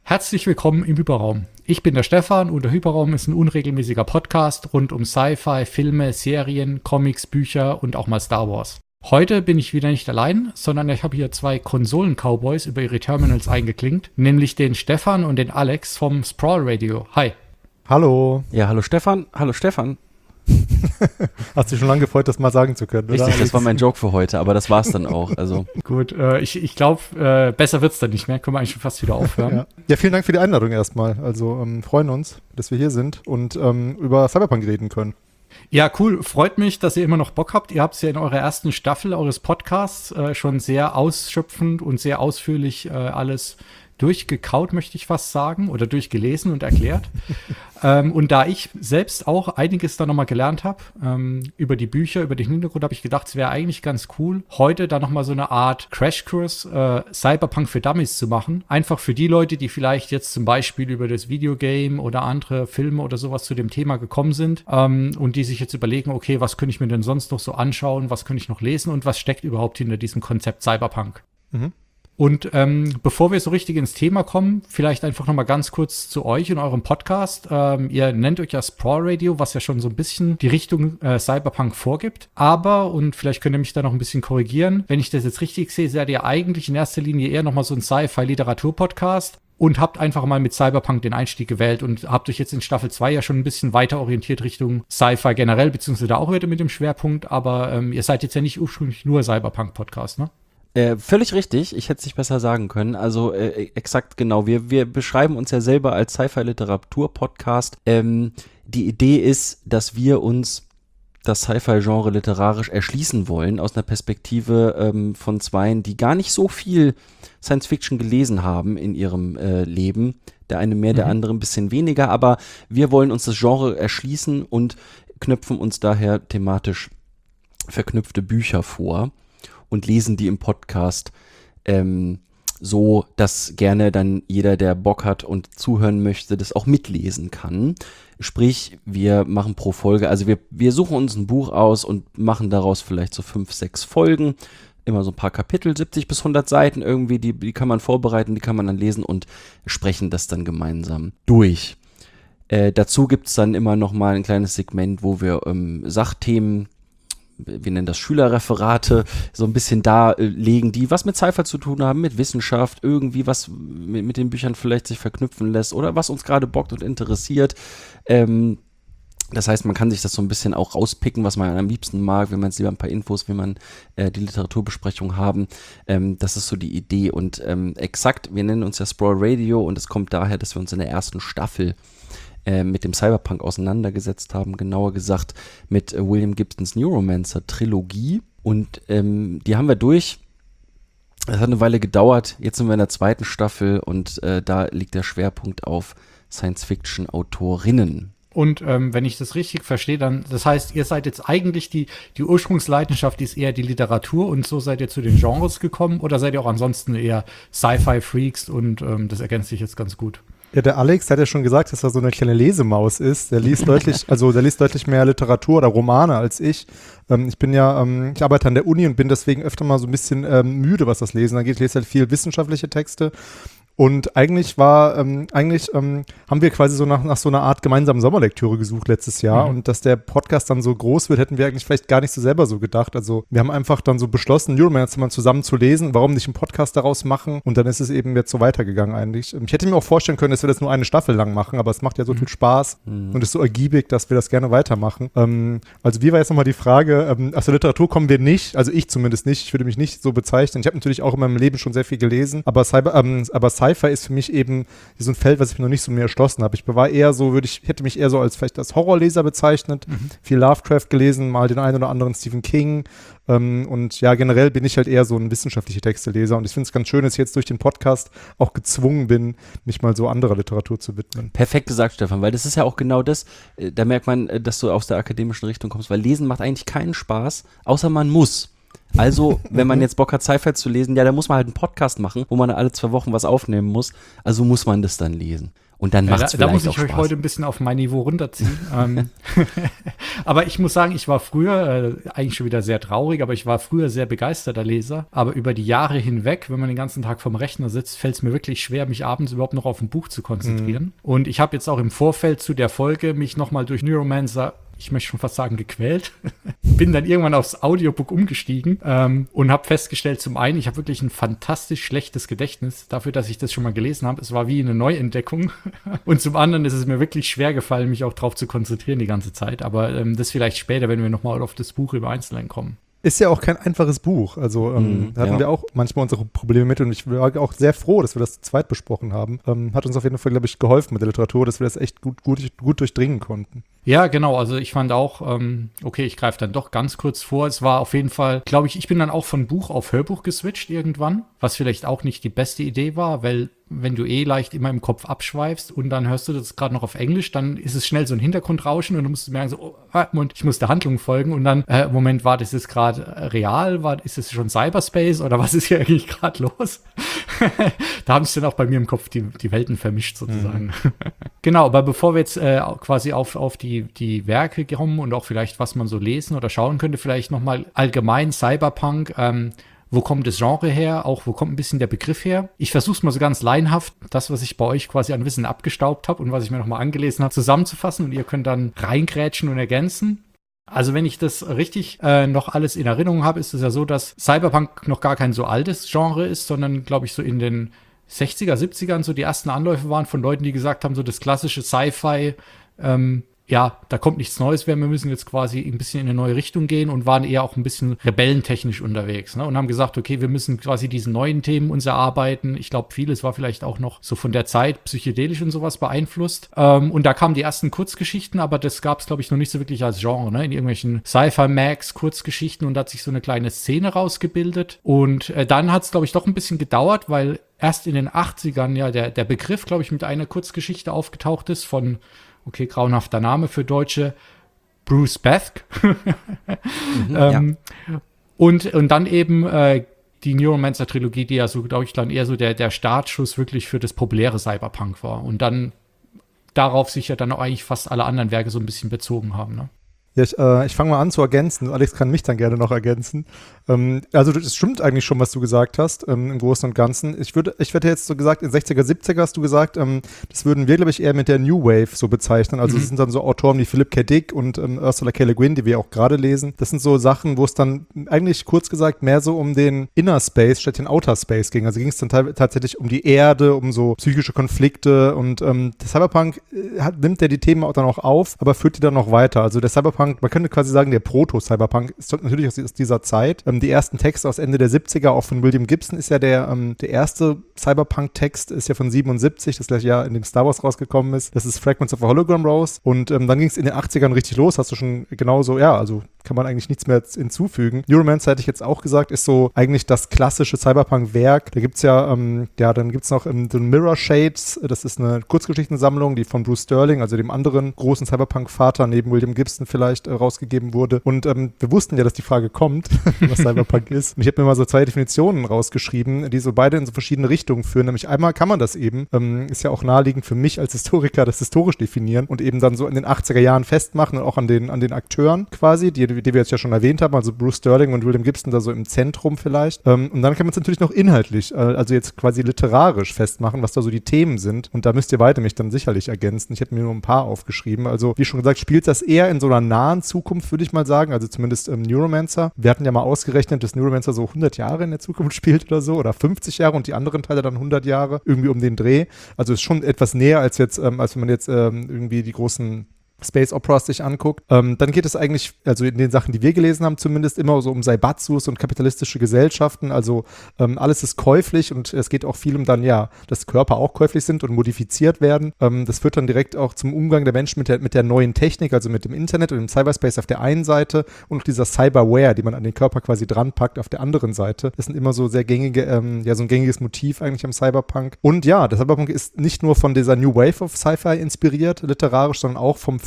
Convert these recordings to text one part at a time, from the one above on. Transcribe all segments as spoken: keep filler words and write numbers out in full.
Herzlich willkommen im Hyperraum. Ich bin der Stefan und der Hyperraum ist ein unregelmäßiger Podcast rund um Sci-Fi, Filme, Serien, Comics, Bücher und auch mal Star Wars. Heute bin ich wieder nicht allein, sondern ich habe hier zwei Konsolen-Cowboys über ihre Terminals eingeklinkt, nämlich den Stefan und den Alex vom Sprawl Radio. Hi. Hallo. Ja, hallo Stefan. Hallo Stefan. Hast dich schon lange gefreut, das mal sagen zu können, oder? Richtig, das war mein Joke für heute, aber das war's dann auch. Also. Gut, äh, ich, ich glaube, äh, besser wird's dann nicht mehr. Können wir eigentlich schon fast wieder aufhören. ja. ja, vielen Dank für die Einladung erstmal. Also ähm, freuen uns, dass wir hier sind und ähm, über Cyberpunk reden können. Ja, cool. Freut mich, dass ihr immer noch Bock habt. Ihr habt es ja in eurer ersten Staffel eures Podcasts äh, schon sehr ausschöpfend und sehr ausführlich äh, alles durchgekaut, möchte ich fast sagen, oder durchgelesen und erklärt. ähm, und da ich selbst auch einiges da nochmal gelernt habe, ähm, über die Bücher, über den Hintergrund, habe ich gedacht, es wäre eigentlich ganz cool, heute da nochmal so eine Art Crashkurs äh, Cyberpunk für Dummies zu machen. Einfach für die Leute, die vielleicht jetzt zum Beispiel über das Videogame oder andere Filme oder sowas zu dem Thema gekommen sind ähm, und die sich jetzt überlegen, okay, was könnte ich mir denn sonst noch so anschauen, was könnte ich noch lesen und was steckt überhaupt hinter diesem Konzept Cyberpunk. Mhm. Und ähm, bevor wir so richtig ins Thema kommen, vielleicht einfach noch mal ganz kurz zu euch und eurem Podcast. Ähm, ihr nennt euch ja Sprawl Radio, was ja schon so ein bisschen die Richtung äh, Cyberpunk vorgibt. Aber, und vielleicht könnt ihr mich da noch ein bisschen korrigieren, wenn ich das jetzt richtig sehe, seid ihr eigentlich in erster Linie eher noch mal so ein Sci-Fi-Literatur-Podcast und habt einfach mal mit Cyberpunk den Einstieg gewählt und habt euch jetzt in Staffel zwei ja schon ein bisschen weiter orientiert Richtung Sci-Fi generell, beziehungsweise da auch wieder mit dem Schwerpunkt. Aber ähm, ihr seid jetzt ja nicht ursprünglich nur Cyberpunk-Podcast, ne? Äh, völlig richtig, ich hätte es nicht besser sagen können. Also äh, exakt genau, wir, wir beschreiben uns ja selber als Sci-Fi-Literatur-Podcast. Ähm, die Idee ist, dass wir uns das Sci-Fi-Genre literarisch erschließen wollen, aus einer Perspektive ähm, von Zweien, die gar nicht so viel Science-Fiction gelesen haben in ihrem äh, Leben. Der eine mehr, der mhm. andere ein bisschen weniger, aber wir wollen uns das Genre erschließen und knöpfen uns daher thematisch verknüpfte Bücher vor und lesen die im Podcast ähm, so, dass gerne dann jeder, der Bock hat und zuhören möchte, das auch mitlesen kann. Sprich, wir machen pro Folge, also wir, wir suchen uns ein Buch aus und machen daraus vielleicht so fünf, sechs Folgen, immer so ein paar Kapitel, siebzig bis hundert Seiten irgendwie, die, die kann man vorbereiten, die kann man dann lesen und sprechen das dann gemeinsam durch. Äh, dazu gibt es dann immer noch mal ein kleines Segment, wo wir ähm, Sachthemen, wir nennen das Schülerreferate, so ein bisschen darlegen, die was mit Sci-Fi zu tun haben, mit Wissenschaft, irgendwie was mit, mit den Büchern vielleicht sich verknüpfen lässt oder was uns gerade bockt und interessiert. Ähm, das heißt, man kann sich das so ein bisschen auch rauspicken, was man am liebsten mag, wenn man jetzt lieber ein paar Infos, wenn man äh, die Literaturbesprechung haben. Ähm, das ist so die Idee und ähm, exakt, wir nennen uns ja Sprawl Radio und es kommt daher, dass wir uns in der ersten Staffel mit dem Cyberpunk auseinandergesetzt haben, genauer gesagt mit äh, William Gibsons Neuromancer-Trilogie. Und ähm, die haben wir durch. Es hat eine Weile gedauert. Jetzt sind wir in der zweiten Staffel und äh, da liegt der Schwerpunkt auf Science-Fiction-Autorinnen. Und ähm, wenn ich das richtig verstehe, dann, das heißt, ihr seid jetzt eigentlich die, die Ursprungsleidenschaft ist eher die Literatur und so seid ihr zu den Genres gekommen oder seid ihr auch ansonsten eher Sci-Fi-Freaks und ähm, das ergänzt sich jetzt ganz gut? Ja, der Alex hat ja schon gesagt, dass er so eine kleine Lesemaus ist. Der liest deutlich, also der liest deutlich mehr Literatur oder Romane als ich. Ähm, ich bin ja, ähm, ich arbeite an der Uni und bin deswegen öfter mal so ein bisschen ähm, müde, was das Lesen angeht. Ich lese halt viel wissenschaftliche Texte. Und eigentlich war, ähm, eigentlich ähm, haben wir quasi so nach, nach so einer Art gemeinsamen Sommerlektüre gesucht letztes Jahr. Mhm. Und dass der Podcast dann so groß wird, hätten wir eigentlich vielleicht gar nicht so selber so gedacht. Also wir haben einfach dann so beschlossen, Neuromancer mal zusammen zu lesen. Warum nicht einen Podcast daraus machen? Und dann ist es eben jetzt so weitergegangen eigentlich. Ich hätte mir auch vorstellen können, dass wir das nur eine Staffel lang machen, aber es macht ja so mhm. viel Spaß mhm. und ist so ergiebig, dass wir das gerne weitermachen. Ähm, also wie war jetzt nochmal die Frage, ähm, aus der Literatur kommen wir nicht, also ich zumindest nicht, ich würde mich nicht so bezeichnen. Ich habe natürlich auch in meinem Leben schon sehr viel gelesen, aber Cyber, ähm, aber Sci-Fi ist für mich eben so ein Feld, was ich mir noch nicht so mehr erschlossen habe. Ich war eher so, würde ich, hätte mich eher so als vielleicht als Horrorleser bezeichnet, mhm. viel Lovecraft gelesen, mal den einen oder anderen Stephen King ähm, und ja, generell bin ich halt eher so ein wissenschaftliche Texteleser und ich finde es ganz schön, dass ich jetzt durch den Podcast auch gezwungen bin, mich mal so anderer Literatur zu widmen. Perfekt gesagt, Stefan, weil das ist ja auch genau das, da merkt man, dass du aus der akademischen Richtung kommst, weil Lesen macht eigentlich keinen Spaß, außer man muss. Also, wenn man jetzt Bock hat, Sci-Fi zu lesen, ja, dann muss man halt einen Podcast machen, wo man alle zwei Wochen was aufnehmen muss. Also muss man das dann lesen. Und dann macht es ja, da, vielleicht da muss ich auch euch Spaß. heute ein bisschen auf mein Niveau runterziehen. ähm, aber ich muss sagen, ich war früher, äh, eigentlich schon wieder sehr traurig, aber ich war früher sehr begeisterter Leser. Aber über die Jahre hinweg, wenn man den ganzen Tag vorm Rechner sitzt, fällt es mir wirklich schwer, mich abends überhaupt noch auf ein Buch zu konzentrieren. Mhm. Und ich habe jetzt auch im Vorfeld zu der Folge mich nochmal durch Neuromancer, ich möchte schon fast sagen, gequält. Bin dann irgendwann aufs Audiobook umgestiegen ähm, und habe festgestellt, zum einen, ich habe wirklich ein fantastisch schlechtes Gedächtnis dafür, dass ich das schon mal gelesen habe. Es war wie eine Neuentdeckung. Und zum anderen ist es mir wirklich schwer gefallen, mich auch drauf zu konzentrieren die ganze Zeit. Aber ähm, das vielleicht später, wenn wir nochmal auf das Buch im Einzelnen kommen. Ist ja auch kein einfaches Buch. Also ähm, mm, da hatten ja. wir auch manchmal unsere Probleme mit und ich war auch sehr froh, dass wir das zu zweit besprochen haben. Ähm, hat uns auf jeden Fall, glaube ich, geholfen mit der Literatur, dass wir das echt gut, gut, gut durchdringen konnten. Ja, genau. Also ich fand auch, ähm, okay, ich greife dann doch ganz kurz vor. Es war auf jeden Fall, glaube ich, ich bin dann auch von Buch auf Hörbuch geswitcht irgendwann, was vielleicht auch nicht die beste Idee war, weil wenn du eh leicht immer im Kopf abschweifst und dann hörst du das gerade noch auf Englisch, dann ist es schnell so ein Hintergrundrauschen und du musst merken, so, oh, Moment, ich muss der Handlung folgen und dann, äh, Moment, war das jetzt gerade real? War, ist es schon Cyberspace oder was ist hier eigentlich gerade los? Da haben sich dann auch bei mir im Kopf die, die Welten vermischt sozusagen. Mhm. Genau, aber bevor wir jetzt äh, quasi auf, auf die, die Werke kommen und auch vielleicht, was man so lesen oder schauen könnte, vielleicht nochmal allgemein Cyberpunk, ähm, wo kommt das Genre her? Auch wo kommt ein bisschen der Begriff her? Ich versuche es mal so ganz laienhaft, das, was ich bei euch quasi an Wissen abgestaubt habe und was ich mir nochmal angelesen habe, zusammenzufassen und ihr könnt dann reingrätschen und ergänzen. Also wenn ich das richtig äh, noch alles in Erinnerung habe, ist es ja so, dass Cyberpunk noch gar kein so altes Genre ist, sondern, glaube ich, so in den sechziger, siebzigern so die ersten Anläufe waren von Leuten, die gesagt haben, so das klassische Sci-Fi, ähm, ja, da kommt nichts Neues mehr, wir müssen jetzt quasi ein bisschen in eine neue Richtung gehen und waren eher auch ein bisschen rebellentechnisch unterwegs, ne? Und haben gesagt, okay, wir müssen quasi diese neuen Themen uns erarbeiten. Ich glaube, vieles war vielleicht auch noch so von der Zeit psychedelisch und sowas beeinflusst. Ähm, und da kamen die ersten Kurzgeschichten, aber das gab es, glaube ich, noch nicht so wirklich als Genre, ne? In irgendwelchen Sci-Fi-Max Kurzgeschichten und da hat sich so eine kleine Szene rausgebildet. Und äh, dann hat es, glaube ich, doch ein bisschen gedauert, weil erst in den achtzigern ja der, der Begriff, glaube ich, mit einer Kurzgeschichte aufgetaucht ist von okay, grauenhafter Name für Deutsche, Bruce Bethke. mhm, ähm, ja. und, und dann eben äh, die Neuromancer-Trilogie, die ja so, glaube ich, dann eher so der, der Startschuss wirklich für das populäre Cyberpunk war. Und dann darauf sich ja dann auch eigentlich fast alle anderen Werke so ein bisschen bezogen haben, ne? Ja, ich, äh, ich fange mal an zu ergänzen. Alex kann mich dann gerne noch ergänzen. Ähm, also es stimmt eigentlich schon, was du gesagt hast, ähm, im Großen und Ganzen. Ich würde, ich hätte jetzt so gesagt, in sechziger, siebziger hast du gesagt, ähm, das würden wir, glaube ich, eher mit der New Wave so bezeichnen. Also es mhm. sind dann so Autoren wie Philip K. Dick und ähm, Ursula K. Le Guin, die wir auch gerade lesen. Das sind so Sachen, wo es dann eigentlich kurz gesagt mehr so um den Inner Space statt den Outer Space ging. Also ging es dann t- tatsächlich um die Erde, um so psychische Konflikte und ähm, der Cyberpunk äh, hat, nimmt ja die Themen auch dann auch auf, aber führt die dann noch weiter. Also der Cyberpunk, man könnte quasi sagen, der Proto-Cyberpunk ist natürlich aus, aus dieser Zeit. Ähm, die ersten Texte aus Ende der siebziger, auch von William Gibson, ist ja der, ähm, der erste Cyberpunk-Text, ist ja von siebenundsiebzig, das gleiche Jahr, in dem Star Wars rausgekommen ist. Das ist Fragments of a Hologram Rose. Und ähm, dann ging es in den achtzigern richtig los, hast du schon genauso, ja, also kann man eigentlich nichts mehr hinzufügen. Neuromancer, hätte ich jetzt auch gesagt, ist so eigentlich das klassische Cyberpunk-Werk. Da gibt es ja, ähm, ja, dann gibt es noch ähm, The Mirror Shades, das ist eine Kurzgeschichtensammlung, die von Bruce Sterling, also dem anderen großen Cyberpunk-Vater neben William Gibson vielleicht äh, rausgegeben wurde. Und ähm, wir wussten ja, dass die Frage kommt, was Cyberpunk ist. Und ich habe mir mal so zwei Definitionen rausgeschrieben, die so beide in so verschiedene Richtungen führen. Nämlich einmal kann man das eben, ähm, ist ja auch naheliegend für mich als Historiker, das historisch definieren und eben dann so in den achtziger Jahren festmachen und auch an den, an den Akteuren quasi, die, die wir jetzt ja schon erwähnt haben, also Bruce Sterling und William Gibson da so im Zentrum vielleicht. Ähm, und dann kann man es natürlich noch inhaltlich, äh, also jetzt quasi literarisch festmachen, was da so die Themen sind. Und da müsst ihr beide mich dann sicherlich ergänzen. Ich habe mir nur ein paar aufgeschrieben. Also wie schon gesagt, spielt das eher in so einer nahen Zukunft, würde ich mal sagen, also zumindest ähm, Neuromancer. Wir hatten ja mal ausgerechnet, dass Neuromancer so hundert Jahre in der Zukunft spielt oder so oder fünfzig Jahre und die anderen Teile dann hundert Jahre, irgendwie um den Dreh. Also ist schon etwas näher als jetzt, ähm, als wenn man jetzt ähm, irgendwie die großen Space Operas sich anguckt, ähm, dann geht es eigentlich, also in den Sachen, die wir gelesen haben, zumindest immer so um Saibatsus und kapitalistische Gesellschaften, also ähm, alles ist käuflich und es geht auch viel um dann, ja, dass Körper auch käuflich sind und modifiziert werden. Ähm, das führt dann direkt auch zum Umgang der Menschen mit der, mit der neuen Technik, also mit dem Internet und dem Cyberspace auf der einen Seite und auch dieser Cyberware, die man an den Körper quasi dran packt, auf der anderen Seite. Das sind immer so sehr gängige, ähm, ja, so ein gängiges Motiv eigentlich am Cyberpunk. Und ja, der Cyberpunk ist nicht nur von dieser New Wave of Sci-Fi inspiriert, literarisch, sondern auch vom Film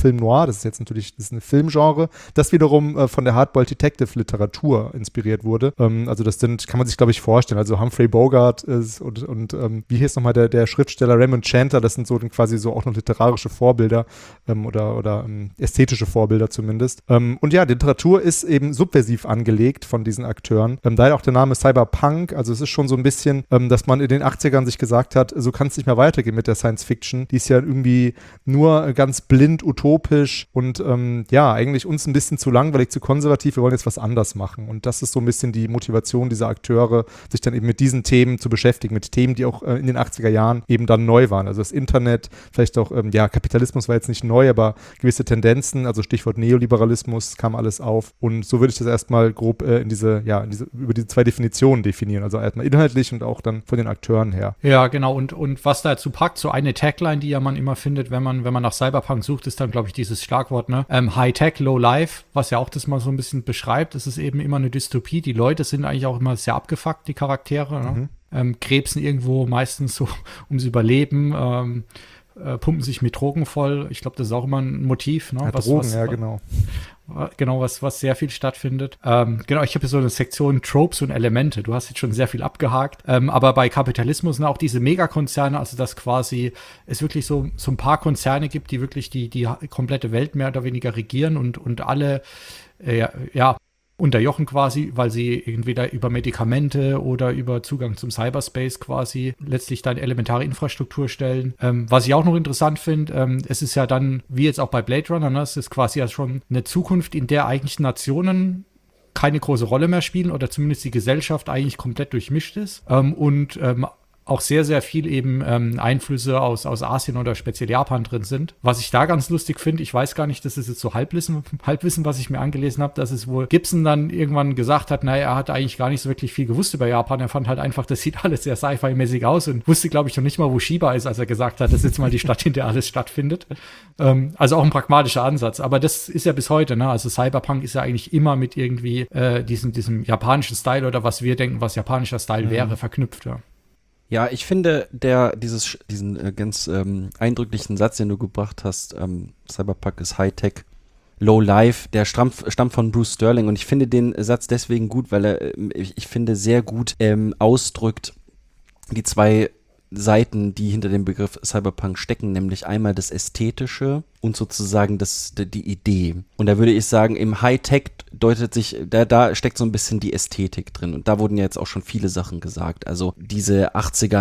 Film Noir, das ist jetzt natürlich das ist ein Filmgenre, das wiederum äh, von der Hardboiled Detective Literatur inspiriert wurde. Ähm, also das sind, kann man sich glaube ich vorstellen, also Humphrey Bogart ist und, und ähm, wie hieß nochmal der, der Schriftsteller Raymond Chandler, das sind so dann quasi so auch noch literarische Vorbilder ähm, oder, oder ähm, ästhetische Vorbilder zumindest. Ähm, und ja, die Literatur ist eben subversiv angelegt von diesen Akteuren. Ähm, daher auch der Name Cyberpunk, also es ist schon so ein bisschen, ähm, dass man in den achtzigern sich gesagt hat, so kann es nicht mehr weitergehen mit der Science Fiction. Die ist ja irgendwie nur ganz blind, utopisch und ähm, ja, eigentlich uns ein bisschen zu langweilig, zu konservativ. Wir wollen jetzt was anders machen. Und das ist so ein bisschen die Motivation dieser Akteure, sich dann eben mit diesen Themen zu beschäftigen, mit Themen, die auch äh, in den achtziger Jahren eben dann neu waren. Also das Internet, vielleicht auch, ähm, ja, Kapitalismus war jetzt nicht neu, aber gewisse Tendenzen, also Stichwort Neoliberalismus, kam alles auf. Und so würde ich das erstmal grob äh, in diese, ja, in diese, über diese zwei Definitionen definieren. Also erstmal inhaltlich und auch dann von den Akteuren her. Ja, genau. Und, und was dazu packt, so eine Tagline, die ja man immer findet, wenn man, wenn man nach Cyberpunk sucht, ist dann, glaube ich, dieses Schlagwort, ne? Ähm, High-Tech, Low-Life, was ja auch das mal so ein bisschen beschreibt. Es ist eben immer eine Dystopie. Die Leute sind eigentlich auch immer sehr abgefuckt, die Charaktere, ne? Mhm. Ähm, krebsen irgendwo meistens so ums Überleben, ähm, äh, pumpen sich mit Drogen voll. Ich glaube, das ist auch immer ein Motiv. Ne? Ja, was, Drogen, was, ja, genau. Genau, was, was sehr viel stattfindet. Ähm, genau, ich habe hier so eine Sektion Tropes und Elemente. Du hast jetzt schon sehr viel abgehakt. Ähm, aber bei Kapitalismus sind auch diese Megakonzerne, also dass quasi es wirklich so, so ein paar Konzerne gibt, die wirklich die, die komplette Welt mehr oder weniger regieren und, und alle, äh, ja, unterjochen quasi, weil sie entweder über Medikamente oder über Zugang zum Cyberspace quasi letztlich dann elementare Infrastruktur stellen. Ähm, was ich auch noch interessant finde, ähm, es ist ja dann, wie jetzt auch bei Blade Runner, ne, es ist quasi ja schon eine Zukunft, in der eigentlich Nationen keine große Rolle mehr spielen oder zumindest die Gesellschaft eigentlich komplett durchmischt ist. Ähm, und ähm, auch sehr, sehr viel eben ähm, Einflüsse aus, aus Asien oder speziell Japan drin sind. Was ich da ganz lustig finde, ich weiß gar nicht, das ist jetzt so Halbwissen, Halbwissen, was ich mir angelesen habe, dass es wohl Gibson dann irgendwann gesagt hat, naja, er hat eigentlich gar nicht so wirklich viel gewusst über Japan. Er fand halt einfach, das sieht alles sehr Sci-Fi-mäßig aus und wusste, glaube ich, noch nicht mal, wo Shiba ist, als er gesagt hat, das ist jetzt mal die Stadt, in der alles stattfindet. Ähm, also auch ein pragmatischer Ansatz. Aber das ist ja bis heute, ne? Also Cyberpunk ist ja eigentlich immer mit irgendwie äh, diesem, diesem japanischen Style oder was wir denken, was japanischer Style mhm. wäre, verknüpft, ja. Ja, ich finde, der, dieses, diesen äh, ganz ähm, eindrücklichen Satz, den du gebracht hast, ähm, Cyberpunk ist Hightech, Low-Life, der stammt, stammt von Bruce Sterling und ich finde den Satz deswegen gut, weil er, äh, ich, ich finde, sehr gut ähm, ausdrückt die zwei Seiten, die hinter dem Begriff Cyberpunk stecken, nämlich einmal das Ästhetische und sozusagen das, die Idee. Und da würde ich sagen, im Hightech deutet sich, da, da steckt so ein bisschen die Ästhetik drin. Und da wurden ja jetzt auch schon viele Sachen gesagt. Also diese achtziger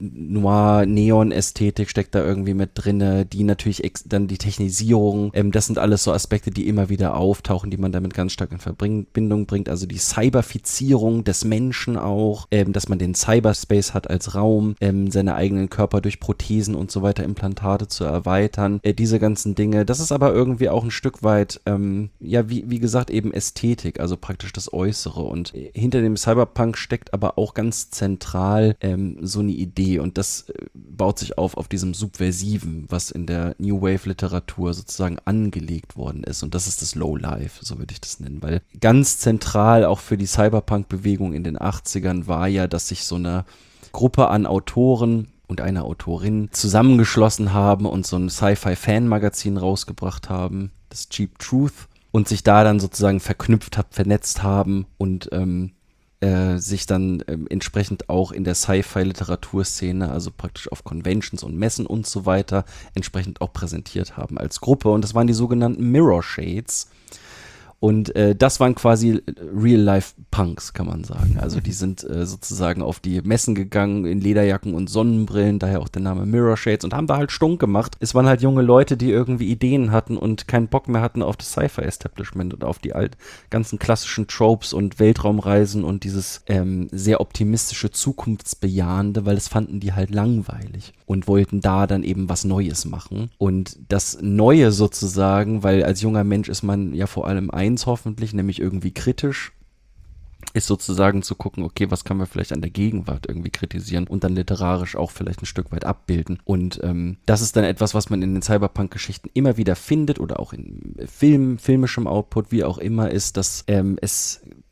Noir-Neon-Ästhetik steckt da irgendwie mit drin, die natürlich ex- dann die Technisierung, ähm, das sind alles so Aspekte, die immer wieder auftauchen, die man damit ganz stark in Verbindung bringt. Also die Cyberfizierung des Menschen auch, ähm, dass man den Cyberspace hat als Raum, ähm, seine eigenen Körper durch Prothesen und so weiter, Implantate zu erweitern, äh, diese ganzen Dinge. Das ist aber irgendwie auch ein Stück weit, ähm, ja, wie, wie gesagt, eben Ästhetik, also praktisch das Äußere. Und hinter dem Cyberpunk steckt aber auch ganz zentral ähm, so eine Idee und das äh, baut sich auf auf diesem Subversiven, was in der New Wave Literatur sozusagen angelegt worden ist. Und das ist das Low Life, so würde ich das nennen, weil ganz zentral auch für die Cyberpunk-Bewegung in den achtzigern war ja, dass sich so eine Gruppe an Autoren und eine Autorin zusammengeschlossen haben und so ein Sci-Fi-Fan-Magazin rausgebracht haben, das Cheap Truth, und sich da dann sozusagen verknüpft hat, vernetzt haben und ähm, äh, sich dann ähm, entsprechend auch in der Sci-Fi-Literaturszene, also praktisch auf Conventions und Messen und so weiter, entsprechend auch präsentiert haben als Gruppe. Und das waren die sogenannten Mirror Shades. Und äh, das waren quasi Real-Life-Punks, kann man sagen. Also die sind äh, sozusagen auf die Messen gegangen in Lederjacken und Sonnenbrillen, daher auch der Name Mirror Shades, und haben da halt stunk gemacht. Es waren halt junge Leute, die irgendwie Ideen hatten und keinen Bock mehr hatten auf das Sci-Fi-Establishment und auf die alt ganzen klassischen Tropes und Weltraumreisen und dieses ähm, sehr optimistische, zukunftsbejahende, weil das fanden die halt langweilig und wollten da dann eben was Neues machen. Und das Neue sozusagen, weil als junger Mensch ist man ja vor allem eins hoffentlich, nämlich irgendwie kritisch, ist sozusagen zu gucken, okay, was kann man vielleicht an der Gegenwart irgendwie kritisieren und dann literarisch auch vielleicht ein Stück weit abbilden. Und ähm, das ist dann etwas, was man in den Cyberpunk-Geschichten immer wieder findet oder auch in Film, filmischem Output, wie auch immer, ist, dass ähm, es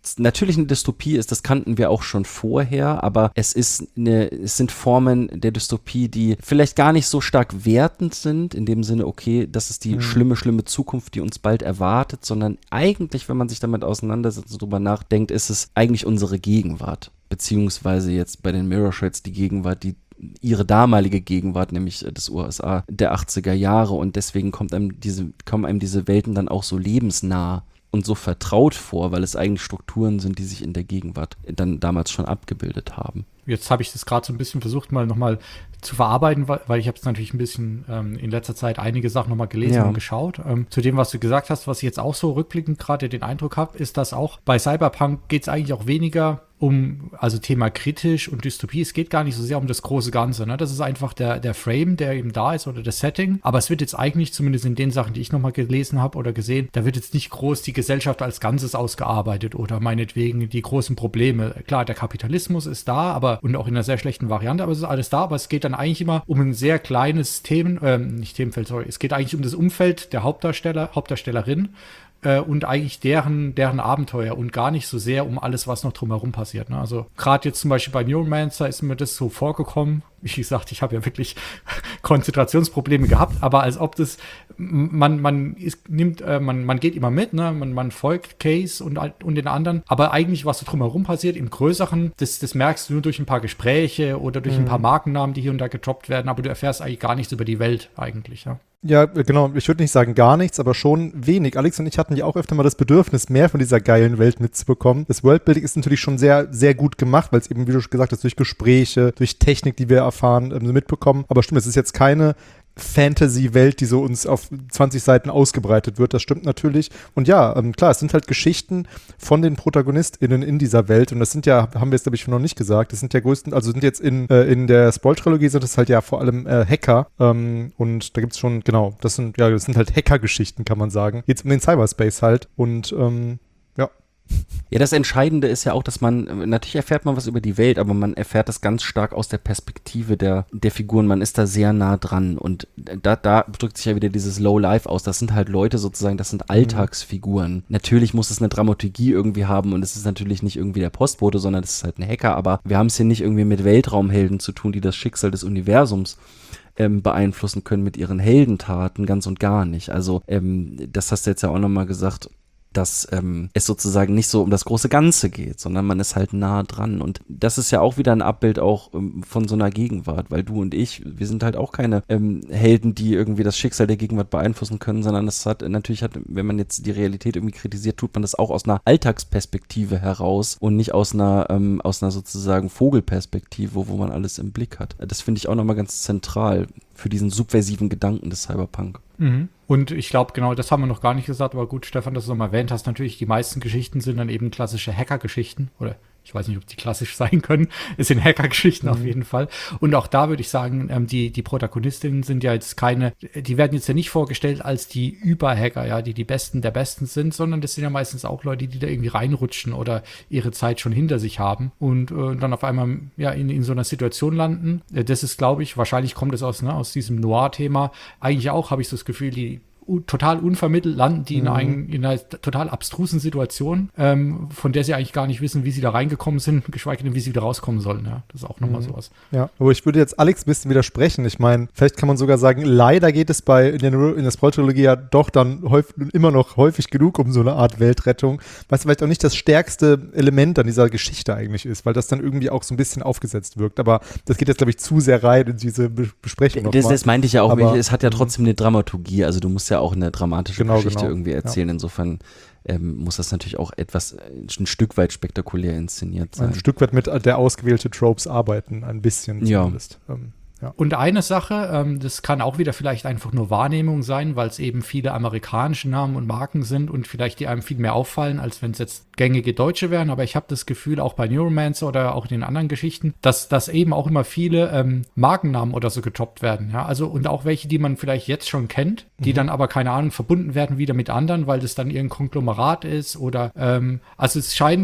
natürlich eine Dystopie ist, das kannten wir auch schon vorher, aber es ist eine, es sind Formen der Dystopie, die vielleicht gar nicht so stark wertend sind, in dem Sinne, okay, das ist die mhm. schlimme, schlimme Zukunft, die uns bald erwartet, sondern eigentlich, wenn man sich damit auseinandersetzt und drüber nachdenkt, ist es eigentlich unsere Gegenwart, beziehungsweise jetzt bei den Mirror Shreds die Gegenwart, die ihre damalige Gegenwart, nämlich des U S A der achtziger Jahre, und deswegen kommt einem diese, kommen einem diese Welten dann auch so lebensnah und so vertraut vor, weil es eigentlich Strukturen sind, die sich in der Gegenwart dann damals schon abgebildet haben. Jetzt habe ich das gerade so ein bisschen versucht, mal nochmal zu verarbeiten, weil, weil ich habe es natürlich ein bisschen ähm, in letzter Zeit einige Sachen nochmal gelesen ja. und geschaut. Ähm, zu dem, was du gesagt hast, was ich jetzt auch so rückblickend gerade den Eindruck habe, ist, dass auch bei Cyberpunk geht es eigentlich auch weniger um, also Thema kritisch und Dystopie, es geht gar nicht so sehr um das große Ganze, ne? Das ist einfach der, der Frame, der eben da ist oder das Setting, aber es wird jetzt eigentlich, zumindest in den Sachen, die ich nochmal gelesen habe oder gesehen, da wird jetzt nicht groß die Gesellschaft als Ganzes ausgearbeitet oder meinetwegen die großen Probleme. Klar, der Kapitalismus ist da, aber und auch in einer sehr schlechten Variante, aber es ist alles da, aber es geht dann eigentlich immer um ein sehr kleines Themen, ähm, nicht Themenfeld, sorry, es geht eigentlich um das Umfeld der Hauptdarsteller, Hauptdarstellerin, und eigentlich deren, deren Abenteuer und gar nicht so sehr um alles, was noch drumherum passiert. Ne? Also gerade jetzt zum Beispiel bei Neuromancer ist mir das so vorgekommen. Wie gesagt, ich habe ja wirklich Konzentrationsprobleme gehabt, aber als ob das, man, man ist, nimmt, äh, man, man geht immer mit, ne? man, man folgt Case und, und den anderen, aber eigentlich, was so drumherum passiert, im Größeren, das, das merkst du nur durch ein paar Gespräche oder durch mhm. ein paar Markennamen, die hier und da gedroppt werden, aber du erfährst eigentlich gar nichts über die Welt eigentlich, ja. Ja, genau. Ich würde nicht sagen gar nichts, aber schon wenig. Alex und ich hatten ja auch öfter mal das Bedürfnis, mehr von dieser geilen Welt mitzubekommen. Das Worldbuilding ist natürlich schon sehr, sehr gut gemacht, weil es eben, wie du schon gesagt hast, durch Gespräche, durch Technik, die wir erfahren, mitbekommen. Aber stimmt, es ist jetzt keine Fantasy-Welt, die so uns auf zwanzig Seiten ausgebreitet wird. Das stimmt natürlich. Und ja, ähm, klar, es sind halt Geschichten von den ProtagonistInnen in dieser Welt. Und das sind ja, haben wir jetzt, glaube ich, noch nicht gesagt, das sind ja größten, also sind jetzt in, äh, in der Spoil-Trilogie sind das halt ja vor allem äh, Hacker. Ähm, und da gibt's schon, genau, das sind, ja, das sind halt Hacker-Geschichten, kann man sagen. Jetzt um den Cyberspace halt. Und, ähm, ja. Ja, das Entscheidende ist ja auch, dass man, natürlich erfährt man was über die Welt, aber man erfährt das ganz stark aus der Perspektive der, der Figuren. Man ist da sehr nah dran und da, da drückt sich ja wieder dieses Low Life aus. Das sind halt Leute sozusagen, das sind Alltagsfiguren. Mhm. Natürlich muss es eine Dramaturgie irgendwie haben und es ist natürlich nicht irgendwie der Postbote, sondern es ist halt ein Hacker, aber wir haben es hier nicht irgendwie mit Weltraumhelden zu tun, die das Schicksal des Universums Ähm, beeinflussen können mit ihren Heldentaten, ganz und gar nicht. Also ähm, das hast du jetzt ja auch nochmal gesagt, dass ähm, es sozusagen nicht so um das große Ganze geht, sondern man ist halt nah dran. Und das ist ja auch wieder ein Abbild auch ähm, von so einer Gegenwart, weil du und ich, wir sind halt auch keine ähm, Helden, die irgendwie das Schicksal der Gegenwart beeinflussen können, sondern das hat natürlich, hat, wenn man jetzt die Realität irgendwie kritisiert, tut man das auch aus einer Alltagsperspektive heraus und nicht aus einer, ähm, aus einer sozusagen Vogelperspektive, wo, wo man alles im Blick hat. Das finde ich auch nochmal ganz zentral für diesen subversiven Gedanken des Cyberpunk. Mhm. Und ich glaube, genau, das haben wir noch gar nicht gesagt, aber gut, Stefan, dass du es nochmal erwähnt hast, natürlich, die meisten Geschichten sind dann eben klassische Hacker-Geschichten oder ich weiß nicht, ob die klassisch sein können. Es sind Hacker-Geschichten mhm. auf jeden Fall. Und auch da würde ich sagen, ähm, die, die Protagonistinnen sind ja jetzt keine, die werden jetzt ja nicht vorgestellt als die Überhacker, ja, die die Besten der Besten sind, sondern das sind ja meistens auch Leute, die da irgendwie reinrutschen oder ihre Zeit schon hinter sich haben und äh, dann auf einmal ja in, in so einer Situation landen. Äh, das ist, glaube ich, wahrscheinlich kommt es aus, ne, aus diesem Noir-Thema. Eigentlich auch, habe ich so das Gefühl, die total unvermittelt landen die in, Mhm. ein, in einer total abstrusen Situation, ähm, von der sie eigentlich gar nicht wissen, wie sie da reingekommen sind, geschweige denn, wie sie wieder rauskommen sollen. Ja, das ist auch nochmal Mhm. sowas. Ja, aber ich würde jetzt Alex ein bisschen widersprechen. Ich meine, vielleicht kann man sogar sagen, leider geht es bei in der, in der Spoil-Trilogie ja doch dann häufig, immer noch häufig genug um so eine Art Weltrettung, was vielleicht auch nicht das stärkste Element an dieser Geschichte eigentlich ist, weil das dann irgendwie auch so ein bisschen aufgesetzt wirkt. Aber das geht jetzt, glaube ich, zu sehr rein in diese Be- Besprechung. Das, nochmal. das meinte ich ja auch, Aber, es hat ja trotzdem eine Dramaturgie, also du musst ja auch eine dramatische Genau, Geschichte genau. irgendwie erzählen. Ja. Insofern ähm, muss das natürlich auch etwas, ein Stück weit spektakulär inszeniert sein. Ein Stück weit mit der ausgewählte Tropes arbeiten, ein bisschen Ja. zumindest. Ähm, ja. Und eine Sache, ähm, das kann auch wieder vielleicht einfach nur Wahrnehmung sein, weil es eben viele amerikanische Namen und Marken sind und vielleicht die einem viel mehr auffallen, als wenn es jetzt gängige Deutsche wären. Aber ich habe das Gefühl, auch bei Neuromancer oder auch in den anderen Geschichten, dass, dass eben auch immer viele ähm, Markennamen oder so getoppt werden. Ja? Also und auch welche, die man vielleicht jetzt schon kennt, die mhm. dann aber, keine Ahnung, verbunden werden wieder mit anderen, weil das dann irgendein Konglomerat ist oder ähm, also es scheint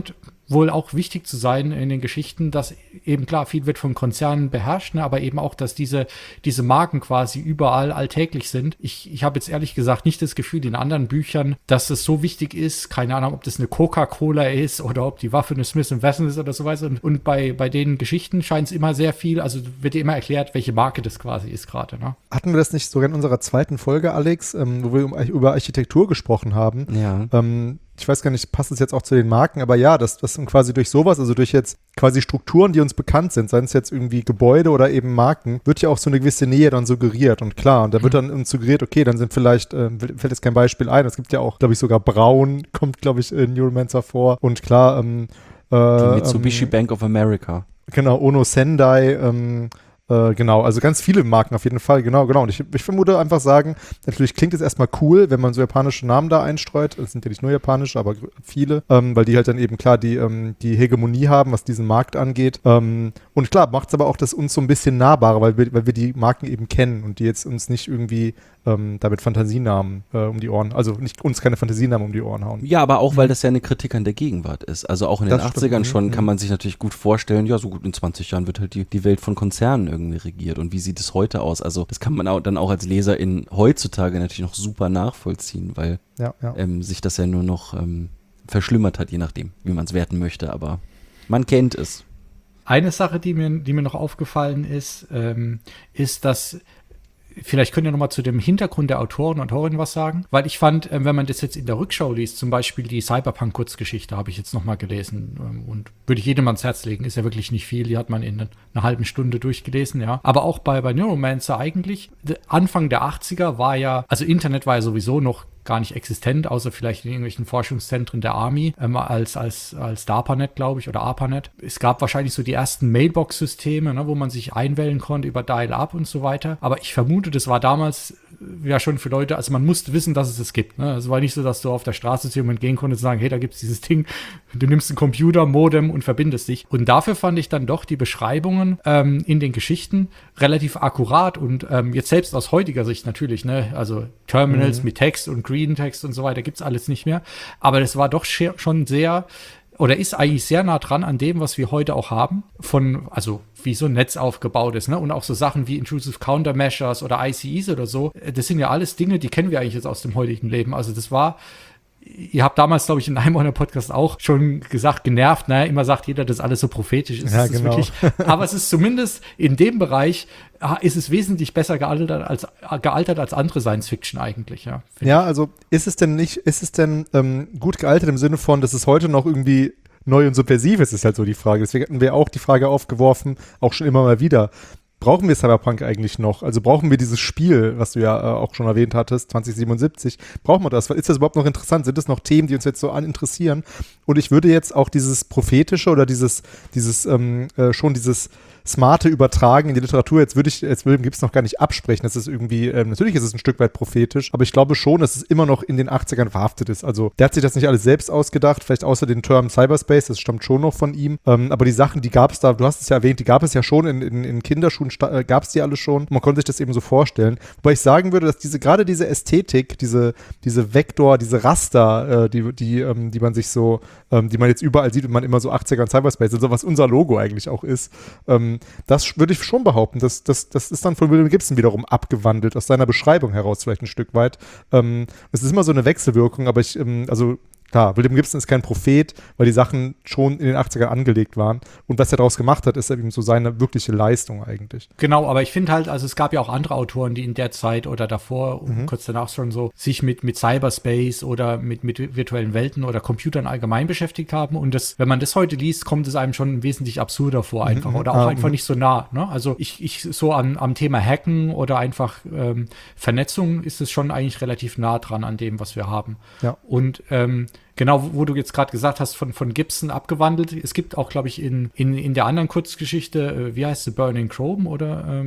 wohl auch wichtig zu sein in den Geschichten, dass eben klar, viel wird von Konzernen beherrscht, ne, aber eben auch, dass diese, diese Marken quasi überall alltäglich sind. Ich, ich habe jetzt ehrlich gesagt nicht das Gefühl in anderen Büchern, dass es so wichtig ist, keine Ahnung, ob das eine Coca-Cola ist oder ob die Waffe eine Smith and Wesson ist oder so weiter. Und, und bei, bei den Geschichten scheint es immer sehr viel, also wird dir immer erklärt, welche Marke das quasi ist gerade. Ne? Hatten wir das nicht sogar in unserer zweiten Folge, Alex, ähm, wo wir um, über Architektur gesprochen haben? Ja. Ähm, ich weiß gar nicht, passt es jetzt auch zu den Marken, aber ja, das, das quasi durch sowas, also durch jetzt quasi Strukturen, die uns bekannt sind, seien es jetzt irgendwie Gebäude oder eben Marken, wird ja auch so eine gewisse Nähe dann suggeriert und klar, und da wird dann uns suggeriert, okay, dann sind vielleicht, äh, fällt jetzt kein Beispiel ein, es gibt ja auch, glaube ich, sogar Braun, kommt, glaube ich, in Neuromancer vor und klar, ähm, äh, Die Mitsubishi ähm, Bank of America. Genau, Ono Sendai, ähm, Äh, genau, also ganz viele Marken auf jeden Fall, genau, genau. Und ich, ich vermute einfach sagen, natürlich klingt es erstmal cool, wenn man so japanische Namen da einstreut. Es sind ja nicht nur japanische, aber viele, ähm, weil die halt dann eben klar die, ähm, die Hegemonie haben, was diesen Markt angeht. Ähm, und klar, macht es aber auch das uns so ein bisschen nahbarer, weil wir, weil wir die Marken eben kennen und die jetzt uns nicht irgendwie ähm, damit Fantasienamen äh, um die Ohren, also nicht uns keine Fantasienamen um die Ohren hauen. Ja, aber auch, weil das ja eine Kritik an der Gegenwart ist. Also auch in den Das achtzigern stimmt. schon Mhm. kann man sich natürlich gut vorstellen, ja, so gut in zwanzig Jahren wird halt die, die Welt von Konzernen irgendwie regiert. Und wie sieht es heute aus? Also das kann man auch, dann auch als Leser in heutzutage natürlich noch super nachvollziehen, weil Ja, ja. ähm, sich das ja nur noch ähm, verschlimmert hat, je nachdem, wie man es werten möchte. Aber man kennt es. Eine Sache, die mir, die mir noch aufgefallen ist, ähm, ist, dass vielleicht könnt ihr noch mal zu dem Hintergrund der Autoren und Autorinnen was sagen, weil ich fand, äh, wenn man das jetzt in der Rückschau liest, zum Beispiel die Cyberpunk-Kurzgeschichte habe ich jetzt noch mal gelesen ähm, und würde ich jedem ans Herz legen, ist ja wirklich nicht viel, die hat man in einer halben Stunde durchgelesen, ja. Aber auch bei, bei Neuromancer eigentlich, Anfang der achtziger war ja, also Internet war ja sowieso noch gar nicht existent, außer vielleicht in irgendwelchen Forschungszentren der Army, ähm, als, als, als DARPANET, glaube ich, oder ARPANET. Es gab wahrscheinlich so die ersten Mailbox-Systeme, ne, wo man sich einwählen konnte über Dial-Up und so weiter. Aber ich vermute, das war damals ja schon für Leute, also man musste wissen, dass es es gibt. Ne? Es war nicht so, dass du auf der Straße zu jemandem gehen konntest und sagen, hey, da gibt es dieses Ding, du nimmst einen Computer, Modem und verbindest dich. Und dafür fand ich dann doch die Beschreibungen ähm, in den Geschichten relativ akkurat und ähm, jetzt selbst aus heutiger Sicht natürlich, ne, also Terminals mhm. mit Text und Green Text und so weiter gibt's alles nicht mehr. Aber das war doch schon sehr, oder ist eigentlich sehr nah dran an dem, was wir heute auch haben, von, also wie so ein Netz aufgebaut ist, ne? Und auch so Sachen wie Intrusive Countermeasures oder I C Es oder so, das sind ja alles Dinge, die kennen wir eigentlich jetzt aus dem heutigen Leben. Also das war, ihr habt damals, glaube ich, in einem eurer Podcasts auch schon gesagt, genervt, naja, immer sagt jeder, dass alles so prophetisch ist. Ja, ist genau. Wirklich, aber es ist zumindest in dem Bereich, ist es wesentlich besser gealtert als, gealtert als andere Science-Fiction eigentlich, ja. Ja, also ist es denn nicht, ist es denn ähm, gut gealtert im Sinne von, dass es heute noch irgendwie neu und subversiv ist, ist halt so die Frage. Deswegen hatten wir auch die Frage aufgeworfen, auch schon immer mal wieder. Brauchen wir Cyberpunk eigentlich noch? Also brauchen wir dieses Spiel, was du ja äh, auch schon erwähnt hattest, zwanzig siebenundsiebzig, brauchen wir das? Ist das überhaupt noch interessant? Sind das noch Themen, die uns jetzt so an interessieren? Und ich würde jetzt auch dieses prophetische oder dieses, dieses ähm, äh, schon dieses smarte Übertragen in die Literatur, jetzt würde ich, jetzt William Gibson noch gar nicht absprechen, das ist irgendwie, ähm, natürlich ist es ein Stück weit prophetisch, aber ich glaube schon, dass es immer noch in den achtzigern verhaftet ist. Also der hat sich das nicht alles selbst ausgedacht, vielleicht außer den Term Cyberspace, das stammt schon noch von ihm, ähm, aber die Sachen, die gab es da, du hast es ja erwähnt, die gab es ja schon in, in, in Kinderschuhen, äh, gab es die alle schon, man konnte sich das eben so vorstellen, wobei ich sagen würde, dass diese, gerade diese Ästhetik, diese, diese Vektor, diese Raster, äh, die, die, ähm, die man sich so, ähm, die man jetzt überall sieht, wenn man immer so achtziger und Cyberspace, also was unser Logo eigentlich auch ist, ähm, das würde ich schon behaupten. Das, das, das ist dann von William Gibson wiederum abgewandelt, aus seiner Beschreibung heraus vielleicht ein Stück weit. Ähm, es ist immer so eine Wechselwirkung, aber ich, ähm, also klar, William Gibson ist kein Prophet, weil die Sachen schon in den achtzigern angelegt waren. Und was er daraus gemacht hat, ist eben so seine wirkliche Leistung eigentlich. Genau, aber ich finde halt, also es gab ja auch andere Autoren, die in der Zeit oder davor, Mhm. kurz danach schon so, sich mit, mit Cyberspace oder mit, mit virtuellen Welten oder Computern allgemein beschäftigt haben. Und das, wenn man das heute liest, kommt es einem schon wesentlich absurder vor einfach. Mhm. Oder auch Ah, einfach mhm. nicht so nah. Ne? Also ich, ich so am, am Thema Hacken oder einfach ähm, Vernetzung ist es schon eigentlich relativ nah dran an dem, was wir haben. Ja. Und ähm, genau, wo, wo du jetzt gerade gesagt hast, von, von Gibson abgewandelt. Es gibt auch, glaube ich, in, in, in der anderen Kurzgeschichte, äh, wie heißt sie, Burning Chrome oder ähm,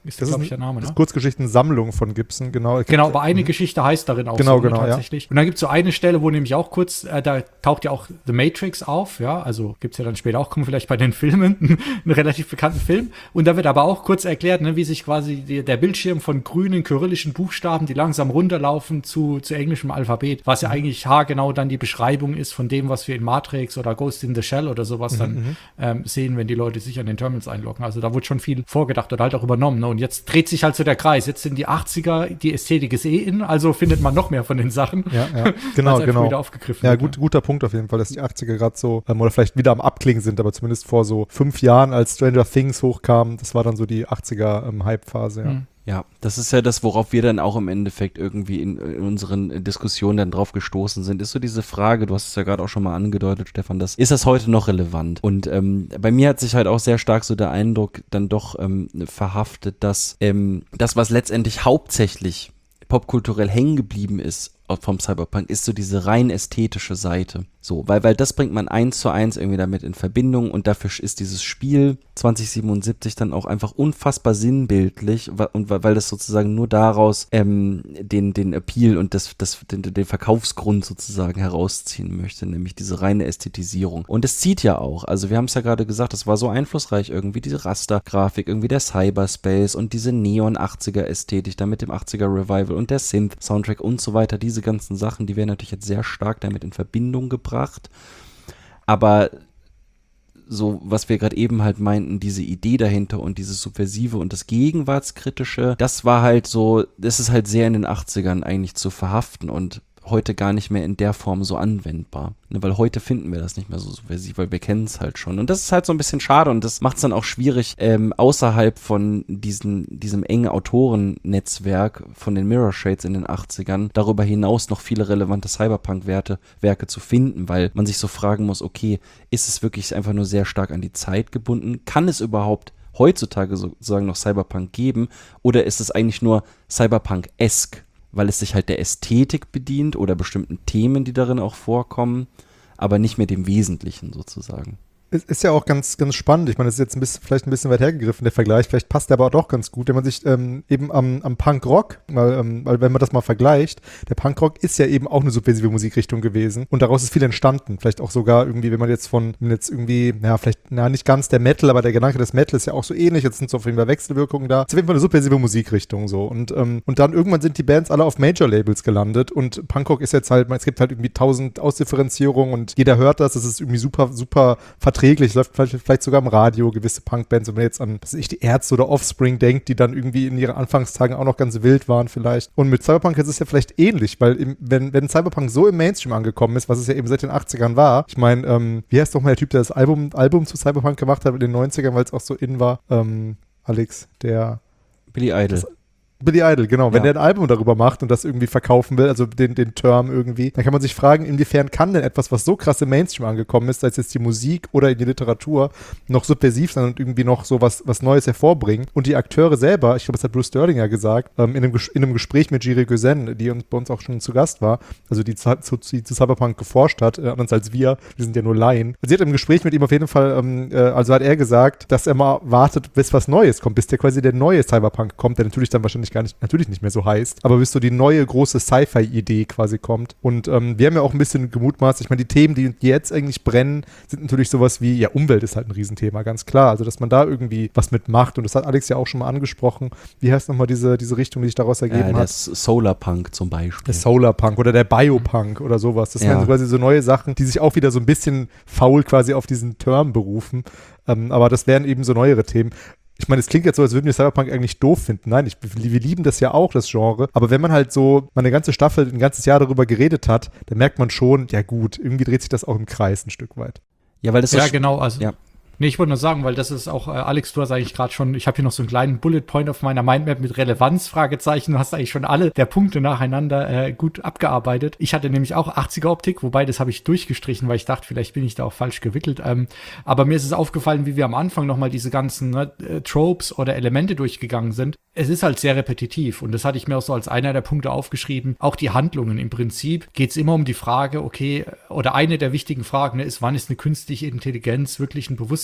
ist das, glaube ist ich, der Name, das ne? Kurzgeschichtensammlung von Gibson, genau. Genau, aber eine Geschichte heißt darin auch genau, so, genau, ne, tatsächlich. Ja. Und dann gibt es so eine Stelle, wo nämlich auch kurz, äh, da taucht ja auch The Matrix auf, ja, also gibt es ja dann später auch, kommen vielleicht bei den Filmen, einen relativ bekannten Film. Und da wird aber auch kurz erklärt, ne, wie sich quasi die, der Bildschirm von grünen kyrillischen Buchstaben, die langsam runterlaufen zu, zu englischem Alphabet, was ja mhm. eigentlich haargenau dann die Beschreibung ist von dem, was wir in Matrix oder Ghost in the Shell oder sowas mhm. dann ähm, sehen, wenn die Leute sich an den Terminals einloggen. Also da wurde schon viel vorgedacht oder halt auch übernommen. Ne? Und jetzt dreht sich halt so der Kreis. Jetzt sind die achtziger, die Ästhetik ist eh in, also findet man noch mehr von den Sachen. Ja, ja. genau, genau. Wieder aufgegriffen ja, wird, gut, ne? guter Punkt auf jeden Fall, dass die achtziger gerade so, ähm, oder vielleicht wieder am Abklingen sind, aber zumindest vor so fünf Jahren, als Stranger Things hochkam, das war dann so die achtziger-Hype-Phase, ähm, ja. Mhm. Ja, das ist ja das, worauf wir dann auch im Endeffekt irgendwie in, in unseren Diskussionen dann drauf gestoßen sind, ist so diese Frage, du hast es ja gerade auch schon mal angedeutet, Stefan, das, ist das heute noch relevant? Und ähm, bei mir hat sich halt auch sehr stark so der Eindruck dann doch ähm, verhaftet, dass ähm, das, was letztendlich hauptsächlich popkulturell hängen geblieben ist vom Cyberpunk, ist so diese rein ästhetische Seite. So, weil, weil das bringt man eins zu eins irgendwie damit in Verbindung und dafür ist dieses Spiel zwanzig siebenundsiebzig dann auch einfach unfassbar sinnbildlich und weil das sozusagen nur daraus ähm, den, den Appeal und das, das, den, den Verkaufsgrund sozusagen herausziehen möchte, nämlich diese reine Ästhetisierung. Und es zieht ja auch, also wir haben es ja gerade gesagt, das war so einflussreich irgendwie, diese Rastergrafik, irgendwie der Cyberspace und diese Neon-achtziger-Ästhetik, dann mit dem achtziger-Revival und der Synth-Soundtrack und so weiter, diese ganzen Sachen, die werden natürlich jetzt sehr stark damit in Verbindung gebracht. Aber so, was wir gerade eben halt meinten, diese Idee dahinter und dieses Subversive und das Gegenwartskritische, das war halt so, das ist halt sehr in den achtzigern eigentlich zu verhaften und heute gar nicht mehr in der Form so anwendbar. Ne, weil heute finden wir das nicht mehr so subversiv, weil wir kennen es halt schon. Und das ist halt so ein bisschen schade und das macht es dann auch schwierig, ähm, außerhalb von diesen, diesem engen Autorennetzwerk von den Mirror Shades in den achtzigern, darüber hinaus noch viele relevante Cyberpunk-Werte, Werke zu finden, weil man sich so fragen muss, okay, ist es wirklich einfach nur sehr stark an die Zeit gebunden? Kann es überhaupt heutzutage sozusagen noch Cyberpunk geben? Oder ist es eigentlich nur Cyberpunk-esque? Weil es sich halt der Ästhetik bedient oder bestimmten Themen, die darin auch vorkommen, aber nicht mehr dem Wesentlichen sozusagen. Es ist ja auch ganz, ganz spannend. Ich meine, das ist jetzt ein bisschen, vielleicht ein bisschen weit hergegriffen, der Vergleich. Vielleicht passt der aber auch doch ganz gut, wenn man sich ähm, eben am, am Punkrock, weil, ähm, weil wenn man das mal vergleicht, der Punkrock ist ja eben auch eine subversive Musikrichtung gewesen und daraus ist viel entstanden. Vielleicht auch sogar irgendwie, wenn man jetzt von, wenn jetzt irgendwie, ja, vielleicht, na, nicht ganz der Metal, aber der Gedanke des Metal ist ja auch so ähnlich. Jetzt sind so auf jeden Fall Wechselwirkungen da. Es ist auf jeden Fall eine subversive Musikrichtung so. Und, ähm, und dann irgendwann sind die Bands alle auf Major-Labels gelandet und Punkrock ist jetzt halt, es gibt halt irgendwie tausend Ausdifferenzierungen und jeder hört das. Das ist irgendwie super, super verträglich. Läuft vielleicht, vielleicht sogar im Radio, gewisse Punkbands, wenn man jetzt an, was weiß ich, die Ärzte oder Offspring denkt, die dann irgendwie in ihren Anfangstagen auch noch ganz wild waren vielleicht. Und mit Cyberpunk ist es ja vielleicht ähnlich, weil im, wenn, wenn Cyberpunk so im Mainstream angekommen ist, was es ja eben seit den achtzigern war, ich meine, ähm, wie heißt doch mal der Typ, der das Album, Album zu Cyberpunk gemacht hat in den neunzigern, weil es auch so in war, ähm, Alex, der Billy Idol. Das, Billy Idol, genau. Wenn ja. der ein Album darüber macht und das irgendwie verkaufen will, also den, den Term irgendwie, dann kann man sich fragen, inwiefern kann denn etwas, was so krass im Mainstream angekommen ist, sei es jetzt die Musik oder in die Literatur, noch subversiv sein und irgendwie noch so was, was Neues hervorbringen. Und die Akteure selber, ich glaube, das hat Bruce Sterling ja gesagt, ähm, in, einem, in einem Gespräch mit Jiri Gözen, die uns, bei uns auch schon zu Gast war, also die zu, zu, zu Cyberpunk geforscht hat, äh, anders als wir, wir sind ja nur Laien. Sie hat im Gespräch mit ihm auf jeden Fall, ähm, äh, also hat er gesagt, dass er mal wartet, bis was Neues kommt, bis der quasi der neue Cyberpunk kommt, der natürlich dann wahrscheinlich gar nicht, natürlich nicht mehr so heißt, aber bis so die neue große Sci-Fi-Idee quasi kommt. Und ähm, wir haben ja auch ein bisschen gemutmaßt, ich meine, die Themen, die jetzt eigentlich brennen, sind natürlich sowas wie, ja, Umwelt ist halt ein Riesenthema, ganz klar. Also, dass man da irgendwie was mitmacht und das hat Alex ja auch schon mal angesprochen. Wie heißt nochmal diese, diese Richtung, die sich daraus ergeben äh, hat? Das Solarpunk zum Beispiel. Der Solarpunk oder der Biopunk oder sowas. Das ja. wären quasi so neue Sachen, die sich auch wieder so ein bisschen faul quasi auf diesen Term berufen. Ähm, aber das wären eben so neuere Themen. Ich meine, es klingt jetzt so, als würden wir Cyberpunk eigentlich doof finden. Nein, ich, wir lieben das ja auch, das Genre. Aber wenn man halt so mal eine ganze Staffel, ein ganzes Jahr darüber geredet hat, dann merkt man schon, ja gut, irgendwie dreht sich das auch im Kreis ein Stück weit. Ja, weil das ja, so genau. Also ja. Nee, ich wollte nur sagen, weil das ist auch, äh, Alex, du hast eigentlich gerade schon, ich habe hier noch so einen kleinen Bullet Point auf meiner Mindmap mit Relevanz, Fragezeichen. Du hast eigentlich schon alle der Punkte nacheinander äh, gut abgearbeitet. Ich hatte nämlich auch achtziger-Optik, wobei das habe ich durchgestrichen, weil ich dachte, vielleicht bin ich da auch falsch gewickelt. Ähm, aber mir ist es aufgefallen, wie wir am Anfang nochmal diese ganzen ne, Tropes oder Elemente durchgegangen sind. Es ist halt sehr repetitiv und das hatte ich mir auch so als einer der Punkte aufgeschrieben. Auch die Handlungen. Im Prinzip geht es immer um die Frage, okay, oder eine der wichtigen Fragen ne, ist, wann ist eine künstliche Intelligenz wirklich ein Bewusstsein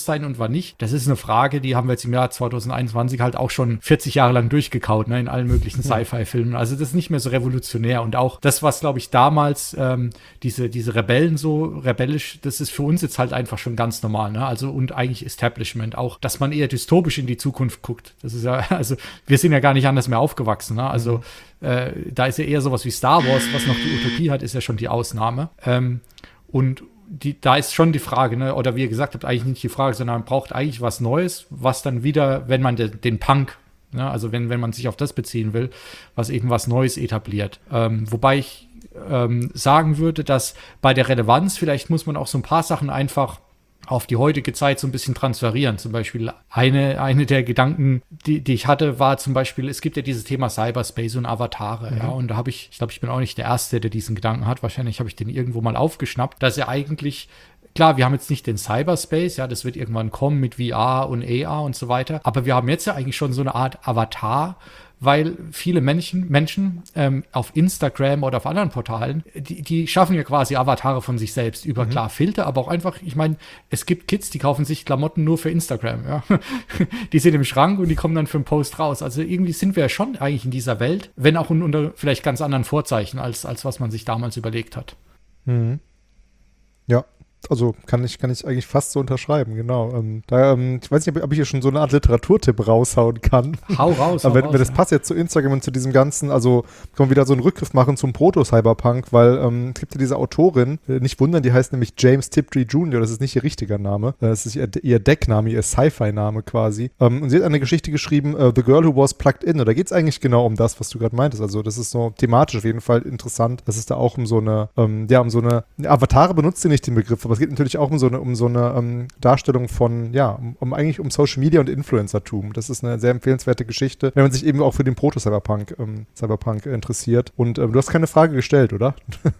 sein und wann nicht. Das ist eine Frage, die haben wir jetzt im Jahr zwanzig einundzwanzig halt auch schon vierzig Jahre lang durchgekaut, ne, in allen möglichen Sci-Fi-Filmen. Also das ist nicht mehr so revolutionär. Und auch das, was, glaube ich, damals ähm, diese, diese Rebellen so rebellisch, das ist für uns jetzt halt einfach schon ganz normal. Ne? Also und eigentlich Establishment auch, dass man eher dystopisch in die Zukunft guckt. Das ist ja, also wir sind ja gar nicht anders mehr aufgewachsen. Ne? Also mhm. äh, da ist ja eher sowas wie Star Wars, was noch die Utopie hat, ist ja schon die Ausnahme. Ähm, und Die, da ist schon die Frage, ne, oder wie ihr gesagt habt, eigentlich nicht die Frage, sondern man braucht eigentlich was Neues, was dann wieder, wenn man de, den Punk, ne, also wenn, wenn man sich auf das beziehen will, was eben was Neues etabliert. Ähm, wobei ich ähm, sagen würde, dass bei der Relevanz, vielleicht muss man auch so ein paar Sachen einfach auf die heutige Zeit so ein bisschen transferieren. Zum Beispiel eine, eine der Gedanken, die, die ich hatte, war zum Beispiel, es gibt ja dieses Thema Cyberspace und Avatare. Mhm. Ja, und da habe ich, ich glaube, ich bin auch nicht der Erste, der diesen Gedanken hat. Wahrscheinlich habe ich den irgendwo mal aufgeschnappt, dass er eigentlich, klar, wir haben jetzt nicht den Cyberspace, ja, das wird irgendwann kommen mit V R und A R und so weiter. Aber wir haben jetzt ja eigentlich schon so eine Art Avatar, weil viele Menschen, Menschen ähm, auf Instagram oder auf anderen Portalen, die, die schaffen ja quasi Avatare von sich selbst über mhm. klar Filter, aber auch einfach, ich meine, es gibt Kids, die kaufen sich Klamotten nur für Instagram, ja. Die sind im Schrank und die kommen dann für einen Post raus. Also irgendwie sind wir ja schon eigentlich in dieser Welt, wenn auch unter vielleicht ganz anderen Vorzeichen, als, als was man sich damals überlegt hat. Mhm. Ja. Also kann ich, kann ich eigentlich fast so unterschreiben, genau. Ähm, da, ähm, ich weiß nicht, ob ich hier schon so eine Art Literaturtipp raushauen kann. Hau raus. Aber hau wenn, raus, wenn das ja. passt jetzt zu Instagram und zu diesem ganzen, also können wir wieder so einen Rückgriff machen zum Proto-Cyberpunk, weil ähm, es gibt ja diese Autorin, äh, nicht wundern, die heißt nämlich James Tiptree Junior, das ist nicht ihr richtiger Name, äh, das ist ihr, ihr Deckname, ihr Sci-Fi-Name quasi. Ähm, und sie hat eine Geschichte geschrieben, uh, The Girl Who Was Plugged In, und da geht es eigentlich genau um das, was du gerade meintest. Also das ist so thematisch auf jeden Fall interessant, dass es da auch um so eine, ähm, ja, um so eine, Avatare benutzt sie nicht den Begriff, aber es geht natürlich auch um so eine, um so eine ähm, Darstellung von, ja, um, um eigentlich um Social Media und Influencertum. Das ist eine sehr empfehlenswerte Geschichte, wenn man sich eben auch für den Proto-Cyberpunk ähm, Cyberpunk interessiert. Und ähm, du hast keine Frage gestellt, oder?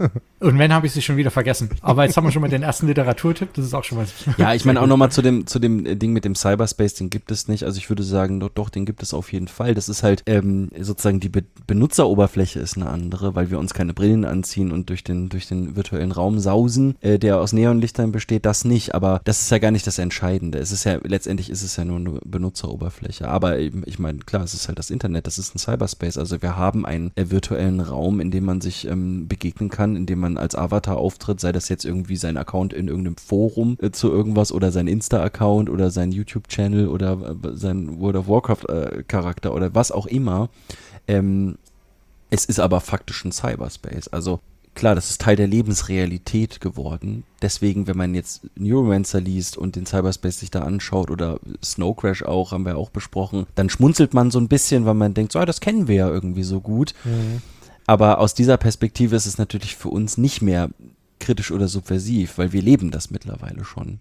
Und wenn, habe ich sie schon wieder vergessen. Aber jetzt haben wir schon mal den ersten Literaturtipp, das ist auch schon mal. Ja, ich meine auch nochmal zu dem, zu dem Ding mit dem Cyberspace, den gibt es nicht. Also ich würde sagen, doch, doch den gibt es auf jeden Fall. Das ist halt ähm, sozusagen die Be- Benutzeroberfläche ist eine andere, weil wir uns keine Brillen anziehen und durch den, durch den virtuellen Raum sausen, äh, der aus Neonlichtern besteht, das nicht, aber das ist ja gar nicht das Entscheidende. Es ist ja, letztendlich ist es ja nur eine Benutzeroberfläche. Aber eben, ich meine, klar, es ist halt das Internet, das ist ein Cyberspace. Also wir haben einen äh, virtuellen Raum, in dem man sich ähm, begegnen kann, in dem man als Avatar auftritt, sei das jetzt irgendwie sein Account in irgendeinem Forum äh, zu irgendwas oder sein Insta-Account oder sein YouTube-Channel oder äh, sein World of Warcraft-Charakter äh, oder was auch immer. Ähm, es ist aber faktisch ein Cyberspace. Also klar, das ist Teil der Lebensrealität geworden. Deswegen, wenn man jetzt Neuromancer liest und den Cyberspace sich da anschaut oder Snow Crash auch, haben wir auch besprochen, dann schmunzelt man so ein bisschen, weil man denkt, so, ah, das kennen wir ja irgendwie so gut. Mhm. Aber aus dieser Perspektive ist es natürlich für uns nicht mehr kritisch oder subversiv, weil wir leben das mittlerweile schon.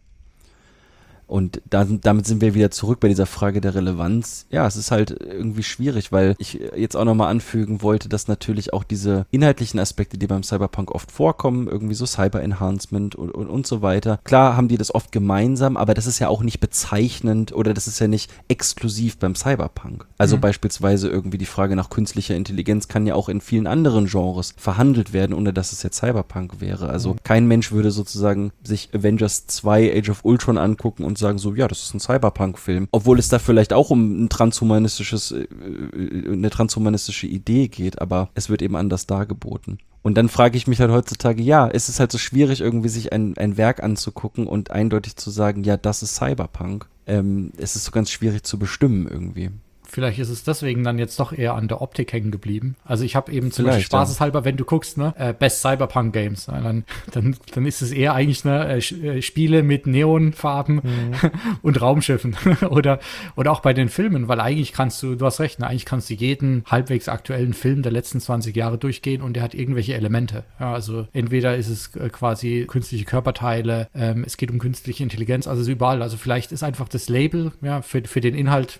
Und dann, damit sind wir wieder zurück bei dieser Frage der Relevanz. Ja, es ist halt irgendwie schwierig, weil ich jetzt auch nochmal anfügen wollte, dass natürlich auch diese inhaltlichen Aspekte, die beim Cyberpunk oft vorkommen, irgendwie so Cyber-Enhancement und, und, und so weiter. Klar haben die das oft gemeinsam, aber das ist ja auch nicht bezeichnend oder das ist ja nicht exklusiv beim Cyberpunk. Also mhm. beispielsweise irgendwie die Frage nach künstlicher Intelligenz kann ja auch in vielen anderen Genres verhandelt werden, ohne dass es jetzt Cyberpunk wäre. Also mhm. kein Mensch würde sozusagen sich Avengers zwei Age of Ultron angucken und sagen so, ja, das ist ein Cyberpunk-Film. Obwohl es da vielleicht auch um ein transhumanistisches, äh, eine transhumanistische Idee geht, aber es wird eben anders dargeboten. Und dann frage ich mich halt heutzutage, ja, es ist halt so schwierig, irgendwie sich ein, ein Werk anzugucken und eindeutig zu sagen, ja, das ist Cyberpunk. Ähm, es ist so ganz schwierig zu bestimmen irgendwie. Vielleicht ist es deswegen dann jetzt doch eher an der Optik hängen geblieben. Also ich habe eben zum Vielleicht, Beispiel spaßeshalber, ja. wenn du guckst, ne, äh, Best Cyberpunk Games, äh, dann, dann, dann ist es eher eigentlich ne, äh, Spiele mit Neonfarben mhm. und Raumschiffen oder, oder auch bei den Filmen, weil eigentlich kannst du, du hast recht, ne, eigentlich kannst du jeden halbwegs aktuellen Film der letzten zwanzig Jahre durchgehen und der hat irgendwelche Elemente. Ja, also entweder ist es äh, quasi künstliche Körperteile, ähm, es geht um künstliche Intelligenz, also so überall. Also vielleicht ist einfach das Label ja, für, für den Inhalt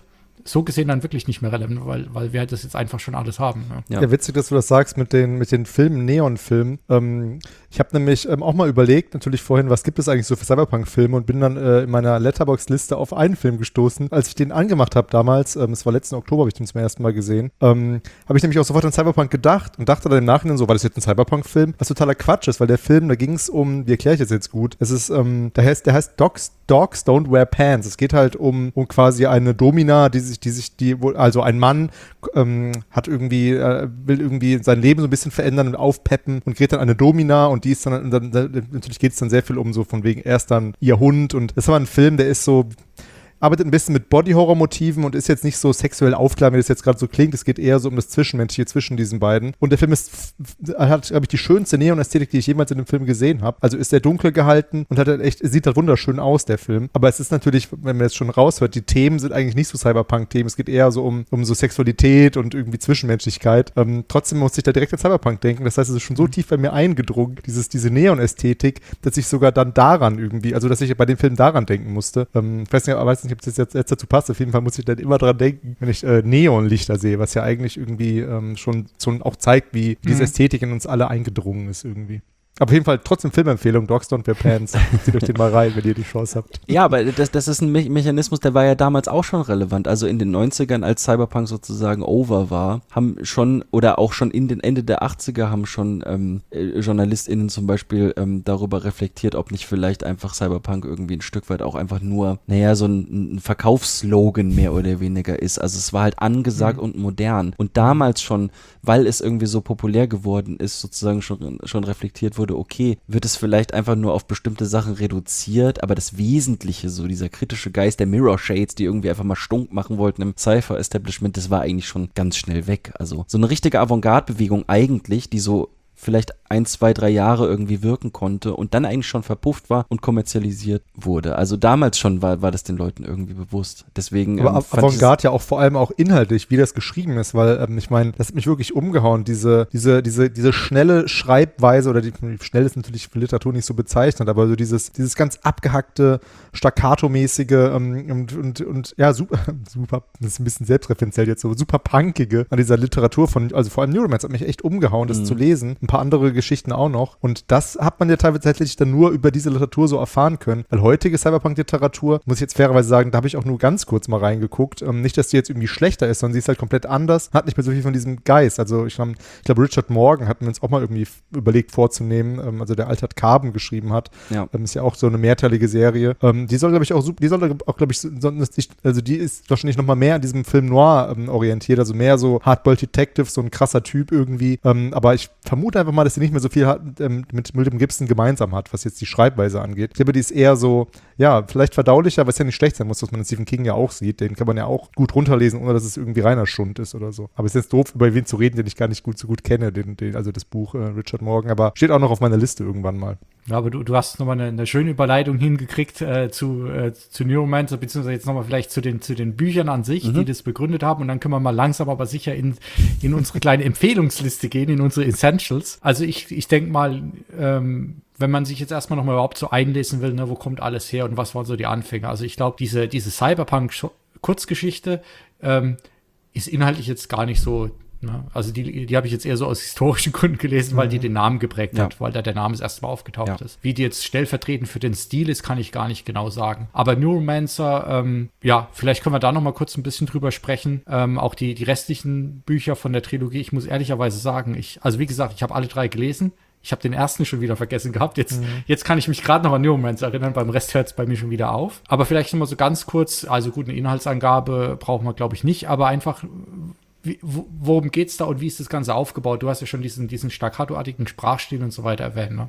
so gesehen dann wirklich nicht mehr relevant, weil, weil wir das jetzt einfach schon alles haben. Ne? Ja. ja, witzig, dass du das sagst mit den, mit den Filmen, Neon-Filmen. Ähm, ich habe nämlich ähm, auch mal überlegt, natürlich vorhin, was gibt es eigentlich so für Cyberpunk-Filme und bin dann äh, in meiner Letterboxd-Liste auf einen Film gestoßen. Als ich den angemacht habe damals, ähm, es war letzten Oktober, habe ich den zum ersten Mal gesehen, ähm, habe ich nämlich auch sofort an Cyberpunk gedacht und dachte dann im Nachhinein so, war das jetzt ein Cyberpunk-Film? Was totaler Quatsch ist, weil der Film, da ging es um, wie erkläre ich das jetzt gut? Es ist, ähm, der heißt, der heißt Dogs, Dogs Don't Wear Pants. Es geht halt um, um quasi eine Domina, die sich, die sich, die wohl, also ein Mann ähm, hat irgendwie, äh, will irgendwie sein Leben so ein bisschen verändern und aufpeppen und kriegt dann eine Domina und die ist dann, und dann, dann natürlich geht es dann sehr viel um so von wegen, er ist dann ihr Hund und das war ein Film, der ist so, arbeitet ein bisschen mit Body-Horror-Motiven und ist jetzt nicht so sexuell aufgeladen, wie das jetzt gerade so klingt. Es geht eher so um das Zwischenmenschliche zwischen diesen beiden. Und der Film ist, hat, glaube ich, die schönste Neon-Ästhetik, die ich jemals in einem Film gesehen habe. Also ist sehr dunkel gehalten und hat halt echt, sieht halt wunderschön aus, der Film. Aber es ist natürlich, wenn man jetzt schon raushört, die Themen sind eigentlich nicht so Cyberpunk-Themen. Es geht eher so um, um so Sexualität und irgendwie Zwischenmenschlichkeit. Ähm, trotzdem muss ich da direkt an Cyberpunk denken. Das heißt, es ist schon so tief bei mir eingedrungen, dieses, diese Neon-Ästhetik, dass ich sogar dann daran irgendwie, also dass ich bei dem Film daran denken musste. Ähm, ich weiß nicht, weiß nicht, ob das jetzt, jetzt dazu passt. Auf jeden Fall muss ich dann immer dran denken, wenn ich äh, Neonlichter sehe, was ja eigentlich irgendwie ähm, schon, schon auch zeigt, wie diese Ästhetik in uns alle eingedrungen ist irgendwie. Aber auf jeden Fall trotzdem Filmempfehlung, Dogs Don't Wear Pants. Zieht euch den mal rein, wenn ihr die Chance habt. Ja, aber das, das ist ein Me- Mechanismus, der war ja damals auch schon relevant. Also in den neunzigern, als Cyberpunk sozusagen over war, haben schon, oder auch schon in den Ende der achtziger haben schon ähm, äh, JournalistInnen zum Beispiel ähm, darüber reflektiert, ob nicht vielleicht einfach Cyberpunk irgendwie ein Stück weit auch einfach nur, naja, so ein, ein Verkaufsslogan mehr oder weniger ist. Also es war halt angesagt mhm. und modern. Und damals schon, weil es irgendwie so populär geworden ist, sozusagen schon, schon reflektiert wurde, okay, wird es vielleicht einfach nur auf bestimmte Sachen reduziert, aber das Wesentliche, so dieser kritische Geist der Mirror Shades, die irgendwie einfach mal stunk machen wollten im Cypher-Establishment, das war eigentlich schon ganz schnell weg. Also so eine richtige Avantgarde-Bewegung eigentlich, die so vielleicht ein, zwei, drei Jahre irgendwie wirken konnte und dann eigentlich schon verpufft war und kommerzialisiert wurde. Also damals schon war, war das den Leuten irgendwie bewusst. Deswegen. Aber ähm, Avantgarde ja auch vor allem auch inhaltlich, wie das geschrieben ist, weil ähm, ich meine, das hat mich wirklich umgehauen, diese, diese, diese, diese schnelle Schreibweise oder die, schnell ist natürlich für Literatur nicht so bezeichnet, aber so dieses, dieses ganz abgehackte, staccato-mäßige ähm, und, und, und ja, super, super, das ist ein bisschen selbstreferenziell jetzt so, super punkige an dieser Literatur von, also vor allem Neuromancer hat mich echt umgehauen, das mhm. zu lesen. Ein paar andere Geschichten auch noch. Und das hat man ja tatsächlich dann nur über diese Literatur so erfahren können. Weil heutige Cyberpunk-Literatur, muss ich jetzt fairerweise sagen, da habe ich auch nur ganz kurz mal reingeguckt. Ähm, nicht, dass die jetzt irgendwie schlechter ist, sondern sie ist halt komplett anders. Hat nicht mehr so viel von diesem Geist. Also ich glaube, ich glaub, Richard Morgan hatten wir uns auch mal irgendwie f- überlegt vorzunehmen. Ähm, also der Altered Carbon geschrieben hat. Ja. Ähm, ist ja auch so eine mehrteilige Serie. Ähm, die soll, glaube ich, auch super, die soll auch, glaube ich, so, also die ist wahrscheinlich nochmal mehr an diesem Film Noir ähm, orientiert. Also mehr so Hardboiled Detective, so ein krasser Typ irgendwie. Ähm, aber ich vermute einfach mal, dass sie nicht mehr so viel hat, ähm, mit William Gibson gemeinsam hat, was jetzt die Schreibweise angeht. Ich glaube, die ist eher so, ja, vielleicht verdaulicher, was ja nicht schlecht sein muss, was man in Stephen King ja auch sieht. Den kann man ja auch gut runterlesen, ohne dass es irgendwie reiner Schund ist oder so. Aber es ist jetzt doof, über wen zu reden, den ich gar nicht gut so gut kenne, den, den, also das Buch äh, Richard Morgan. Aber steht auch noch auf meiner Liste irgendwann mal. Ja, aber du, du hast nochmal eine, eine schöne Überleitung hingekriegt äh, zu, äh, zu Neuromancer, beziehungsweise jetzt nochmal vielleicht zu den, zu den Büchern an sich, mhm. die das begründet haben. Und dann können wir mal langsam aber sicher in, in unsere kleine Empfehlungsliste gehen, in unsere Essentials. Also ich, ich denke mal, ähm, wenn man sich jetzt erstmal nochmal überhaupt so einlesen will, ne, wo kommt alles her und was waren so die Anfänge. Also ich glaube, diese, diese Cyberpunk-Kurzgeschichte ähm, ist inhaltlich jetzt gar nicht so. Also die, die habe ich jetzt eher so aus historischen Gründen gelesen, mhm. weil die den Namen geprägt hat, ja. weil da der Name das erste Mal aufgetaucht ja. ist. Wie die jetzt stellvertretend für den Stil ist, kann ich gar nicht genau sagen. Aber Neuromancer, ähm, ja, vielleicht können wir da noch mal kurz ein bisschen drüber sprechen. Ähm, auch die, die restlichen Bücher von der Trilogie, ich muss ehrlicherweise sagen, ich, also wie gesagt, ich habe alle drei gelesen. Ich habe den ersten schon wieder vergessen gehabt. Jetzt, mhm. jetzt kann ich mich gerade noch an Neuromancer erinnern. Beim Rest hört es bei mir schon wieder auf. Aber vielleicht noch mal so ganz kurz, also gut, eine Inhaltsangabe brauchen wir, glaube ich, nicht, aber einfach Wie, worum geht's da und wie ist das Ganze aufgebaut? Du hast ja schon diesen, diesen staccatoartigen Sprachstil und so weiter erwähnt, ne?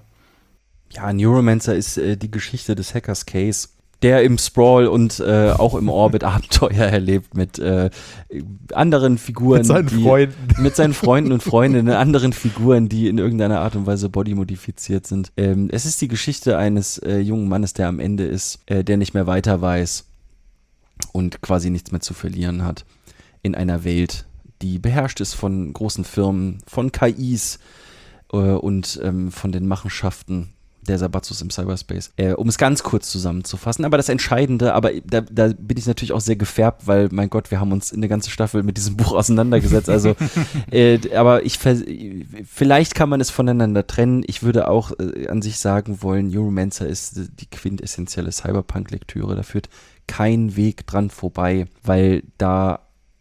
Ja, Neuromancer ist äh, die Geschichte des Hackers Case, der im Sprawl und äh, auch im Orbit Abenteuer erlebt mit äh, anderen Figuren. Mit seinen die, Freunden. Mit seinen Freunden und Freundinnen, anderen Figuren, die in irgendeiner Art und Weise bodymodifiziert sind. Ähm, es ist die Geschichte eines äh, jungen Mannes, der am Ende ist, äh, der nicht mehr weiter weiß und quasi nichts mehr zu verlieren hat in einer Welt, die beherrscht ist von großen Firmen, von K Is äh, und ähm, von den Machenschaften der Sabazus im Cyberspace. Äh, um es ganz kurz zusammenzufassen. Aber das Entscheidende, aber da, da bin ich natürlich auch sehr gefärbt, weil, mein Gott, wir haben uns eine ganze Staffel mit diesem Buch auseinandergesetzt. Also, äh, aber ich vielleicht kann man es voneinander trennen. Ich würde auch äh, an sich sagen wollen, Neuromancer ist die quintessentielle Cyberpunk-Lektüre. Da führt kein Weg dran vorbei, weil da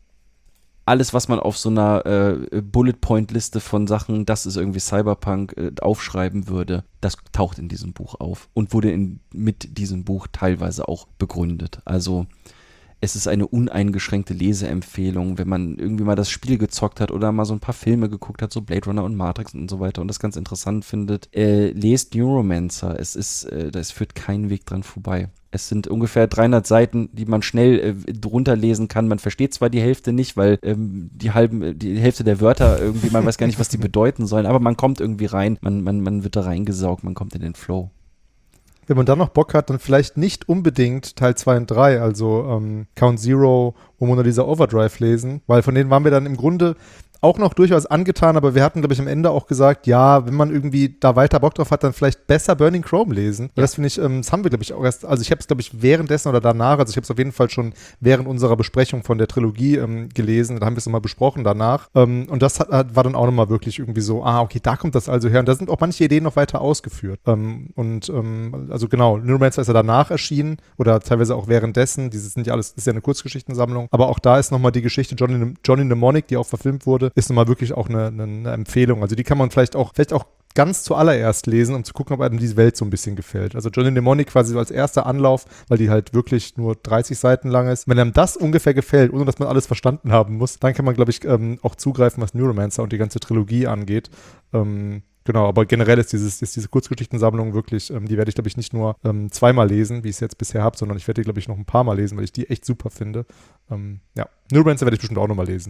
alles, was man auf so einer äh, Bullet-Point-Liste von Sachen, das ist irgendwie Cyberpunk, äh, aufschreiben würde, das taucht in diesem Buch auf und wurde in, mit diesem Buch teilweise auch begründet. Also es ist eine uneingeschränkte Leseempfehlung, wenn man irgendwie mal das Spiel gezockt hat oder mal so ein paar Filme geguckt hat, so Blade Runner und Matrix und so weiter und das ganz interessant findet. Äh, lest Neuromancer, es ist, äh, es führt kein Weg dran vorbei. Es sind ungefähr dreihundert Seiten, die man schnell äh, drunter lesen kann. Man versteht zwar die Hälfte nicht, weil ähm, die, halben, die Hälfte der Wörter irgendwie, man weiß gar nicht, was die bedeuten sollen, aber man kommt irgendwie rein, man, man, man wird da reingesaugt, man kommt in den Flow. Wenn man dann noch Bock hat, dann vielleicht nicht unbedingt Teil zwei und drei, also ähm, Count Zero und Mona Lisa Overdrive lesen, weil von denen waren wir dann im Grunde auch noch durchaus angetan, aber wir hatten, glaube ich, am Ende auch gesagt, ja, wenn man irgendwie da weiter Bock drauf hat, dann vielleicht besser Burning Chrome lesen. Ja. Das finde ich, ähm, das haben wir, glaube ich, auch erst, also ich habe es, glaube ich, währenddessen oder danach, also ich habe es auf jeden Fall schon während unserer Besprechung von der Trilogie ähm, gelesen, da haben wir es nochmal besprochen danach ähm, und das hat, hat, war dann auch nochmal wirklich irgendwie so, ah, okay, da kommt das also her und da sind auch manche Ideen noch weiter ausgeführt ähm, und ähm, also genau, Neuromancer ist ja danach erschienen oder teilweise auch währenddessen, dieses sind ja alles, das ist ja eine Kurzgeschichtensammlung, aber auch da ist nochmal die Geschichte Johnny, Johnny Mnemonic, die auch verfilmt wurde, ist nochmal wirklich auch eine, eine, eine Empfehlung. Also die kann man vielleicht auch, vielleicht auch ganz zuallererst lesen, um zu gucken, ob einem diese Welt so ein bisschen gefällt. Also Johnny Mnemonic quasi so als erster Anlauf, weil die halt wirklich nur dreißig Seiten lang ist. Wenn einem das ungefähr gefällt, ohne dass man alles verstanden haben muss, dann kann man, glaube ich, ähm, auch zugreifen, was Neuromancer und die ganze Trilogie angeht. Ähm, Genau, aber generell ist, dieses, ist diese Kurzgeschichtensammlung wirklich, ähm, die werde ich, glaube ich, nicht nur ähm, zweimal lesen, wie ich es jetzt bisher habe, sondern ich werde die, glaube ich, noch ein paar Mal lesen, weil ich die echt super finde. Ähm, ja, Neuromancer werde ich bestimmt auch nochmal lesen.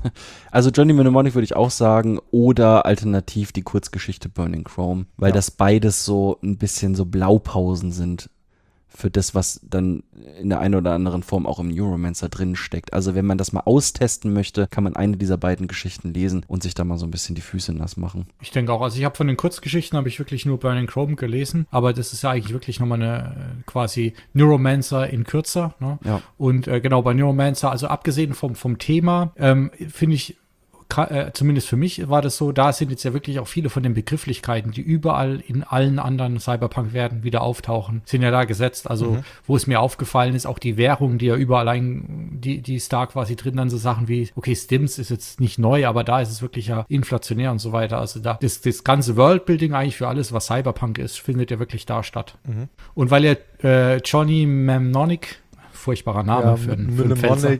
Also Johnny Mnemonic würde ich auch sagen oder alternativ die Kurzgeschichte Burning Chrome, weil ja. das beides so ein bisschen so Blaupausen sind für das, was dann in der einen oder anderen Form auch im Neuromancer drin steckt. Also wenn man das mal austesten möchte, kann man eine dieser beiden Geschichten lesen und sich da mal so ein bisschen die Füße nass machen. Ich denke auch, also ich habe von den Kurzgeschichten habe ich wirklich nur Burning Chrome gelesen, aber das ist ja eigentlich wirklich nochmal eine quasi Neuromancer in kürzer. Ne? Ja. Und äh, genau, bei Neuromancer, also abgesehen vom, vom Thema, ähm, finde ich, Äh, zumindest für mich war das so, da sind jetzt ja wirklich auch viele von den Begrifflichkeiten, die überall in allen anderen Cyberpunk-Werten wieder auftauchen, sind ja da gesetzt. Also, mhm. wo es mir aufgefallen ist, auch die Währung, die ja überall ein, die, die ist da quasi drin, dann so Sachen wie, okay, Stims ist jetzt nicht neu, aber da ist es wirklich ja inflationär und so weiter. Also da, das, das ganze Worldbuilding eigentlich für alles, was Cyberpunk ist, findet ja wirklich da statt. Mhm. Und weil ja äh, Johnny Mnemonic, furchtbarer Name ja, für einen, für einen Pfälzer.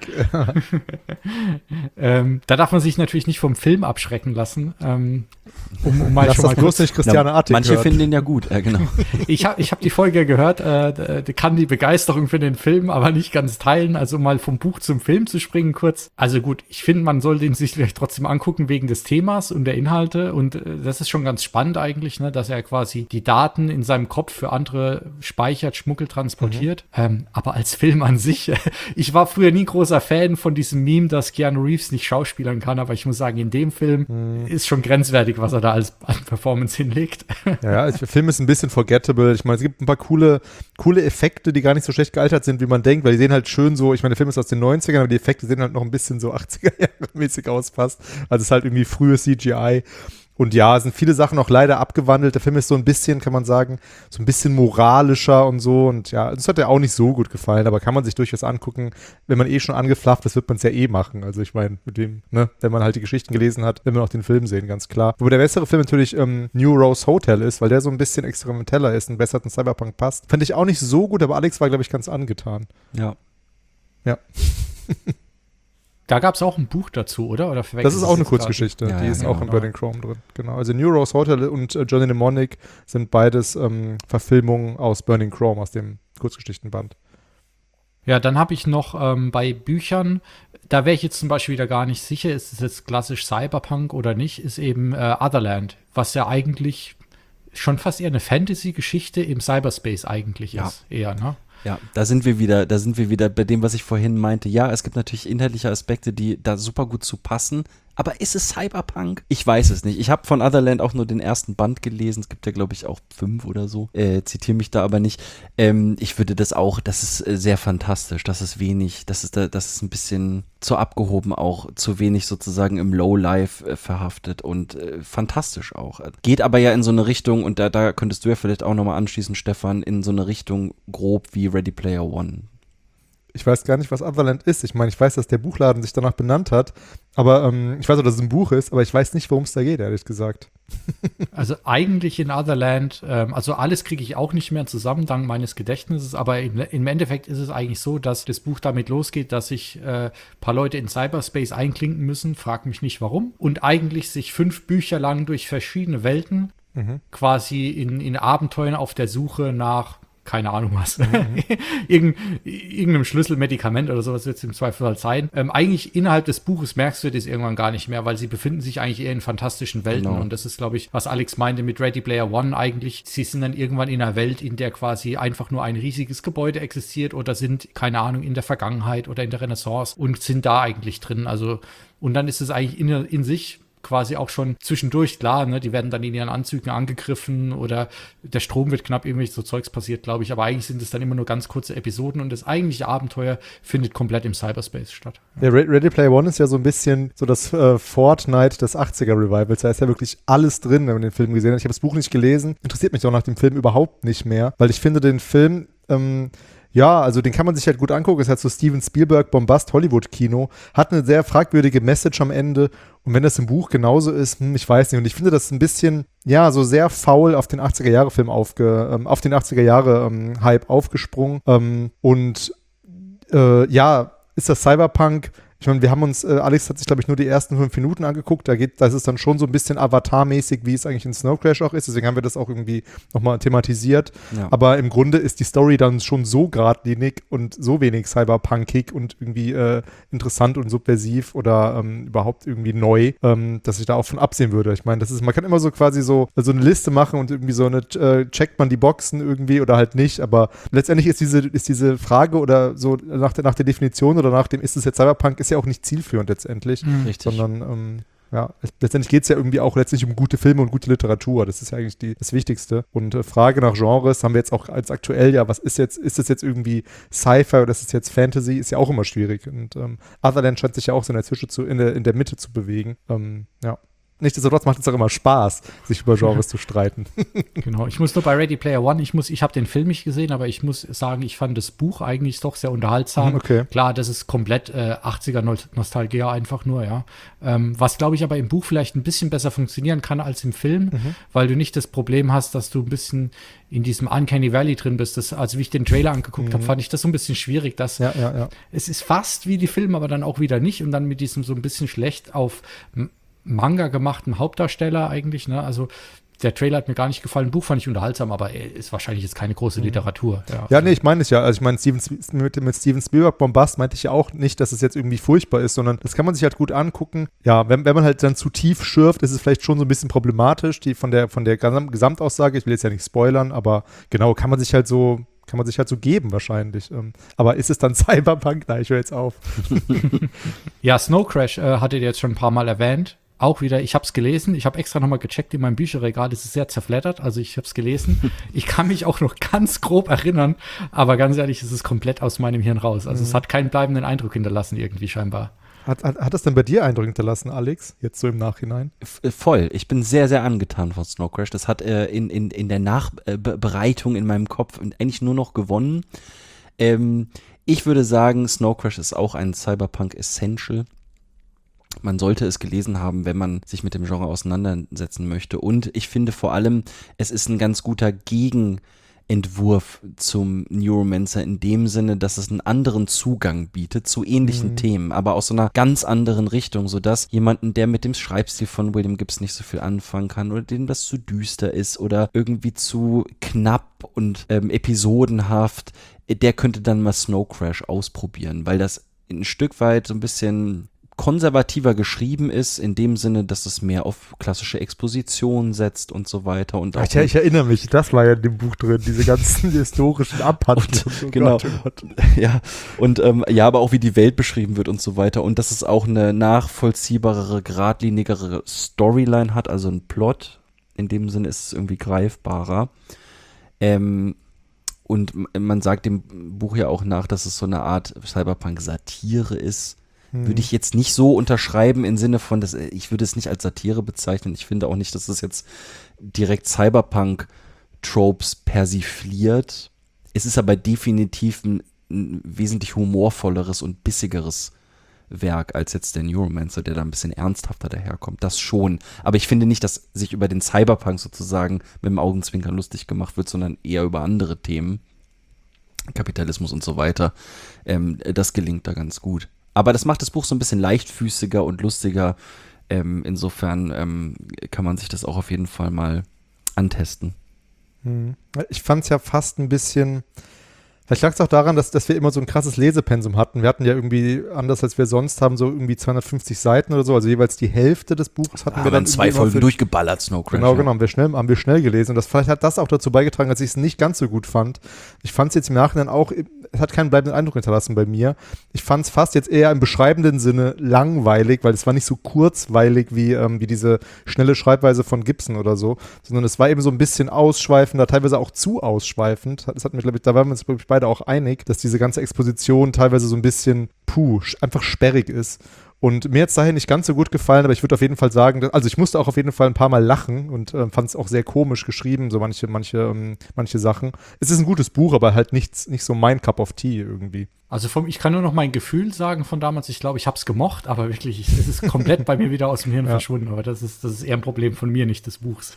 ähm, da darf man sich natürlich nicht vom Film abschrecken lassen. Ähm, um, um mal Lass schon das mal bloß nicht Christiane Artig Manche gehört. finden den ja gut, ja genau. ich habe ich hab die Folge gehört, äh, kann die Begeisterung für den Film aber nicht ganz teilen. Also um mal vom Buch zum Film zu springen kurz. Also gut, ich finde, man soll den sich vielleicht trotzdem angucken wegen des Themas und der Inhalte. Und äh, das ist schon ganz spannend eigentlich, ne, dass er quasi die Daten in seinem Kopf für andere speichert, schmuggelt, transportiert. Mhm. Ähm, aber als Film an sich, ich war früher nie großer Fan von diesem Meme, dass Keanu Reeves nicht schauspielern kann, aber ich muss sagen, in dem Film mhm. ist schon grenzwertig, was er da als Performance hinlegt. Ja, ja, der Film ist ein bisschen forgettable. Ich meine, es gibt ein paar coole, coole Effekte, die gar nicht so schlecht gealtert sind, wie man denkt, weil die sehen halt schön so, ich meine, der Film ist aus den neunzigern, aber die Effekte sehen halt noch ein bisschen so achtziger-Jahre-mäßig aus fast. Also es ist halt irgendwie frühes C G I. Und ja, es sind viele Sachen auch leider abgewandelt. Der Film ist so ein bisschen, kann man sagen, so ein bisschen moralischer und so. Und ja, das hat ja auch nicht so gut gefallen, aber kann man sich durchaus angucken. Wenn man eh schon angeflafft ist, wird man es ja eh machen. Also ich meine, mit dem, ne, wenn man halt die Geschichten gelesen hat, will man auch den Film sehen, ganz klar. Wobei der bessere Film natürlich ähm, New Rose Hotel ist, weil der so ein bisschen experimenteller ist und besser zum Cyberpunk passt. Fand ich auch nicht so gut, aber Alex war, glaube ich, ganz angetan. Ja. Ja. Da gab es auch ein Buch dazu, oder? oder das ist auch eine Kurzgeschichte, ja, die ja, ist genau, auch in Burning Chrome drin. Genau. Also New Rose Hotel und äh, Johnny Mnemonic sind beides ähm, Verfilmungen aus Burning Chrome, aus dem Kurzgeschichtenband. Ja, dann habe ich noch ähm, bei Büchern, da wäre ich jetzt zum Beispiel wieder gar nicht sicher, ist es jetzt klassisch Cyberpunk oder nicht, ist eben äh, Otherland, was ja eigentlich schon fast eher eine Fantasy-Geschichte im Cyberspace eigentlich ja. ist. Eher, ne? Ja, da sind wir wieder, da sind wir wieder bei dem, was ich vorhin meinte. Ja, es gibt natürlich inhaltliche Aspekte, die da super gut zu passen, Aber ist es Cyberpunk? Ich weiß es nicht. Ich habe von Otherland auch nur den ersten Band gelesen. Es gibt ja, glaube ich, auch fünf oder so. Äh, zitiere mich da aber nicht. Ähm, ich würde das auch, das ist äh, sehr fantastisch. Das ist wenig, das ist, das ist ein bisschen zu abgehoben auch, zu wenig sozusagen im Lowlife äh, verhaftet und äh, fantastisch auch. Geht aber ja in so eine Richtung, und da, da könntest du ja vielleicht auch nochmal anschließen, Stefan, in so eine Richtung grob wie Ready Player One. Ich weiß gar nicht, was Otherland ist. Ich meine, ich weiß, dass der Buchladen sich danach benannt hat, aber ähm, ich weiß auch, dass es ein Buch ist, aber ich weiß nicht, worum es da geht, ehrlich gesagt. Also eigentlich in Otherland, ähm, also alles kriege ich auch nicht mehr zusammen, dank meines Gedächtnisses, aber im, im Endeffekt ist es eigentlich so, dass das Buch damit losgeht, dass sich ein äh, paar Leute in Cyberspace einklinken müssen, frag mich nicht warum, und eigentlich sich fünf Bücher lang durch verschiedene Welten mhm. quasi in, in Abenteuern auf der Suche nach keine Ahnung was, mhm. Irgend, irgendeinem Schlüsselmedikament oder sowas wird es im Zweifelsfall sein. Ähm, eigentlich innerhalb des Buches merkst du das irgendwann gar nicht mehr, weil sie befinden sich eigentlich eher in fantastischen Welten. Genau. Und das ist, glaube ich, was Alex meinte mit Ready Player One eigentlich. Sie sind dann irgendwann in einer Welt, in der quasi einfach nur ein riesiges Gebäude existiert oder sind, keine Ahnung, in der Vergangenheit oder in der Renaissance und sind da eigentlich drin. Also, und dann ist es eigentlich in, in sich quasi auch schon zwischendurch klar, ne, die werden dann in ihren Anzügen angegriffen oder der Strom wird knapp, irgendwie so Zeugs passiert, glaube ich, aber eigentlich sind es dann immer nur ganz kurze Episoden und das eigentliche Abenteuer findet komplett im Cyberspace statt. Ja, ja Ready Player One ist ja so ein bisschen so das äh, Fortnite des achtziger-Revivals, da ist ja wirklich alles drin, wenn man den Film gesehen hat. Ich habe das Buch nicht gelesen, interessiert mich auch nach dem Film überhaupt nicht mehr, weil ich finde den Film, ähm, ja, also den kann man sich halt gut angucken. Es ist halt so Steven Spielberg, Bombast, Hollywood-Kino. Hat eine sehr fragwürdige Message am Ende. Und wenn das im Buch genauso ist, hm, ich weiß nicht. Und ich finde das ein bisschen, ja, so sehr faul auf den achtziger-Jahre-Film aufge, ähm, auf den achtziger-Jahre-Hype ähm, aufgesprungen. Ähm, und äh, ja, ist das Cyberpunk? Ich meine, wir haben uns, äh, Alex hat sich, glaube ich, nur die ersten fünf Minuten angeguckt. Da geht, das ist dann schon so ein bisschen Avatar-mäßig, wie es eigentlich in Snow Crash auch ist. Deswegen haben wir das auch irgendwie nochmal thematisiert. Ja. Aber im Grunde ist die Story dann schon so geradlinig und so wenig cyberpunkig und irgendwie äh, interessant und subversiv oder ähm, überhaupt irgendwie neu, ähm, dass ich da auch von absehen würde. Ich meine, das ist, man kann immer so quasi so, so eine Liste machen und irgendwie so eine, äh, checkt man die Boxen irgendwie oder halt nicht. Aber letztendlich ist diese, ist diese Frage oder so nach der, nach der Definition oder nach dem, ist es jetzt Cyberpunk, ist ja auch nicht zielführend letztendlich, mhm. sondern ähm, ja, letztendlich geht es ja irgendwie auch letztendlich um gute Filme und gute Literatur. Das ist ja eigentlich die, das Wichtigste. Und äh, Frage nach Genres haben wir jetzt auch als aktuell, ja, was ist jetzt, ist das jetzt irgendwie Sci-Fi oder ist das jetzt Fantasy, ist ja auch immer schwierig. Und ähm, Otherland scheint sich ja auch so in der Zwischen zu, in der, in der Mitte zu bewegen. Ähm, ja. Nichtsdestotrotz macht es auch immer Spaß, sich über Genres zu streiten. Genau, ich muss nur bei Ready Player One, ich muss, ich habe den Film nicht gesehen, aber ich muss sagen, ich fand das Buch eigentlich doch sehr unterhaltsam. Okay. Klar, das ist komplett äh, achtziger-Nostalgie einfach nur, ja. Ähm, was, glaube ich, aber im Buch vielleicht ein bisschen besser funktionieren kann als im Film, mhm. weil du nicht das Problem hast, dass du ein bisschen in diesem Uncanny Valley drin bist. Das, also wie ich den Trailer angeguckt mhm. habe, fand ich das so ein bisschen schwierig, dass ja, ja, ja. es ist fast wie die Filme, aber dann auch wieder nicht und dann mit diesem so ein bisschen schlecht auf Manga gemachten Hauptdarsteller eigentlich, ne? Also der Trailer hat mir gar nicht gefallen, Buch fand ich unterhaltsam, aber ey, ist wahrscheinlich jetzt keine große Literatur. Ja, ja nee, ich meine es ja. Also ich meine, Steven, mit, mit Steven Spielberg Bombast meinte ich ja auch nicht, dass es jetzt irgendwie furchtbar ist, sondern das kann man sich halt gut angucken. Ja, wenn, wenn man halt dann zu tief schürft, ist es vielleicht schon so ein bisschen problematisch, die von der, von der Gesamtaussage. Ich will jetzt ja nicht spoilern, aber genau, kann man sich halt so kann man sich halt so geben wahrscheinlich. Aber ist es dann Cyberpunk? Nein, ich höre jetzt auf. Ja, Snow Crash äh, hattet ihr jetzt schon ein paar Mal erwähnt. Auch wieder, ich habe es gelesen, ich habe extra nochmal gecheckt in meinem Bücherregal, es ist sehr zerfleddert, also ich habe es gelesen. Ich kann mich auch noch ganz grob erinnern, aber ganz ehrlich, es ist komplett aus meinem Hirn raus. Also mhm. es hat keinen bleibenden Eindruck hinterlassen irgendwie scheinbar. Hat, hat, hat das denn bei dir Eindruck hinterlassen, Alex, jetzt so im Nachhinein? Voll, ich bin sehr, sehr angetan von Snow Crash. Das hat äh, in, in, in der Nachbereitung in meinem Kopf eigentlich nur noch gewonnen. Ähm, ich würde sagen, Snow Crash ist auch ein Cyberpunk-Essential. Man sollte es gelesen haben, wenn man sich mit dem Genre auseinandersetzen möchte. Und ich finde vor allem, es ist ein ganz guter Gegenentwurf zum Neuromancer in dem Sinne, dass es einen anderen Zugang bietet zu ähnlichen mhm. Themen, aber aus so einer ganz anderen Richtung, sodass jemanden, der mit dem Schreibstil von William Gibbs nicht so viel anfangen kann oder dem das zu düster ist oder irgendwie zu knapp und ähm, episodenhaft, der könnte dann mal Snow Crash ausprobieren, weil das ein Stück weit so ein bisschen konservativer geschrieben ist, in dem Sinne, dass es mehr auf klassische Exposition setzt und so weiter. Und auch ich, ich erinnere mich, das war ja in dem Buch drin, diese ganzen historischen Abhandlungen. Und, oh genau, Gott, oh Gott. Ja, und ähm, ja, aber auch wie die Welt beschrieben wird und so weiter. Und dass es auch eine nachvollziehbarere, geradlinigere Storyline hat, also ein Plot. In dem Sinne ist es irgendwie greifbarer. Ähm, und man sagt dem Buch ja auch nach, dass es so eine Art Cyberpunk-Satire ist. Hm. Würde ich jetzt nicht so unterschreiben im Sinne von, dass ich würde es nicht als Satire bezeichnen. Ich finde auch nicht, dass es jetzt direkt Cyberpunk-Tropes persifliert. Es ist aber definitiv ein, ein wesentlich humorvolleres und bissigeres Werk als jetzt der Neuromancer, der da ein bisschen ernsthafter daherkommt. Das schon. Aber ich finde nicht, dass sich über den Cyberpunk sozusagen mit dem Augenzwinkern lustig gemacht wird, sondern eher über andere Themen. Kapitalismus und so weiter. Ähm, das gelingt da ganz gut. Aber das macht das Buch so ein bisschen leichtfüßiger und lustiger. Ähm, insofern ähm, kann man sich das auch auf jeden Fall mal antesten. Ich fand es ja fast ein bisschen... Vielleicht lag es auch daran, dass, dass wir immer so ein krasses Lesepensum hatten. Wir hatten ja irgendwie, anders als wir sonst haben, so irgendwie zweihundertfünfzig Seiten oder so, also jeweils die Hälfte des Buches hatten ja, wir dann. in zwei Folgen für, durchgeballert, Snow Crash. Genau, genau, haben wir schnell, haben wir schnell gelesen. Und das vielleicht hat das auch dazu beigetragen, dass ich es nicht ganz so gut fand. Ich fand es jetzt im Nachhinein auch, es hat keinen bleibenden Eindruck hinterlassen bei mir. Ich fand es fast jetzt eher im beschreibenden Sinne langweilig, weil es war nicht so kurzweilig wie, ähm, wie diese schnelle Schreibweise von Gibson oder so, sondern es war eben so ein bisschen ausschweifender, teilweise auch zu ausschweifend. Das hat mir, glaube ich, da waren wir uns, glaube ich, beide auch einig, dass diese ganze Exposition teilweise so ein bisschen, puh, einfach sperrig ist. Und mir hat es daher nicht ganz so gut gefallen, aber ich würde auf jeden Fall sagen, dass, also ich musste auch auf jeden Fall ein paar Mal lachen und äh, fand es auch sehr komisch geschrieben, so manche, manche, ähm, manche Sachen. Es ist ein gutes Buch, aber halt nichts, nicht so mein Cup of Tea irgendwie. Also vom, ich kann nur noch mein Gefühl sagen von damals, ich glaube, ich habe es gemocht, aber wirklich, es ist komplett bei mir wieder aus dem Hirn ja. verschwunden. Aber das ist, das ist eher ein Problem von mir, nicht des Buchs.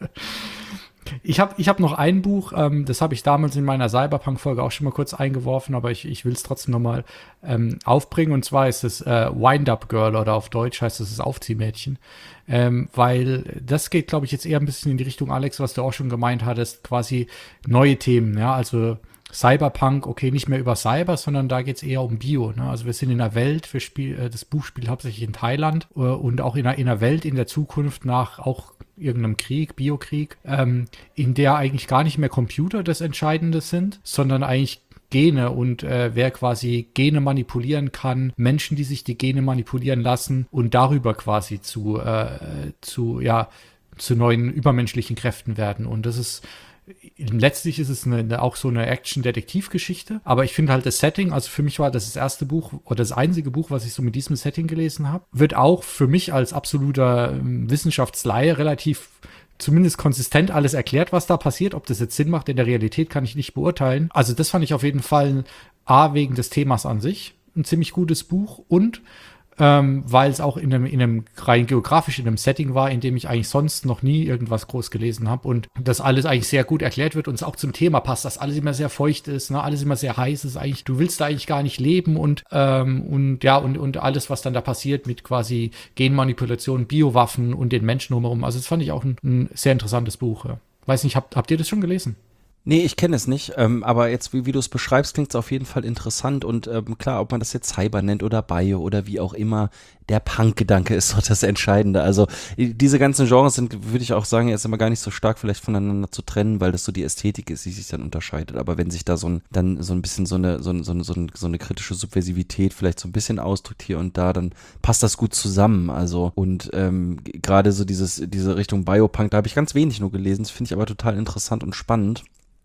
Ich habe ich hab noch ein Buch, ähm, das habe ich damals in meiner Cyberpunk-Folge auch schon mal kurz eingeworfen, aber ich, ich will es trotzdem nochmal ähm, aufbringen. Und zwar ist es äh, Wind-Up Girl oder auf Deutsch heißt es das Aufziehmädchen. Ähm, weil das geht, glaube ich, jetzt eher ein bisschen in die Richtung, Alex, was du auch schon gemeint hattest, quasi neue Themen, ja, also Cyberpunk, okay, nicht mehr über Cyber, sondern da geht es eher um Bio. Ne? Also wir sind in einer Welt, wir spiel, äh, das Buch spielt hauptsächlich in Thailand äh, und auch in einer, in einer Welt in der Zukunft nach auch irgendeinem Krieg, Biokrieg, ähm, in der eigentlich gar nicht mehr Computer das Entscheidende sind, sondern eigentlich Gene und äh, wer quasi Gene manipulieren kann, Menschen, die sich die Gene manipulieren lassen und darüber quasi zu, äh, zu, ja, zu neuen übermenschlichen Kräften werden. Und das ist letztlich ist es eine, eine, auch so eine Action-Detektiv-Geschichte, aber ich finde halt das Setting, also für mich war das das erste Buch oder das einzige Buch, was ich so mit diesem Setting gelesen habe, wird auch für mich als absoluter ähm, Wissenschaftsleihe relativ zumindest konsistent alles erklärt, was da passiert. Ob das jetzt Sinn macht in der Realität, kann ich nicht beurteilen. Also das fand ich auf jeden Fall A, wegen des Themas an sich ein ziemlich gutes Buch und Ähm, weil es auch in einem, in einem rein geografisch in einem Setting war, in dem ich eigentlich sonst noch nie irgendwas groß gelesen habe und das alles eigentlich sehr gut erklärt wird und es auch zum Thema passt, dass alles immer sehr feucht ist, ne? Alles immer sehr heiß ist, eigentlich, du willst da eigentlich gar nicht leben und ähm, und ja, und, und alles, was dann da passiert mit quasi Genmanipulation, Biowaffen und den Menschen drumherum. Also das fand ich auch ein, ein sehr interessantes Buch. Ja. Weiß nicht, habt, habt ihr das schon gelesen? Nee, ich kenne es nicht, ähm, aber jetzt, wie, wie du es beschreibst, klingt es auf jeden Fall interessant und ähm, klar, ob man das jetzt Cyber nennt oder Bio oder wie auch immer, der Punk-Gedanke ist doch das Entscheidende. Also diese ganzen Genres sind, würde ich auch sagen, jetzt immer gar nicht so stark vielleicht voneinander zu trennen, weil das so die Ästhetik ist, die sich dann unterscheidet. Aber wenn sich da so ein, dann so ein bisschen so eine, so, so, so, so eine kritische Subversivität vielleicht so ein bisschen ausdrückt hier und da, dann passt das gut zusammen. Also und ähm, gerade so dieses, diese Richtung Biopunk, da habe ich ganz wenig nur gelesen, das finde ich aber total interessant und spannend.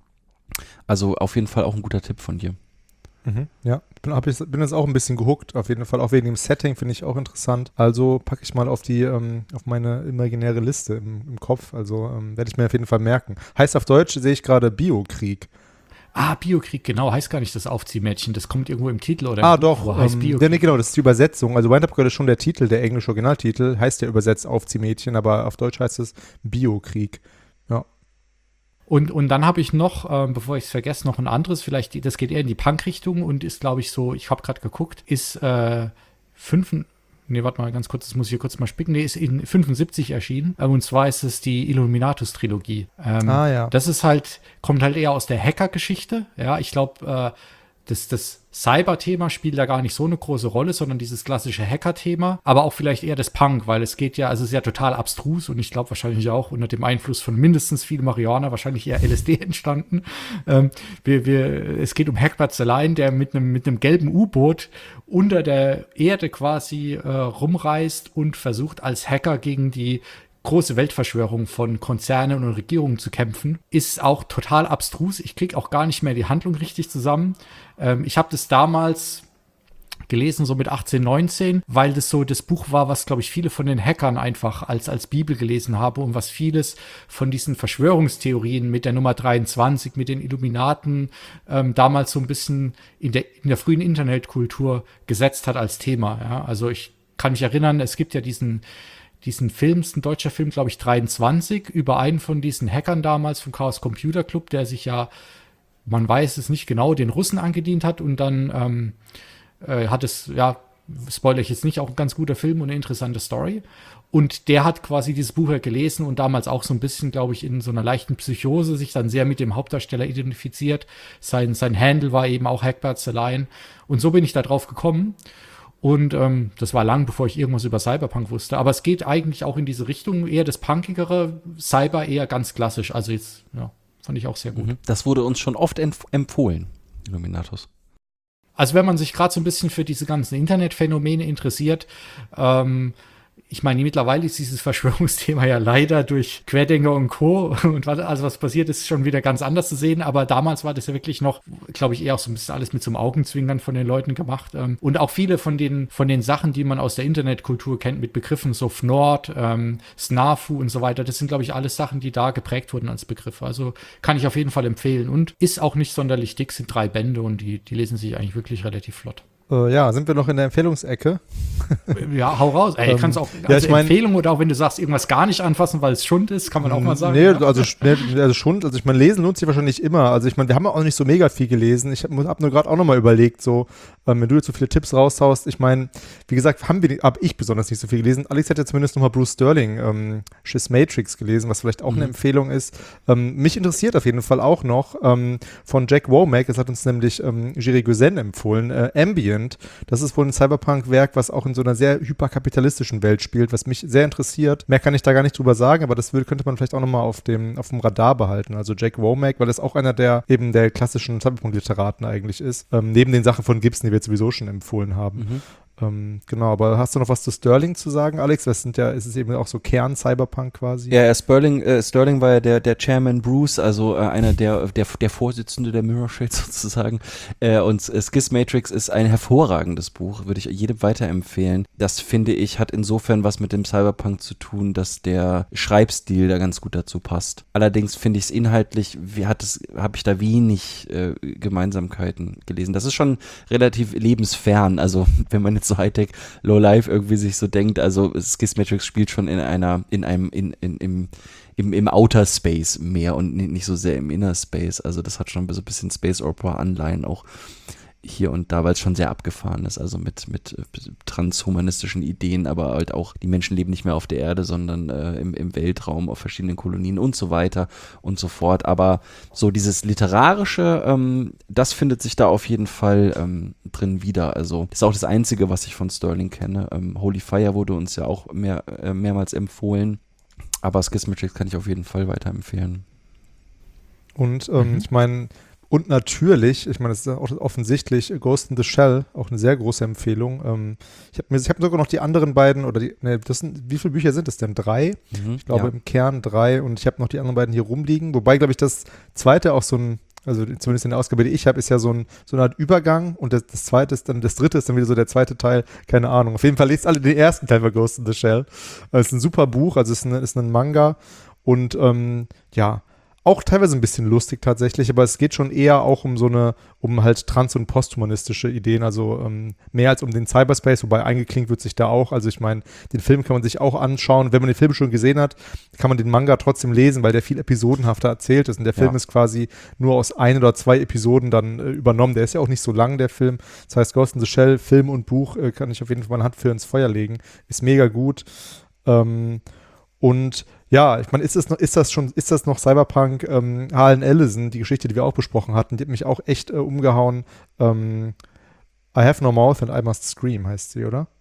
Also auf jeden Fall auch ein guter Tipp von dir. Mhm, ja, ich bin, hab ich, bin jetzt auch ein bisschen gehuckt, auf jeden Fall. Auch wegen dem Setting finde ich auch interessant. Also packe ich mal auf die, ähm, auf meine imaginäre Liste im, im Kopf. Also ähm, werde ich mir auf jeden Fall merken. Heißt auf Deutsch, sehe ich gerade Biokrieg. Ah, Biokrieg, genau, heißt gar nicht das Aufziehmädchen. Das kommt irgendwo im Titel oder Ah, im doch. Buch, heißt Ähm, Biokrieg. nee, genau, das ist die Übersetzung. Also Wind Up Girl ist schon der Titel, der englische Originaltitel. Heißt ja übersetzt Aufziehmädchen, aber auf Deutsch heißt es Biokrieg. Ja. Und, und dann habe ich noch, ähm, bevor ich es vergesse, noch ein anderes, vielleicht, das geht eher in die Punk-Richtung und ist, glaube ich, so, ich habe gerade geguckt, ist äh, fünf, nee, warte mal ganz kurz, das muss ich hier kurz mal spicken, nee, ist in fünfundsiebzig erschienen, ähm, und zwar ist es die Illuminatus-Trilogie. Ähm, ah, ja. Das ist halt, kommt halt eher aus der Hacker-Geschichte, ja, ich glaube, äh, das, das Cyber-Thema spielt da gar nicht so eine große Rolle, sondern dieses klassische Hacker-Thema, aber auch vielleicht eher das Punk, weil es geht ja, also es ist ja total abstrus und ich glaube wahrscheinlich auch unter dem Einfluss von mindestens viel Marihuana, wahrscheinlich eher L S D entstanden. Ähm, wir, wir, es geht um Hagbert Zerlein, der mit einem mit einem gelben U-Boot unter der Erde quasi äh, rumreist und versucht als Hacker gegen die große Weltverschwörung von Konzernen und Regierungen zu kämpfen, ist auch total abstrus. Ich kriege auch gar nicht mehr die Handlung richtig zusammen. Ähm, ich habe das damals gelesen, so mit achtzehn, neunzehn, weil das so das Buch war, was, glaube ich, viele von den Hackern einfach als, als Bibel gelesen haben und was vieles von diesen Verschwörungstheorien mit der Nummer dreiundzwanzig, mit den Illuminaten ähm, damals so ein bisschen in der, in der frühen Internetkultur gesetzt hat als Thema. Ja? Also ich kann mich erinnern, es gibt ja diesen diesen Film, ist ein deutscher Film, glaube ich, dreiundzwanzig, über einen von diesen Hackern damals vom Chaos Computer Club, der sich ja, man weiß es nicht genau, den Russen angedient hat und dann ähm, äh, hat es, ja, spoilere ich jetzt nicht, auch ein ganz guter Film und eine interessante Story. Und der hat quasi dieses Buch ja gelesen und damals auch so ein bisschen, glaube ich, in so einer leichten Psychose sich dann sehr mit dem Hauptdarsteller identifiziert. Sein, sein Handle war eben auch Hagbert Zerlein. Und so bin ich da drauf gekommen. Und ähm, das war lang, bevor ich irgendwas über Cyberpunk wusste. Aber es geht eigentlich auch in diese Richtung, eher das Punkigere, Cyber eher ganz klassisch. Also jetzt, ja, fand ich auch sehr gut. Das wurde uns schon oft empf- empfohlen, Illuminatus. Also wenn man sich gerade so ein bisschen für diese ganzen Internetphänomene interessiert, ähm, ich meine, mittlerweile ist dieses Verschwörungsthema ja leider durch Querdenker und Co. und was, also was passiert ist, schon wieder ganz anders zu sehen. Aber damals war das ja wirklich noch, glaube ich, eher auch so ein bisschen alles mit so einem Augenzwinkern von den Leuten gemacht. Und auch viele von den, von den Sachen, die man aus der Internetkultur kennt, mit Begriffen so Fnord, ähm, Snafu und so weiter, das sind, glaube ich, alles Sachen, die da geprägt wurden als Begriffe. Also kann ich auf jeden Fall empfehlen. Und ist auch nicht sonderlich dick, sind drei Bände und die, die lesen sich eigentlich wirklich relativ flott. Äh, ja, sind wir noch in der Empfehlungsecke? Ja, hau raus. Ey, Ähm, kannst auch ja, also ich mein- Empfehlung oder auch wenn du sagst, irgendwas gar nicht anfassen, weil es Schund ist, kann man auch mal sagen. Nee, ja. also, nee, also schon, also ich meine, lesen lohnt sich wahrscheinlich immer. Also ich meine, wir haben auch nicht so mega viel gelesen. Ich habe hab nur gerade auch nochmal überlegt, so, ähm, wenn du jetzt so viele Tipps raushaust, ich meine, wie gesagt, haben wir, habe ich besonders nicht so viel gelesen. Alex hat ja zumindest nochmal Bruce Sterling, ähm, Schismatrix gelesen, was vielleicht auch Mhm. eine Empfehlung ist. Ähm, mich interessiert auf jeden Fall auch noch ähm, von Jack Womack, das hat uns nämlich ähm, Jiri Guzen empfohlen, äh, Ambient. Das ist wohl ein Cyberpunk-Werk, was auch in so einer sehr hyperkapitalistischen Welt spielt, was mich sehr interessiert. Mehr kann ich da gar nicht drüber sagen, aber das würde, könnte man vielleicht auch nochmal auf dem, auf dem Radar behalten. Also Jack Womack, weil das auch einer der eben der klassischen Cyberpunk-Literaten eigentlich ist. Ähm, neben den Sachen von Gibson, die wir jetzt sowieso schon empfohlen haben. Mhm. Ähm, genau, aber hast du noch was zu Sterling zu sagen, Alex? Das sind ja, ist es eben auch so Kern-Cyberpunk quasi? Ja, ja, Sterling, äh, Sterling war ja der, der Chairman Bruce, also äh, einer der, der, der Vorsitzende der Mirror Shade sozusagen. Äh, und äh, Schismatrix ist ein hervorragendes Buch, würde ich jedem weiterempfehlen. Das, finde ich, hat insofern was mit dem Cyberpunk zu tun, dass der Schreibstil da ganz gut dazu passt. Allerdings finde ich es inhaltlich, wie hat es, habe ich da wenig äh, Gemeinsamkeiten gelesen. Das ist schon relativ lebensfern, also wenn man jetzt so Hightech, Low-Life irgendwie sich so denkt, also Schismatrix spielt schon in einer, in einem, in, in, im, im, im Outer Space mehr und nicht so sehr im Inner Space, also das hat schon so ein bisschen Space Opera Anleihen auch hier und da, weil es schon sehr abgefahren ist, also mit, mit transhumanistischen Ideen, aber halt auch, die Menschen leben nicht mehr auf der Erde, sondern äh, im, im Weltraum, auf verschiedenen Kolonien und so weiter und so fort. Aber so dieses Literarische, ähm, das findet sich da auf jeden Fall ähm, drin wieder. Also das ist auch das Einzige, was ich von Sterling kenne. Ähm, Holy Fire wurde uns ja auch mehr, äh, mehrmals empfohlen, aber Schismatrix kann ich auf jeden Fall weiterempfehlen. Und ähm, Mhm. ich meine, und natürlich, ich meine, das ist ja auch offensichtlich, Ghost in the Shell, auch eine sehr große Empfehlung. Ähm, ich habe ich hab sogar noch die anderen beiden, oder die, ne, das sind, wie viele Bücher sind das denn? Drei? Mhm, Ich glaube ja. im Kern drei, und ich habe noch die anderen beiden hier rumliegen. Wobei, glaube ich, das zweite auch so ein, also zumindest in der Ausgabe, die ich habe, ist ja so, ein, so eine Art Übergang, und das, das zweite ist dann, das dritte ist dann wieder so der zweite Teil, keine Ahnung. Auf jeden Fall lest alle den ersten Teil bei Ghost in the Shell. Es ist ein super Buch, also es ist, eine, ist ein Manga, und ähm, ja, auch teilweise ein bisschen lustig tatsächlich, aber es geht schon eher auch um so eine, um halt trans- und posthumanistische Ideen, also ähm, mehr als um den Cyberspace, wobei eingeklinkt wird sich da auch. Also ich meine, den Film kann man sich auch anschauen. Wenn man den Film schon gesehen hat, kann man den Manga trotzdem lesen, weil der viel episodenhafter erzählt ist. Und der Film Ja. ist quasi nur aus ein oder zwei Episoden dann äh, übernommen. Der ist ja auch nicht so lang, der Film. Das heißt, Ghost in the Shell, Film und Buch, äh, kann ich auf jeden Fall meine Hand für ins Feuer legen. Ist mega gut. Ähm, und Ja, ich meine, ist das noch, ist das schon, ist das noch Cyberpunk ähm, Harlan Ellison, die Geschichte, die wir auch besprochen hatten, die hat mich auch echt äh, umgehauen. Ähm, I have no mouth and I must scream heißt sie, oder?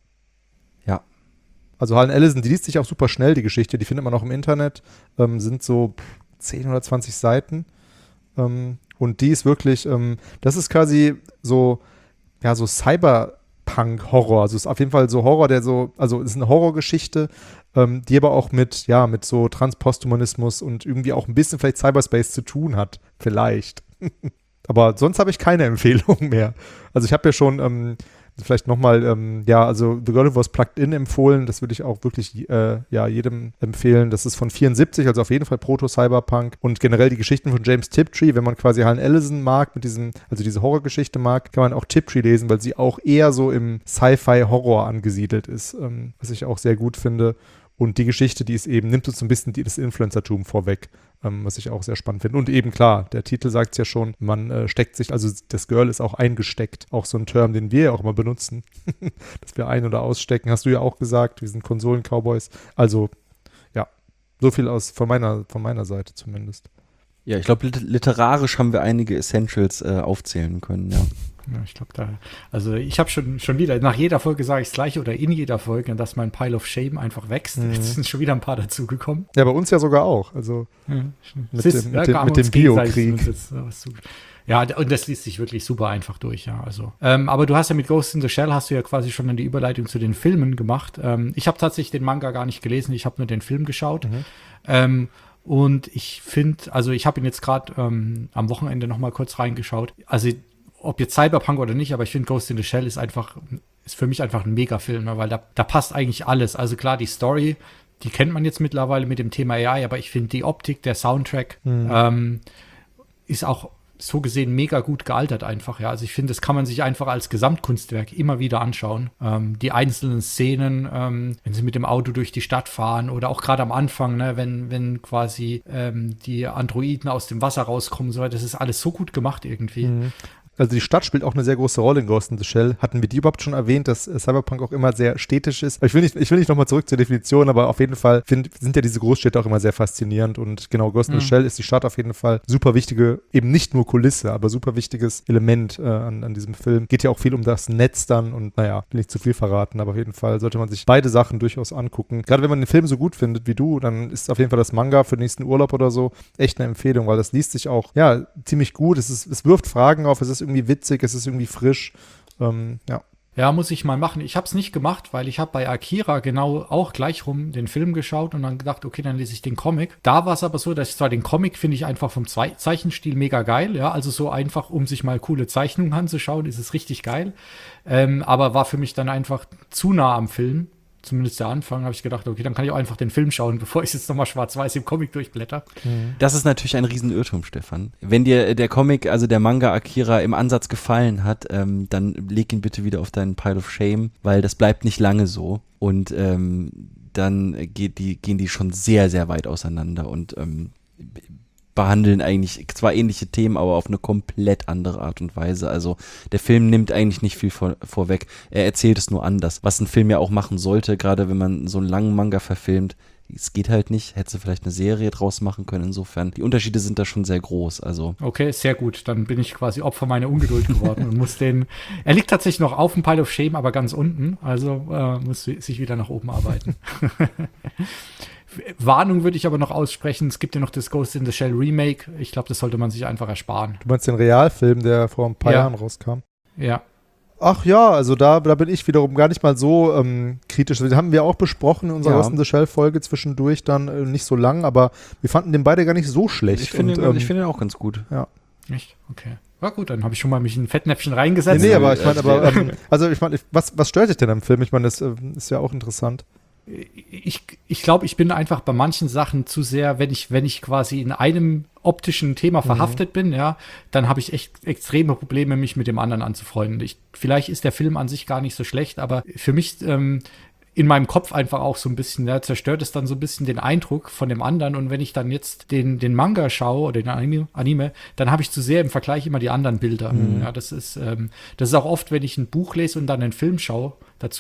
Ja. Also Harlan Ellison, die liest sich auch super schnell, die Geschichte, die findet man auch im Internet, ähm, sind so zehn oder zwanzig Seiten. Ähm, und die ist wirklich, ähm, das ist quasi so, ja, so Cyberpunk-Horror. Also es ist auf jeden Fall so Horror, der so, also es ist eine Horrorgeschichte, ähm, die aber auch mit, ja, mit so Transposthumanismus und irgendwie auch ein bisschen vielleicht Cyberspace zu tun hat. Vielleicht. Aber sonst habe ich keine Empfehlung mehr. Also ich habe ja schon ähm, vielleicht nochmal, ähm, ja, also The Girl Who Was Plugged In empfohlen. Das würde ich auch wirklich äh, ja, jedem empfehlen. Das ist von vierundsiebzig, also auf jeden Fall Proto-Cyberpunk. Und generell die Geschichten von James Tiptree, wenn man quasi Harlan Ellison mag, mit diesem, also diese Horrorgeschichte mag, kann man auch Tiptree lesen, weil sie auch eher so im Sci-Fi-Horror angesiedelt ist, ähm, was ich auch sehr gut finde. Und die Geschichte, die ist eben, nimmt uns so ein bisschen die, das Influencertum vorweg, ähm, was ich auch sehr spannend finde. Und eben klar, der Titel sagt es ja schon, man äh, steckt sich, also das Girl ist auch eingesteckt. Auch so ein Term, den wir ja auch immer benutzen, dass wir ein- oder ausstecken, hast du ja auch gesagt, wir sind Konsolen-Cowboys. Also, ja, so viel aus von meiner, von meiner Seite zumindest. Ja, ich glaube, literarisch haben wir einige Essentials äh, aufzählen können, ja. Ja, ich glaube da, also ich habe schon, schon wieder, nach jeder Folge sage ich das Gleiche oder in jeder Folge, dass mein Pile of Shame einfach wächst. Mhm. Jetzt sind schon wieder ein paar dazugekommen. Ja, bei uns ja sogar auch. Also Ja, mit ist, dem, ja, mit dem, haben mit uns dem gegenseitig Biokrieg. zumindest, äh, was zu- Ja, d- und das liest sich wirklich super einfach durch, ja. Also, ähm, aber du hast ja mit Ghost in the Shell hast du ja quasi schon dann die Überleitung zu den Filmen gemacht. Ähm, ich habe tatsächlich den Manga gar nicht gelesen, ich habe nur den Film geschaut. Mhm. Ähm, und ich finde, also ich habe ihn jetzt gerade ähm, am Wochenende noch mal kurz reingeschaut. Also ob jetzt Cyberpunk oder nicht, aber ich finde Ghost in the Shell ist einfach, ist für mich einfach ein Mega-Film, ne, weil da, da passt eigentlich alles. Also klar, die Story, die kennt man jetzt mittlerweile mit dem Thema A I, aber ich finde die Optik, der Soundtrack Mhm. ähm, ist auch so gesehen mega gut gealtert einfach, ja. Also ich finde, das kann man sich einfach als Gesamtkunstwerk immer wieder anschauen. Ähm, die einzelnen Szenen, ähm, wenn sie mit dem Auto durch die Stadt fahren oder auch gerade am Anfang, ne, wenn, wenn quasi ähm, die Androiden aus dem Wasser rauskommen, so, das ist alles so gut gemacht irgendwie. Mhm. Also die Stadt spielt auch eine sehr große Rolle in Ghost in the Shell. Hatten wir die überhaupt schon erwähnt, dass äh, Cyberpunk auch immer sehr städtisch ist? Ich will nicht, ich will nicht nochmal zurück zur Definition, aber auf jeden Fall find, sind ja diese Großstädte auch immer sehr faszinierend und genau, Ghost in the Mhm. Shell ist die Stadt auf jeden Fall super wichtige, eben nicht nur Kulisse, aber super wichtiges Element äh, an, an diesem Film. Geht ja auch viel um das Netz dann und naja, will nicht zu viel verraten, aber auf jeden Fall sollte man sich beide Sachen durchaus angucken. Gerade wenn man den Film so gut findet wie du, dann ist auf jeden Fall das Manga für den nächsten Urlaub oder so echt eine Empfehlung, weil das liest sich auch, ja, ziemlich gut. Es ist, es wirft Fragen auf, es ist irgendwie witzig, es ist irgendwie frisch. Ähm, ja. Ja, muss ich mal machen. Ich habe es nicht gemacht, weil ich habe bei Akira genau auch gleich rum den Film geschaut und dann gedacht, okay, dann lese ich den Comic. Da war es aber so, dass ich zwar den Comic finde ich einfach vom Zei- Zeichenstil mega geil, ja, also so einfach, um sich mal coole Zeichnungen anzuschauen, ist es richtig geil. Ähm, aber war für mich dann einfach zu nah am Film. Zumindest der Anfang, habe ich gedacht, okay, dann kann ich auch einfach den Film schauen, bevor ich jetzt nochmal schwarz-weiß im Comic durchblätter. Das ist natürlich ein Riesenirrtum, Stefan. Wenn dir der Comic, also der Manga Akira im Ansatz gefallen hat, ähm, dann leg ihn bitte wieder auf deinen Pile of Shame, weil das bleibt nicht lange so. Und ähm, dann geht die, gehen die schon sehr, sehr weit auseinander und ähm, behandeln eigentlich zwar ähnliche Themen, aber auf eine komplett andere Art und Weise. Also der Film nimmt eigentlich nicht viel vor, vorweg. Er erzählt es nur anders, was ein Film ja auch machen sollte, gerade wenn man so einen langen Manga verfilmt. Es geht halt nicht, hätte vielleicht eine Serie draus machen können. Insofern, die Unterschiede sind da schon sehr groß. Also Okay, sehr gut. Dann bin ich quasi Opfer meiner Ungeduld geworden und muss den. Er liegt tatsächlich noch auf dem Pile of Shame, aber ganz unten. Also äh, muss sich wieder nach oben arbeiten. Warnung würde ich aber noch aussprechen. Es gibt ja noch das Ghost in the Shell Remake. Ich glaube, das sollte man sich einfach ersparen. Du meinst den Realfilm, der vor ein paar Ja. Jahren rauskam? Ja. Ach ja, also da, da bin ich wiederum gar nicht mal so ähm, kritisch. Das haben wir auch besprochen in unserer Ja. Ghost in the Shell-Folge zwischendurch, dann äh, nicht so lang, aber wir fanden den beide gar nicht so schlecht. ich finde und, ähm, ich finde ihn auch ganz gut. Echt? Okay. Ja gut, dann habe ich schon mal mich in ein Fettnäpfchen Nee, reingesetzt. nee, aber ich meine, Also, aber, der- ähm, also ich meine, was, was stört dich denn am Film? Ich meine, das äh, ist ja auch interessant. ich, ich glaube, ich bin einfach bei manchen Sachen zu sehr, wenn ich, wenn ich quasi in einem optischen Thema verhaftet bin, ja, dann habe ich echt extreme Probleme, mich mit dem anderen anzufreunden. Ich, vielleicht ist der Film an sich gar nicht so schlecht, aber für mich ähm, in meinem Kopf einfach auch so ein bisschen, ja, zerstört es dann so ein bisschen den Eindruck von dem anderen. Und wenn ich dann jetzt den, den Manga schaue oder den Anime, Anime dann habe ich zu sehr im Vergleich immer die anderen Bilder. Ja, das ist, ähm, das ist auch oft, wenn ich ein Buch lese und dann einen Film schaue dazu,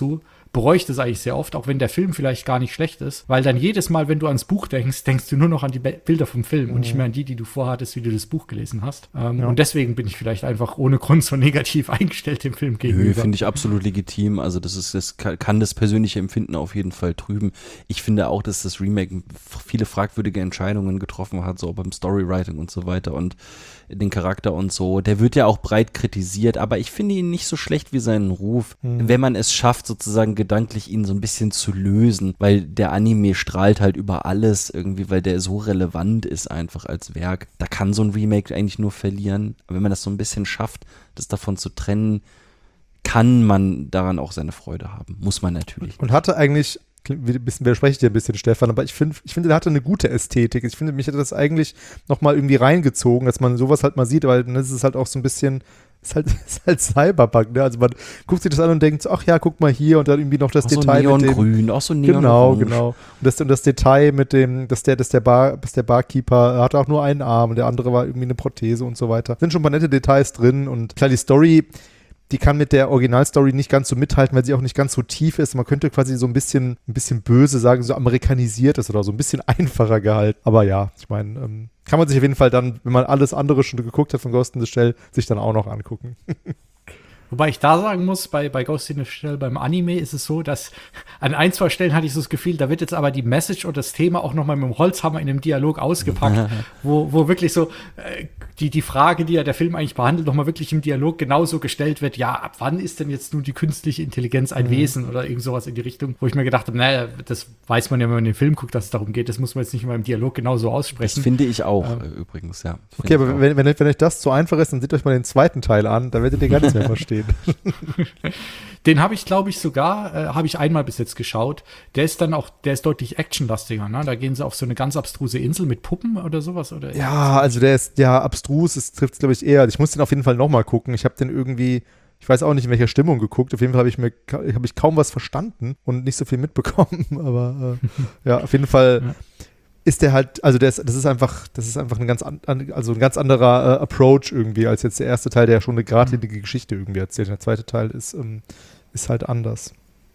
bereue ich das eigentlich sehr oft, auch wenn der Film vielleicht gar nicht schlecht ist, weil dann jedes Mal, wenn du ans Buch denkst, denkst du nur noch an die Be- Bilder vom Film mhm. und nicht mehr an die, die du vorhattest, wie du das Buch gelesen hast. Ähm, ja. Und deswegen bin ich vielleicht einfach ohne Grund so negativ eingestellt dem Film gegenüber. Nö, finde ich absolut legitim. Also das ist, das kann das persönliche Empfinden auf jeden Fall trüben. Ich finde auch, dass das Remake viele fragwürdige Entscheidungen getroffen hat, so beim Storywriting und so weiter und den Charakter und so. Der wird ja auch breit kritisiert, aber ich finde ihn nicht so schlecht wie seinen Ruf, mhm. wenn man es schafft, sozusagen gedanklich ihn so ein bisschen zu lösen, weil der Anime strahlt halt über alles irgendwie, weil der so relevant ist einfach als Werk. Da kann so ein Remake eigentlich nur verlieren, aber wenn man das so ein bisschen schafft, das davon zu trennen, kann man daran auch seine Freude haben. Muss man natürlich. Und hatte eigentlich ein bisschen, widerspreche ich dir ein bisschen, Stefan, aber ich finde, ich finde, der hatte eine gute Ästhetik. Ich finde, mich hätte das eigentlich nochmal irgendwie reingezogen, dass man sowas halt mal sieht, weil dann ist es halt auch so ein bisschen, ist halt, ist halt Cyberpunk, ne? Also man guckt sich das an und denkt, ach ja, guck mal hier und dann irgendwie noch das auch Detail so mit dem. Neongrün, auch so Neon Genau, genau. Und das, und das Detail mit dem, dass der, dass der Bar, dass der Barkeeper hatte auch nur einen Arm und der andere war irgendwie eine Prothese und so weiter. Sind schon ein paar nette Details drin und klar, die Story, die kann mit der Originalstory nicht ganz so mithalten, weil sie auch nicht ganz so tief ist. Man könnte quasi so ein bisschen, ein bisschen böse sagen, so amerikanisiert ist oder so ein bisschen einfacher gehalten. Aber ja, ich meine, ähm, kann man sich auf jeden Fall dann, wenn man alles andere schon geguckt hat von Ghost in the Shell, sich dann auch noch angucken. Wobei ich da sagen muss, bei, bei Ghost in the Shell beim Anime ist es so, dass an ein, zwei Stellen hatte ich so das Gefühl, da wird jetzt aber die Message und das Thema auch nochmal mit dem Holzhammer in einem Dialog ausgepackt, wo, wo wirklich so äh, die, die Frage, die ja der Film eigentlich behandelt, nochmal wirklich im Dialog genauso gestellt wird, ja, ab wann ist denn jetzt nun die künstliche Intelligenz ein mhm. Wesen oder irgend sowas in die Richtung, wo ich mir gedacht habe, naja, das weiß man ja, wenn man den Film guckt, dass es darum geht, das muss man jetzt nicht immer im Dialog genauso aussprechen. Das finde ich auch, ähm, übrigens, ja. Okay, aber wenn, wenn, wenn euch das zu einfach ist, dann seht euch mal den zweiten Teil an, da werdet ihr gar nichts mehr verstehen. Den habe ich, glaube ich, sogar, äh, habe ich einmal bis jetzt geschaut. Der ist dann auch, der ist deutlich actionlastiger, ne? Da gehen sie auf so eine ganz abstruse Insel mit Puppen oder sowas. Oder ja, also der ist, ja, abstrus, das trifft es, glaube ich, eher. Ich muss den auf jeden Fall nochmal gucken. Ich habe den irgendwie, ich weiß auch nicht, in welcher Stimmung geguckt. Auf jeden Fall habe ich mir, habe ich kaum was verstanden und nicht so viel mitbekommen. Aber äh, ja, auf jeden Fall ja. ist der halt, also der ist, das ist einfach, das ist einfach ein ganz, an, also ein ganz anderer äh, Approach irgendwie, als jetzt der erste Teil, der ja schon eine geradlinige mhm. Geschichte irgendwie erzählt. Der zweite Teil ist, ähm, ist halt anders.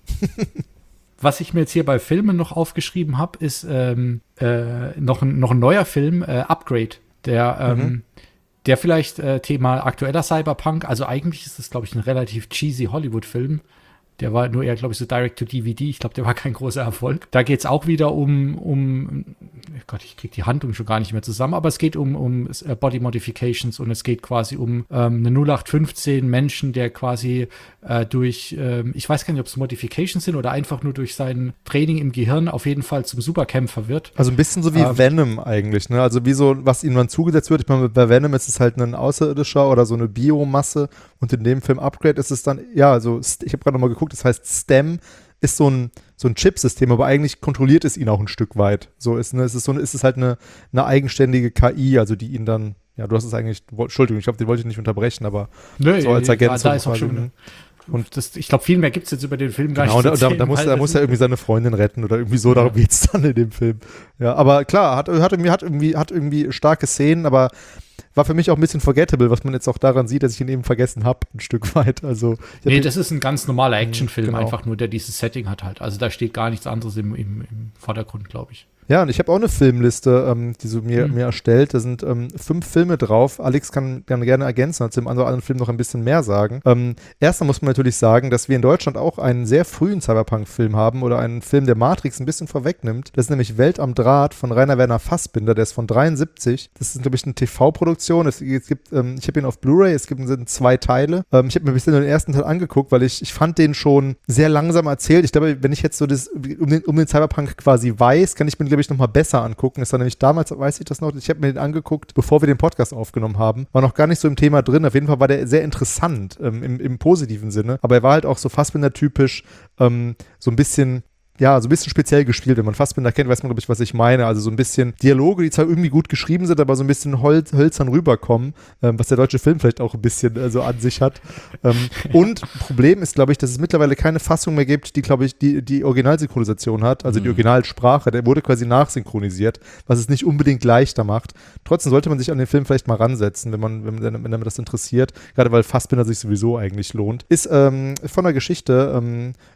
Was ich mir jetzt hier bei Filmen noch aufgeschrieben habe, ist ähm, äh, noch, ein, noch ein neuer Film, äh, Upgrade, der, ähm, mhm. der vielleicht äh, Thema aktueller Cyberpunk, also eigentlich ist das, glaube ich, ein relativ cheesy Hollywood-Film. Der war nur eher, glaube ich, so Direct-to-D V D. Ich glaube, der war kein großer Erfolg. Da geht es auch wieder um, um, Gott, ich kriege die Handlung schon gar nicht mehr zusammen, aber es geht um, um Body Modifications und es geht quasi um ähm, eine null acht fünfzehn Menschen, der quasi äh, durch, ähm, ich weiß gar nicht, ob es Modifications sind oder einfach nur durch sein Training im Gehirn auf jeden Fall zum Superkämpfer wird. Also ein bisschen so wie ähm, Venom eigentlich, ne? Also wie so, was ihm dann zugesetzt wird. Ich meine, bei Venom ist es halt ein Außerirdischer oder so eine Biomasse und in dem Film Upgrade ist es dann, ja, also ich habe gerade nochmal geguckt, das heißt STEM ist so ein, so ein Chipsystem, aber eigentlich kontrolliert es ihn auch ein Stück weit. So ist, ne, es ist, so, ist es halt eine, eine eigenständige K I, also die ihn dann, ja, du hast es eigentlich, Entschuldigung, ich glaube, den wollte ich nicht unterbrechen, aber Nö, so als Ergänzung. Da, da ist auch schon, und das, ich glaube, viel mehr gibt es jetzt über den Film gar genau, nicht. Genau, da, da, muss, da muss er irgendwie seine Freundin retten oder irgendwie so, ja. Darum geht es dann in dem Film. Ja, aber klar, hat, hat, irgendwie, hat, irgendwie, hat irgendwie starke Szenen, aber war für mich auch ein bisschen forgettable, was man jetzt auch daran sieht, dass ich ihn eben vergessen habe, ein Stück weit. Also, nee, das ist ein ganz normaler Actionfilm, genau. Einfach nur, der dieses Setting hat halt. Also da steht gar nichts anderes im, im, im Vordergrund, glaube ich. Ja, und ich habe auch eine Filmliste, ähm, die so mir, mhm. mir erstellt. Da sind ähm, fünf Filme drauf. Alex kann, kann gerne ergänzen, zu dem anderen Film noch ein bisschen mehr sagen. Ähm, erstmal muss man natürlich sagen, dass wir in Deutschland auch einen sehr frühen Cyberpunk-Film haben oder einen Film, der Matrix ein bisschen vorwegnimmt. Das ist nämlich Welt am Draht von Rainer Werner Fassbinder, der ist von dreiundsiebzig. Das ist, glaube ich, eine T V-Produktion. Es, es gibt, ähm, ich habe ihn auf Blu-ray, es gibt sind zwei Teile. Ähm, ich habe mir bisher nur den ersten Teil angeguckt, weil ich, ich fand den schon sehr langsam erzählt. Ich glaube, wenn ich jetzt so das, um den, um den Cyberpunk quasi weiß, kann ich mir, glaube ich, nochmal besser angucken. Das war nämlich damals, weiß ich das noch, ich habe mir den angeguckt, bevor wir den Podcast aufgenommen haben. War noch gar nicht so im Thema drin. Auf jeden Fall war der sehr interessant, ähm, im, im positiven Sinne. Aber er war halt auch so Fassbinder-typisch, ähm, so ein bisschen ja, so ein bisschen speziell gespielt. Wenn man Fassbinder kennt, weiß man, glaube ich, was ich meine. Also so ein bisschen Dialoge, die zwar irgendwie gut geschrieben sind, aber so ein bisschen holz, hölzern rüberkommen, ähm, was der deutsche Film vielleicht auch ein bisschen äh, so an sich hat. Ähm, und Problem ist, glaube ich, dass es mittlerweile keine Fassung mehr gibt, die, glaube ich, die, die Originalsynchronisation hat, also mhm. die Originalsprache. Der wurde quasi nachsynchronisiert, was es nicht unbedingt leichter macht. Trotzdem sollte man sich an den Film vielleicht mal ransetzen, wenn man, wenn, wenn, wenn man das interessiert. Gerade weil Fassbinder sich sowieso eigentlich lohnt. Ist ähm, von der Geschichte ähm,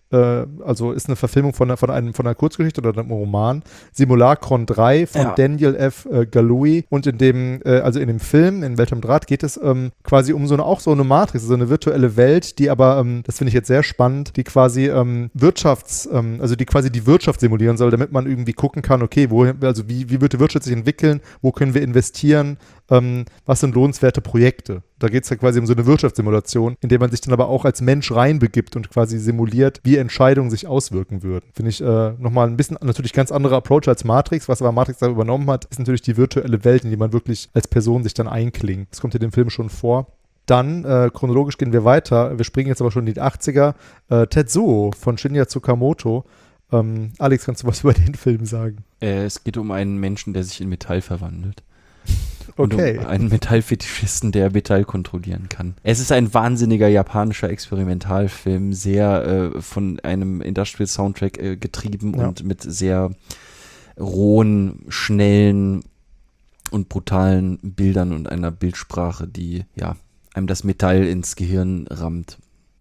äh, also ist eine Verfilmung von, von, einem, von einer Kurzgeschichte oder einem Roman, Simulacron drei von Ja. Daniel F. Äh, Galouye. Und in dem, äh, also in dem Film, in Welchem Draht, geht es ähm, quasi um so eine, auch so eine Matrix, so eine virtuelle Welt, die aber, ähm, das finde ich jetzt sehr spannend, die quasi ähm, Wirtschafts, ähm, also die quasi die Wirtschaft simulieren soll, damit man irgendwie gucken kann, okay, wo, also wie, wie wird die Wirtschaft sich entwickeln, wo können wir investieren, ähm, was sind lohnenswerte Projekte. Da geht es ja quasi um so eine Wirtschaftssimulation, in der man sich dann aber auch als Mensch reinbegibt und quasi simuliert, wie Entscheidungen sich auswirken würden. Finde ich äh, nochmal ein bisschen, natürlich ganz anderer Approach als Matrix. Was aber Matrix da übernommen hat, ist natürlich die virtuelle Welt, in die man wirklich als Person sich dann einklingt. Das kommt in dem Film schon vor. Dann, äh, chronologisch gehen wir weiter. Wir springen jetzt aber schon in die achtziger. Äh, Tetsuo von Shinya Tsukamoto. Ähm, Alex, kannst du was über den Film sagen? Äh, es geht um einen Menschen, der sich in Metall verwandelt. Okay. Und um einen Metallfetischisten, der Metall kontrollieren kann. Es ist ein wahnsinniger japanischer Experimentalfilm, sehr äh, von einem Industrial-Soundtrack äh, getrieben Ja. und mit sehr rohen, schnellen und brutalen Bildern und einer Bildsprache, die ja einem das Metall ins Gehirn rammt.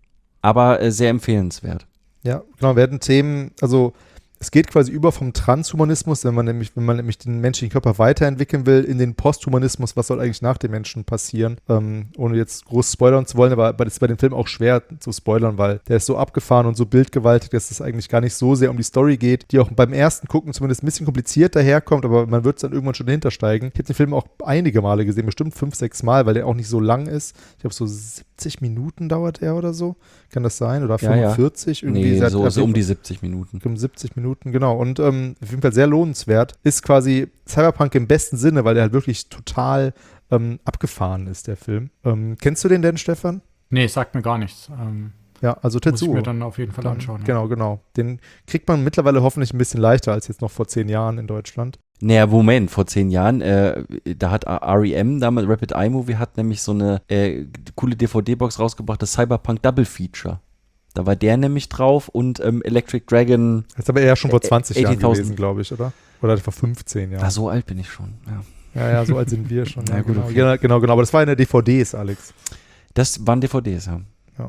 Aber äh, sehr empfehlenswert. Ja, genau, werden Themen, also es geht quasi über vom Transhumanismus, wenn man nämlich, wenn man nämlich den menschlichen Körper weiterentwickeln will, in den Posthumanismus, was soll eigentlich nach dem Menschen passieren, ähm, ohne jetzt groß spoilern zu wollen, aber das ist bei dem Film auch schwer zu spoilern, weil der ist so abgefahren und so bildgewaltig, dass es eigentlich gar nicht so sehr um die Story geht, die auch beim ersten Gucken zumindest ein bisschen kompliziert daherkommt, aber man wird es dann irgendwann schon hintersteigen. Ich habe den Film auch einige Male gesehen, bestimmt fünf, sechs Mal, weil der auch nicht so lang ist. Ich glaube, so siebzig Minuten dauert er oder so. Kann das sein? Oder Ja, ja. fünfundvierzig? Irgendwie Nee, seit- so, so um die siebzig Minuten. um siebzig Minuten, genau. Und ähm, auf jeden Fall sehr lohnenswert. Ist quasi Cyberpunk im besten Sinne, weil der halt wirklich total ähm, abgefahren ist, der Film. Ähm, kennst du den denn, Stefan? Nee, sagt mir gar nichts. Ähm, Ja, also muss ich Tetsuo. mir dann auf jeden Fall Dann- anschauen. Ja. Genau, genau. Den kriegt man mittlerweile hoffentlich ein bisschen leichter als jetzt noch vor zehn Jahren in Deutschland. Naja, Moment, vor zehn Jahren, äh, da hat R E M, damals Rapid Eye Movie, hat nämlich so eine äh, coole D V D-Box rausgebracht, das Cyberpunk Double Feature. Da war der nämlich drauf und ähm, Electric Dragon. Das ist aber eher schon vor Ä- zwanzig Jahren achtzigtausend. gewesen, glaube ich, oder? Oder vor fünfzehn Jahren. Ah, so alt bin ich schon. Ja. Ja, ja, so alt sind wir schon. Na ja, gut, genau. okay. genau, genau, genau. Aber das war in der D V Ds, Alex. Das waren D V Ds, ja.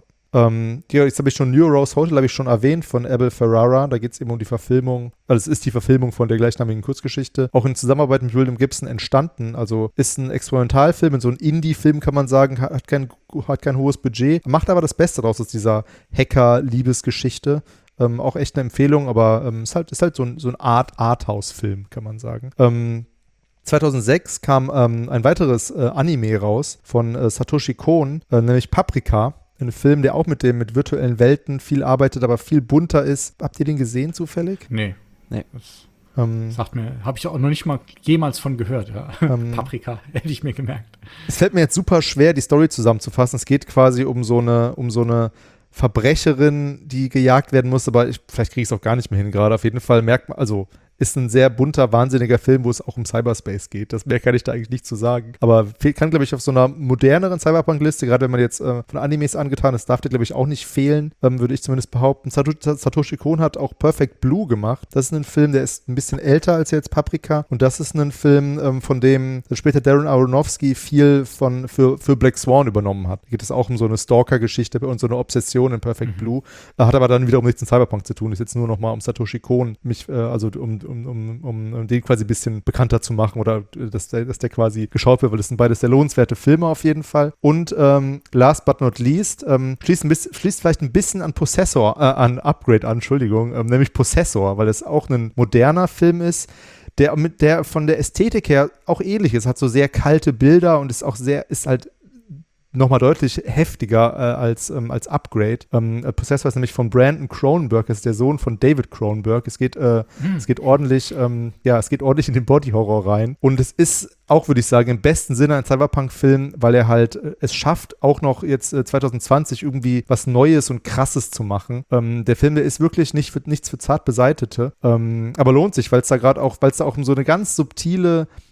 Ähm, ja, jetzt habe ich schon New Rose Hotel, habe ich schon erwähnt, von Abel Ferrara. Da geht es eben um die Verfilmung, also es ist die Verfilmung von der gleichnamigen Kurzgeschichte. Auch in Zusammenarbeit mit William Gibson entstanden. Also ist ein Experimentalfilm, so ein Indie-Film kann man sagen, hat kein, hat kein hohes Budget, macht aber das Beste daraus aus dieser Hacker-Liebesgeschichte. Ähm, auch echt eine Empfehlung, aber ähm, ist halt, ist halt so ein, so ein Art Arthouse-Film, kann man sagen. Ähm, zweitausendsechs kam ähm, ein weiteres äh, Anime raus von äh, Satoshi Kon, äh, nämlich Paprika. Ein Film, der auch mit dem mit virtuellen Welten viel arbeitet, aber viel bunter ist. Habt ihr den gesehen zufällig? Nee. Nee. Das Ähm, sagt mir, habe ich auch noch nicht mal jemals von gehört. Ja. Ähm, Paprika, hätte ich mir gemerkt. es fällt mir jetzt super schwer, die Story zusammenzufassen. Es geht quasi um so eine, um so eine Verbrecherin, die gejagt werden muss, aber ich, vielleicht kriege ich es auch gar nicht mehr hin gerade. Auf jeden Fall merkt man, also ist ein sehr bunter, wahnsinniger Film, wo es auch um Cyberspace geht. Das mehr kann ich da eigentlich nicht zu sagen. Aber viel kann, glaube ich, auf so einer moderneren Cyberpunk-Liste, gerade wenn man jetzt äh, von Animes angetan ist, darf der, glaube ich, auch nicht fehlen, ähm, würde ich zumindest behaupten. Sato- Satoshi Kon hat auch Perfect Blue gemacht. Das ist ein Film, der ist ein bisschen älter als jetzt Paprika. Und das ist ein Film, ähm, von dem später Darren Aronofsky viel von, für, für Black Swan übernommen hat. Da geht es auch um so eine Stalker-Geschichte und so eine Obsession in Perfect Mhm. Blue. Äh, hat aber dann wiederum nichts mit Cyberpunk zu tun. Ist jetzt nur noch mal um Satoshi Kon, mich, äh, also um Um, um, um, um den quasi ein bisschen bekannter zu machen oder äh, dass der, dass der quasi geschaut wird, weil das sind beides sehr lohnenswerte Filme auf jeden Fall. Und ähm, last but not least, ähm, schließt, ein bisschen, schließt vielleicht ein bisschen an Possessor, äh, an Upgrade an, Entschuldigung, ähm, nämlich Possessor, weil es auch ein moderner Film ist, der mit der von der Ästhetik her auch ähnlich ist, hat so sehr kalte Bilder und ist auch sehr, ist halt nochmal deutlich heftiger äh, als, ähm, als Upgrade. Ähm, Possessor ist nämlich von Brandon Cronenberg, das ist der Sohn von David Cronenberg. Es geht, äh, Hm. es geht ordentlich, ähm, ja, es geht ordentlich in den Body-Horror rein. Und es ist auch, würde ich sagen, im besten Sinne ein Cyberpunk-Film, weil er halt äh, es schafft, auch noch jetzt äh, zwanzig zwanzig irgendwie was Neues und Krasses zu machen. Ähm, der Film, der ist wirklich nicht für, nichts für zart Beseitete, ähm, aber lohnt sich, weil es da gerade auch, weil es da auch um so eine ganz subtile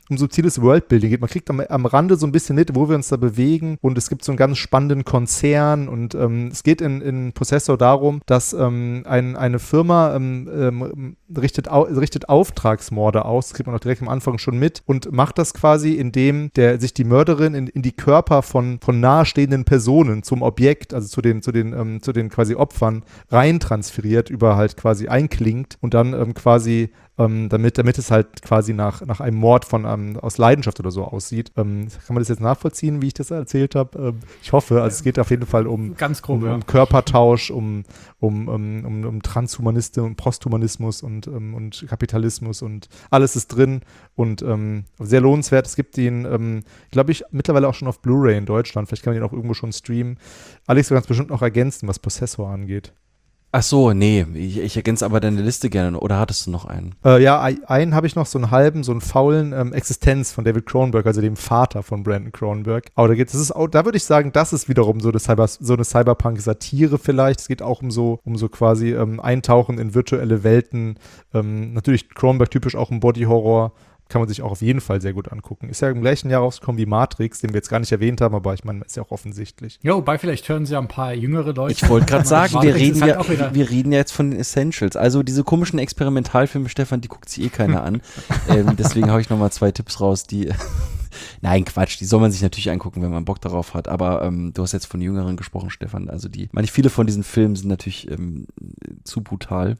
um subtiles Worldbuilding geht. Man kriegt am, am Rande so ein bisschen mit, wo wir uns da bewegen und es gibt so einen ganz spannenden Konzern und ähm, es geht in, in Possessor darum, dass ähm, ein, eine Firma ähm, ähm, richtet, au, richtet Auftragsmorde aus, das kriegt man auch direkt am Anfang schon mit und macht das quasi, indem der sich die Mörderin in, in die Körper von, von nahestehenden Personen zum Objekt, also zu den, zu den, ähm, zu den quasi Opfern rein transferiert, über halt quasi einklingt und dann ähm, quasi Ähm, damit, damit es halt quasi nach, nach einem Mord von ähm, aus Leidenschaft oder so aussieht. Ähm, kann man das jetzt nachvollziehen, wie ich das erzählt habe? Ähm, ich hoffe, also es geht auf jeden Fall um, Ganz grob, um, ja. um Körpertausch, um, um, um, um, um Transhumanismus und Posthumanismus und, um, und Kapitalismus und alles ist drin und ähm, sehr lohnenswert. Es gibt den, ähm, glaube ich, mittlerweile auch schon auf Blu-ray in Deutschland. Vielleicht kann man den auch irgendwo schon streamen. Alex, du kannst bestimmt noch ergänzen, was Possessor angeht. Ach so, nee, ich, ich ergänze aber deine Liste gerne. Oder hattest du noch einen? Äh, ja, ein- einen habe ich noch, so einen halben, so einen faulen ähm, Existenz von David Cronenberg, also dem Vater von Brandon Cronenberg. Aber da geht es, auch, da würde ich sagen, das ist wiederum so eine, Cyber, so eine Cyberpunk-Satire vielleicht. Es geht auch um so, um so quasi ähm, Eintauchen in virtuelle Welten. Ähm, natürlich Cronenberg typisch auch ein Body-Horror. Kann man sich auch auf jeden Fall sehr gut angucken. Ist ja im gleichen Jahr rausgekommen wie Matrix, den wir jetzt gar nicht erwähnt haben, aber ich meine, ist ja auch offensichtlich. Ja, wobei vielleicht hören sie ja ein paar jüngere Leute. Ich wollte gerade sagen, wir Matrix reden, ist halt ja, auch wieder- wir reden ja jetzt von den Essentials. Also diese komischen Experimentalfilme, Stefan, die guckt sich eh keiner an. ähm, deswegen habe ich nochmal zwei Tipps raus, die Nein, Quatsch, die soll man sich natürlich angucken, wenn man Bock darauf hat. Aber ähm, du hast jetzt von Jüngeren gesprochen, Stefan. Also die, manche viele von diesen Filmen sind natürlich ähm, zu brutal.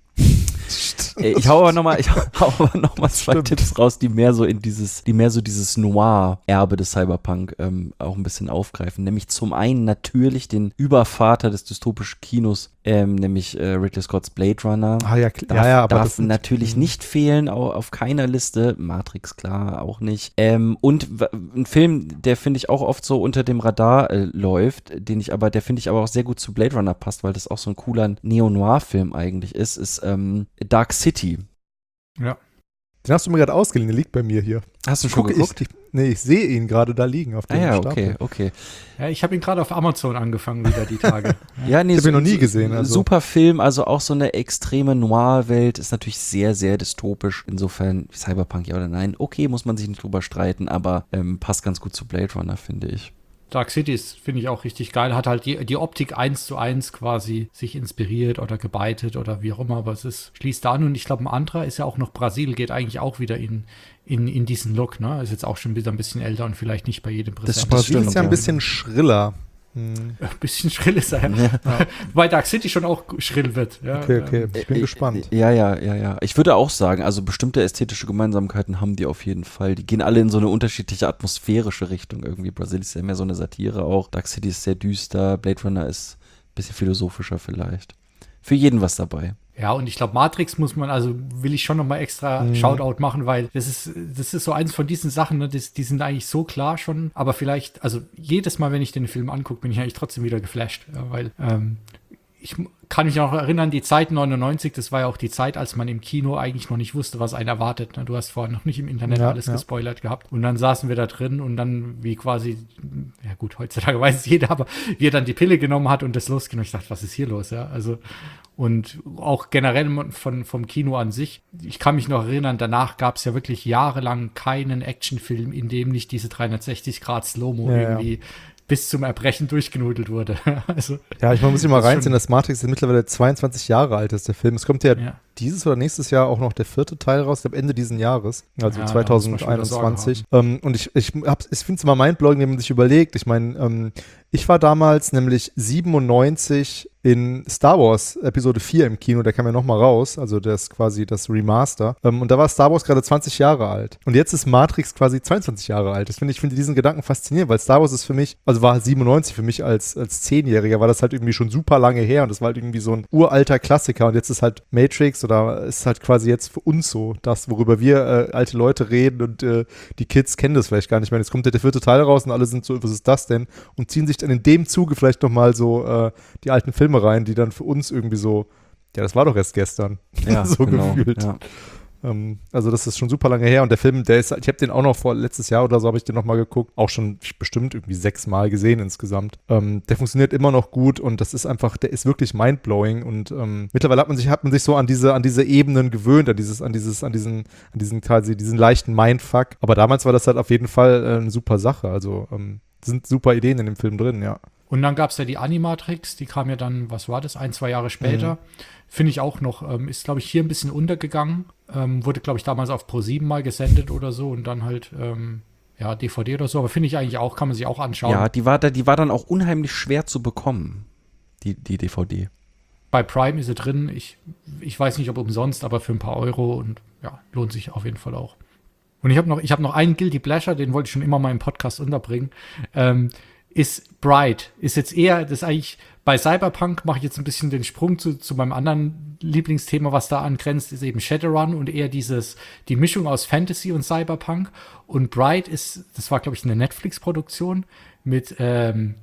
Äh, ich hau aber nochmal, ich hau aber noch mal zwei Stimmt. Tipps raus, die mehr so in dieses, die mehr so dieses Noir-Erbe des Cyberpunk ähm, auch ein bisschen aufgreifen. Nämlich zum einen natürlich den Übervater des dystopischen Kinos, ähm, nämlich äh, Ridley Scott's Blade Runner. Ah ja, kl- Darf, ja, ja, aber darf das sind- natürlich nicht fehlen, au- auf keiner Liste. Matrix, klar, auch nicht. Ähm, und w- ein Film, der finde ich auch oft so unter dem Radar äh, läuft, den ich aber, der finde ich aber auch sehr gut zu Blade Runner passt, weil das auch so ein cooler Neo-Noir-Film eigentlich ist, ist ähm, Dark City. Ja. Den hast du mir gerade ausgeliehen, der liegt bei mir hier. Hast du schon Guck, geguckt? Ich, ich, nee, ich sehe ihn gerade da liegen auf dem Ah ja, Stapel. okay, okay. Ja, ich habe ihn gerade auf Amazon angefangen wieder die Tage. Ja, nee, Ich hab ihn noch nie so- gesehen, also. Super Film, also auch so eine extreme Noir-Welt, ist natürlich sehr, sehr dystopisch. Insofern, Cyberpunk ja oder nein, okay, muss man sich nicht drüber streiten, aber ähm, passt ganz gut zu Blade Runner, finde ich. Dark City ist, finde ich, auch richtig geil. Hat halt die, die Optik eins zu eins quasi sich inspiriert oder gebeitet oder wie auch immer, aber es ist, schließt da an. Und ich glaube, ein anderer ist ja auch noch Brasil, geht eigentlich auch wieder in, in, in diesen Look, ne? Ist jetzt auch schon wieder ein bisschen älter und vielleicht nicht bei jedem präsent. Das Brasil stimmt, ist ja ein ja. bisschen schriller. Hm. Ein bisschen schrill ist er. Ja. Wobei Dark City schon auch schrill wird. Ja. Okay, okay, ich bin Äh, gespannt. Ja, ja, ja, ja. Ich würde auch sagen, also bestimmte ästhetische Gemeinsamkeiten haben die auf jeden Fall. Die gehen alle in so eine unterschiedliche atmosphärische Richtung irgendwie. Brasil ist ja mehr so eine Satire auch. Dark City ist sehr düster. Blade Runner ist ein bisschen philosophischer vielleicht. Für jeden was dabei. Ja, und ich glaube, Matrix muss man, also will ich schon nochmal extra Mhm. Shoutout machen, weil das ist, das ist so eins von diesen Sachen, ne, das, die sind eigentlich so klar schon, aber vielleicht, also jedes Mal, wenn ich den Film angucke, bin ich eigentlich trotzdem wieder geflasht, ja, weil ähm, ich kann mich noch erinnern, die Zeit neunundneunzig, das war ja auch die Zeit, als man im Kino eigentlich noch nicht wusste, was einen erwartet. Ne? Du hast vorher noch nicht im Internet Ja, alles ja. gespoilert gehabt. Und dann saßen wir da drin und dann wie quasi, ja gut, heutzutage weiß es jeder, aber wie er dann die Pille genommen hat und das losgenommen. Ich dachte, was ist hier los? Ja, also und auch generell von, vom Kino an sich. Ich kann mich noch erinnern, danach gab es ja wirklich jahrelang keinen Actionfilm, in dem nicht diese dreihundertsechzig Grad Slow-Mo Ja, ja. irgendwie bis zum Erbrechen durchgenudelt wurde. also, Ja, ich meine, muss ich mal Das ist reinziehen, schon- dass Matrix jetzt mittlerweile zweiundzwanzig Jahre alt ist, der Film. Es kommt ja, ja. dieses oder nächstes Jahr auch noch der vierte Teil raus, ich glaube Ende diesen Jahres, also Ja, da muss man schon wieder zweitausendeinundzwanzig. Ähm, und ich, ich, hab's- ich finde es immer mindblowing, wenn man sich überlegt. Ich meine, ähm, ich war damals nämlich siebenundneunzig in Star Wars Episode vier im Kino, der kam ja nochmal raus, also das quasi das Remaster. Ähm, und da war Star Wars gerade zwanzig Jahre alt. Und jetzt ist Matrix quasi zweiundzwanzig Jahre alt. Das finde ich finde diesen Gedanken faszinierend, weil Star Wars ist für mich, also war siebenundneunzig für mich als, als Zehnjähriger, war das halt irgendwie schon super lange her und das war halt irgendwie so ein uralter Klassiker und jetzt ist halt Matrix oder ist halt quasi jetzt für uns so das, worüber wir äh, alte Leute reden und äh, die Kids kennen das vielleicht gar nicht mehr. Jetzt kommt der, der vierte Teil raus und alle sind so, was ist das denn? Und ziehen sich dann in dem Zuge vielleicht nochmal so äh, die alten Filme rein, die dann für uns irgendwie so, ja, das war doch erst gestern. Ja, so genau, gefühlt. Ja. Ähm, also das ist schon super lange her und der Film, der ist, ich habe den auch noch vor letztes Jahr oder so habe ich den nochmal geguckt, auch schon bestimmt irgendwie sechs Mal gesehen insgesamt. Ähm, der funktioniert immer noch gut und das ist einfach, der ist wirklich mindblowing und ähm, mittlerweile hat man sich hat man sich so an diese an diese Ebenen gewöhnt, an dieses an dieses an diesen an diesen quasi diesen leichten Mindfuck. Aber damals war das halt auf jeden Fall äh, eine super Sache. Also ähm, sind super Ideen in dem Film drin, ja. Und dann gab es ja die Animatrix, die kam ja dann, was war das, ein, zwei Jahre später. Mhm. Finde ich auch noch, ähm, ist, glaube ich, hier ein bisschen untergegangen. Ähm, wurde, glaube ich, damals auf Pro sieben mal gesendet oder so und dann halt, ähm, ja, D V D oder so. Aber finde ich eigentlich auch, kann man sich auch anschauen. Ja, die war, da, die war dann auch unheimlich schwer zu bekommen, die, die D V D. Bei Prime ist sie drin. Ich, ich weiß nicht, ob umsonst, aber für ein paar Euro und ja, lohnt sich auf jeden Fall auch. Und ich habe noch, ich habe noch einen Guilty Pleasure, den wollte ich schon immer mal im Podcast unterbringen. Ähm, ist Bright. Ist jetzt eher, das ist eigentlich, bei Cyberpunk mache ich jetzt ein bisschen den Sprung zu, zu meinem anderen Lieblingsthema, was da angrenzt, ist eben Shadowrun und eher dieses, die Mischung aus Fantasy und Cyberpunk. Und Bright ist, das war, glaube ich, eine Netflix-Produktion mit, ähm,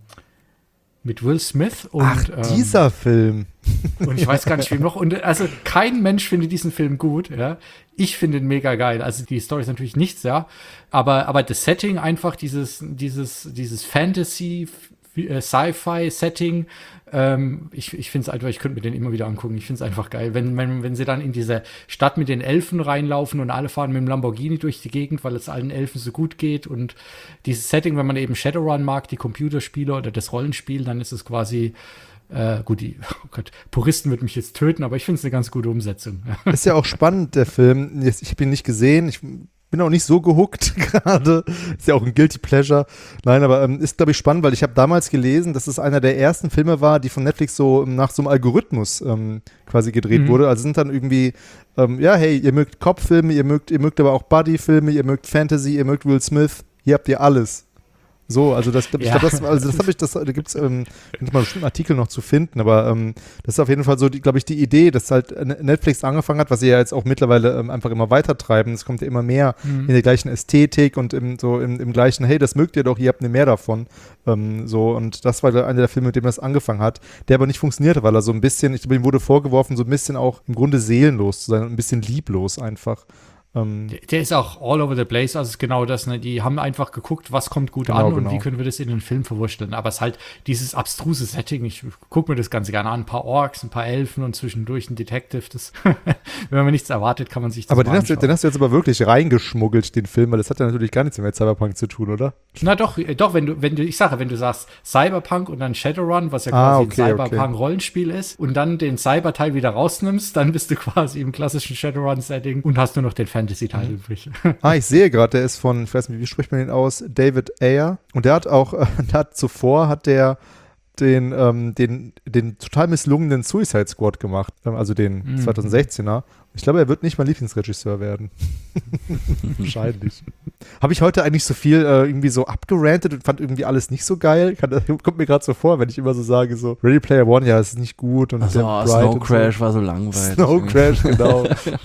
mit Will Smith und Ach, dieser ähm, Film. Und ich weiß gar nicht, wem noch. Und also kein Mensch findet diesen Film gut, ja. Ich finde ihn mega geil. Also die Story ist natürlich nichts, ja. Aber, aber das Setting einfach, dieses, dieses, dieses Fantasy, äh, Sci-Fi-Setting, ähm, ich, ich finde es einfach, ich könnte mir den immer wieder angucken. Ich finde es einfach geil. Wenn, wenn, wenn sie dann in diese Stadt mit den Elfen reinlaufen und alle fahren mit dem Lamborghini durch die Gegend, weil es allen Elfen so gut geht. Und dieses Setting, wenn man eben Shadowrun mag, die Computerspiele oder das Rollenspiel, dann ist es quasi Äh, gut, die oh Gott, Puristen würden mich jetzt töten, aber ich finde es eine ganz gute Umsetzung. Ist ja auch spannend, der Film. Ich habe ihn nicht gesehen. Ich bin auch nicht so gehuckt gerade. Ist ja auch ein Guilty Pleasure. Nein, aber ähm, ist, glaube ich, spannend, weil ich habe damals gelesen, dass es einer der ersten Filme war, die von Netflix so nach so einem Algorithmus ähm, quasi gedreht mhm. wurde. Also sind dann irgendwie, ähm, ja, hey, ihr mögt Cop-Filme, ihr mögt, ihr mögt aber auch Buddy-Filme, ihr mögt Fantasy, ihr mögt Will Smith. Hier habt ihr alles. So, also das, ich ja. glaube, das, also das habe ich, das, da gibt es ähm, mal einen Artikel noch zu finden, aber ähm, das ist auf jeden Fall so, glaube ich, die Idee, dass halt Netflix angefangen hat, was sie ja jetzt auch mittlerweile ähm, einfach immer weiter treiben. Es kommt ja immer mehr mhm. in der gleichen Ästhetik und im, so im, im gleichen, hey, das mögt ihr doch, ihr habt eine mehr davon. Ähm, so, und das war einer der Filme, mit dem das angefangen hat, der aber nicht funktionierte, weil er so ein bisschen, ich glaube, ihm wurde vorgeworfen, so ein bisschen auch im Grunde seelenlos zu sein und ein bisschen lieblos einfach. Der, der ist auch all over the place, also ist genau das, ne? Die haben einfach geguckt, was kommt gut genau, an und genau. wie können wir das in den Film verwurschteln. Aber es ist halt dieses abstruse Setting, ich gucke mir das Ganze gerne an, ein paar Orks, ein paar Elfen und zwischendurch ein Detective, das wenn man nichts erwartet, kann man sich das aber mal den hast, du, den hast du jetzt aber wirklich reingeschmuggelt, den Film, weil das hat ja natürlich gar nichts mehr mit Cyberpunk zu tun, oder? Na doch, doch, wenn du, wenn du, ich sage, wenn du sagst Cyberpunk und dann Shadowrun, was ja ah, quasi okay, ein Cyberpunk-Rollenspiel okay. ist, und dann den Cyber-Teil wieder rausnimmst, dann bist du quasi im klassischen Shadowrun-Setting und hast nur noch den Fantasy-Teil übrig. Ah, ich sehe gerade, der ist von, ich weiß nicht, wie spricht man den aus, David Ayer. Und der hat auch, äh, der hat zuvor hat der den, ähm, den, den total misslungenen Suicide Squad gemacht, ähm, also den mhm. zweitausendsechzehner. Ich glaube, er wird nicht mein Lieblingsregisseur werden. Wahrscheinlich. Habe ich heute eigentlich so viel äh, irgendwie so abgerantet und fand irgendwie alles nicht so geil? Kann, kommt mir gerade so vor, wenn ich immer so sage, so Ready Player One, ja, es ist nicht gut. Und also, der Snow Crash so. War so langweilig. Snow Crash, genau.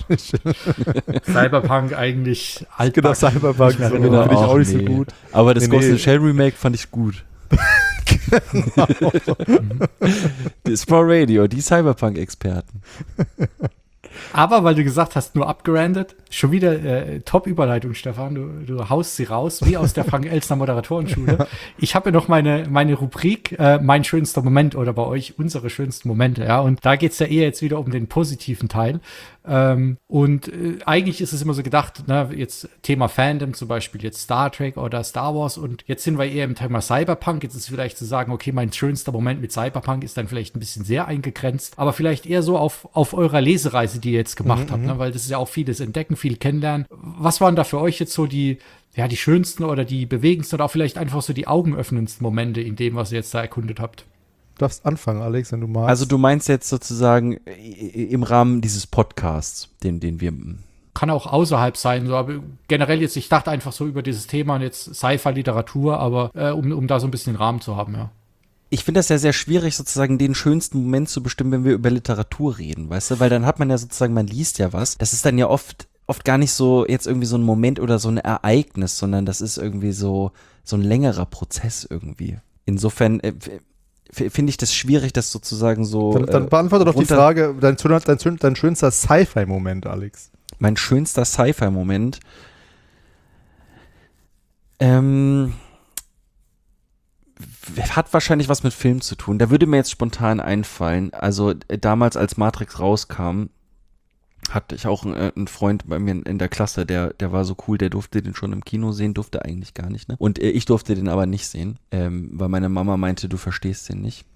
Cyberpunk eigentlich alt. Genau, Cyberpunk so, genau, finde ich auch nicht nee. so gut. Aber das nee, Ghost in nee. the Shell Remake fand ich gut. Genau. Das Pro Radio, die Cyberpunk-Experten. Aber weil du gesagt hast, nur abgerandet, schon wieder äh, Top-Überleitung, Stefan. Du, du haust sie raus, wie aus der Frank Elstner Moderatorenschule. Ich habe ja noch meine, meine Rubrik, äh, mein schönster Moment oder bei euch unsere schönsten Momente. Ja, und da geht es ja eher jetzt wieder um den positiven Teil. Ähm, und äh, eigentlich ist es immer so gedacht, ne, jetzt Thema Fandom, zum Beispiel jetzt Star Trek oder Star Wars, und jetzt sind wir eher im Thema Cyberpunk. Jetzt ist vielleicht zu sagen, okay, mein schönster Moment mit Cyberpunk ist dann vielleicht ein bisschen sehr eingegrenzt, aber vielleicht eher so auf, auf eurer Lesereise, die ihr jetzt gemacht mhm, habt, ne, weil das ist ja auch vieles entdecken, viel kennenlernen. Was waren da für euch jetzt so die, ja, die schönsten oder die bewegendsten oder auch vielleicht einfach so die augenöffnendsten Momente in dem, was ihr jetzt da erkundet habt? Du darfst anfangen, Alex, wenn du magst. Also du meinst jetzt sozusagen im Rahmen dieses Podcasts, den, den wir... Kann auch außerhalb sein, so, aber generell jetzt, ich dachte einfach so über dieses Thema und jetzt Sci-Fi-Literatur, aber äh, um, um da so ein bisschen den Rahmen zu haben, ja. Ich finde das ja sehr schwierig, sozusagen den schönsten Moment zu bestimmen, wenn wir über Literatur reden, weißt du, weil dann hat man ja sozusagen, man liest ja was, das ist dann ja oft, oft gar nicht so jetzt irgendwie so ein Moment oder so ein Ereignis, sondern das ist irgendwie so, so ein längerer Prozess irgendwie. Insofern äh, finde ich das schwierig, das sozusagen so. Dann, dann beantworte äh, doch die Frage, dein, dein, dein schönster Sci-Fi-Moment, Alex. Mein schönster Sci-Fi-Moment ähm, hat wahrscheinlich was mit Film zu tun. Da würde mir jetzt spontan einfallen. Also äh, damals, als Matrix rauskam, hatte ich auch einen, einen Freund bei mir in, in der Klasse, der, der war so cool, der durfte den schon im Kino sehen, durfte eigentlich gar nicht, ne? Und äh, ich durfte den aber nicht sehen, ähm, weil meine Mama meinte, du verstehst den nicht.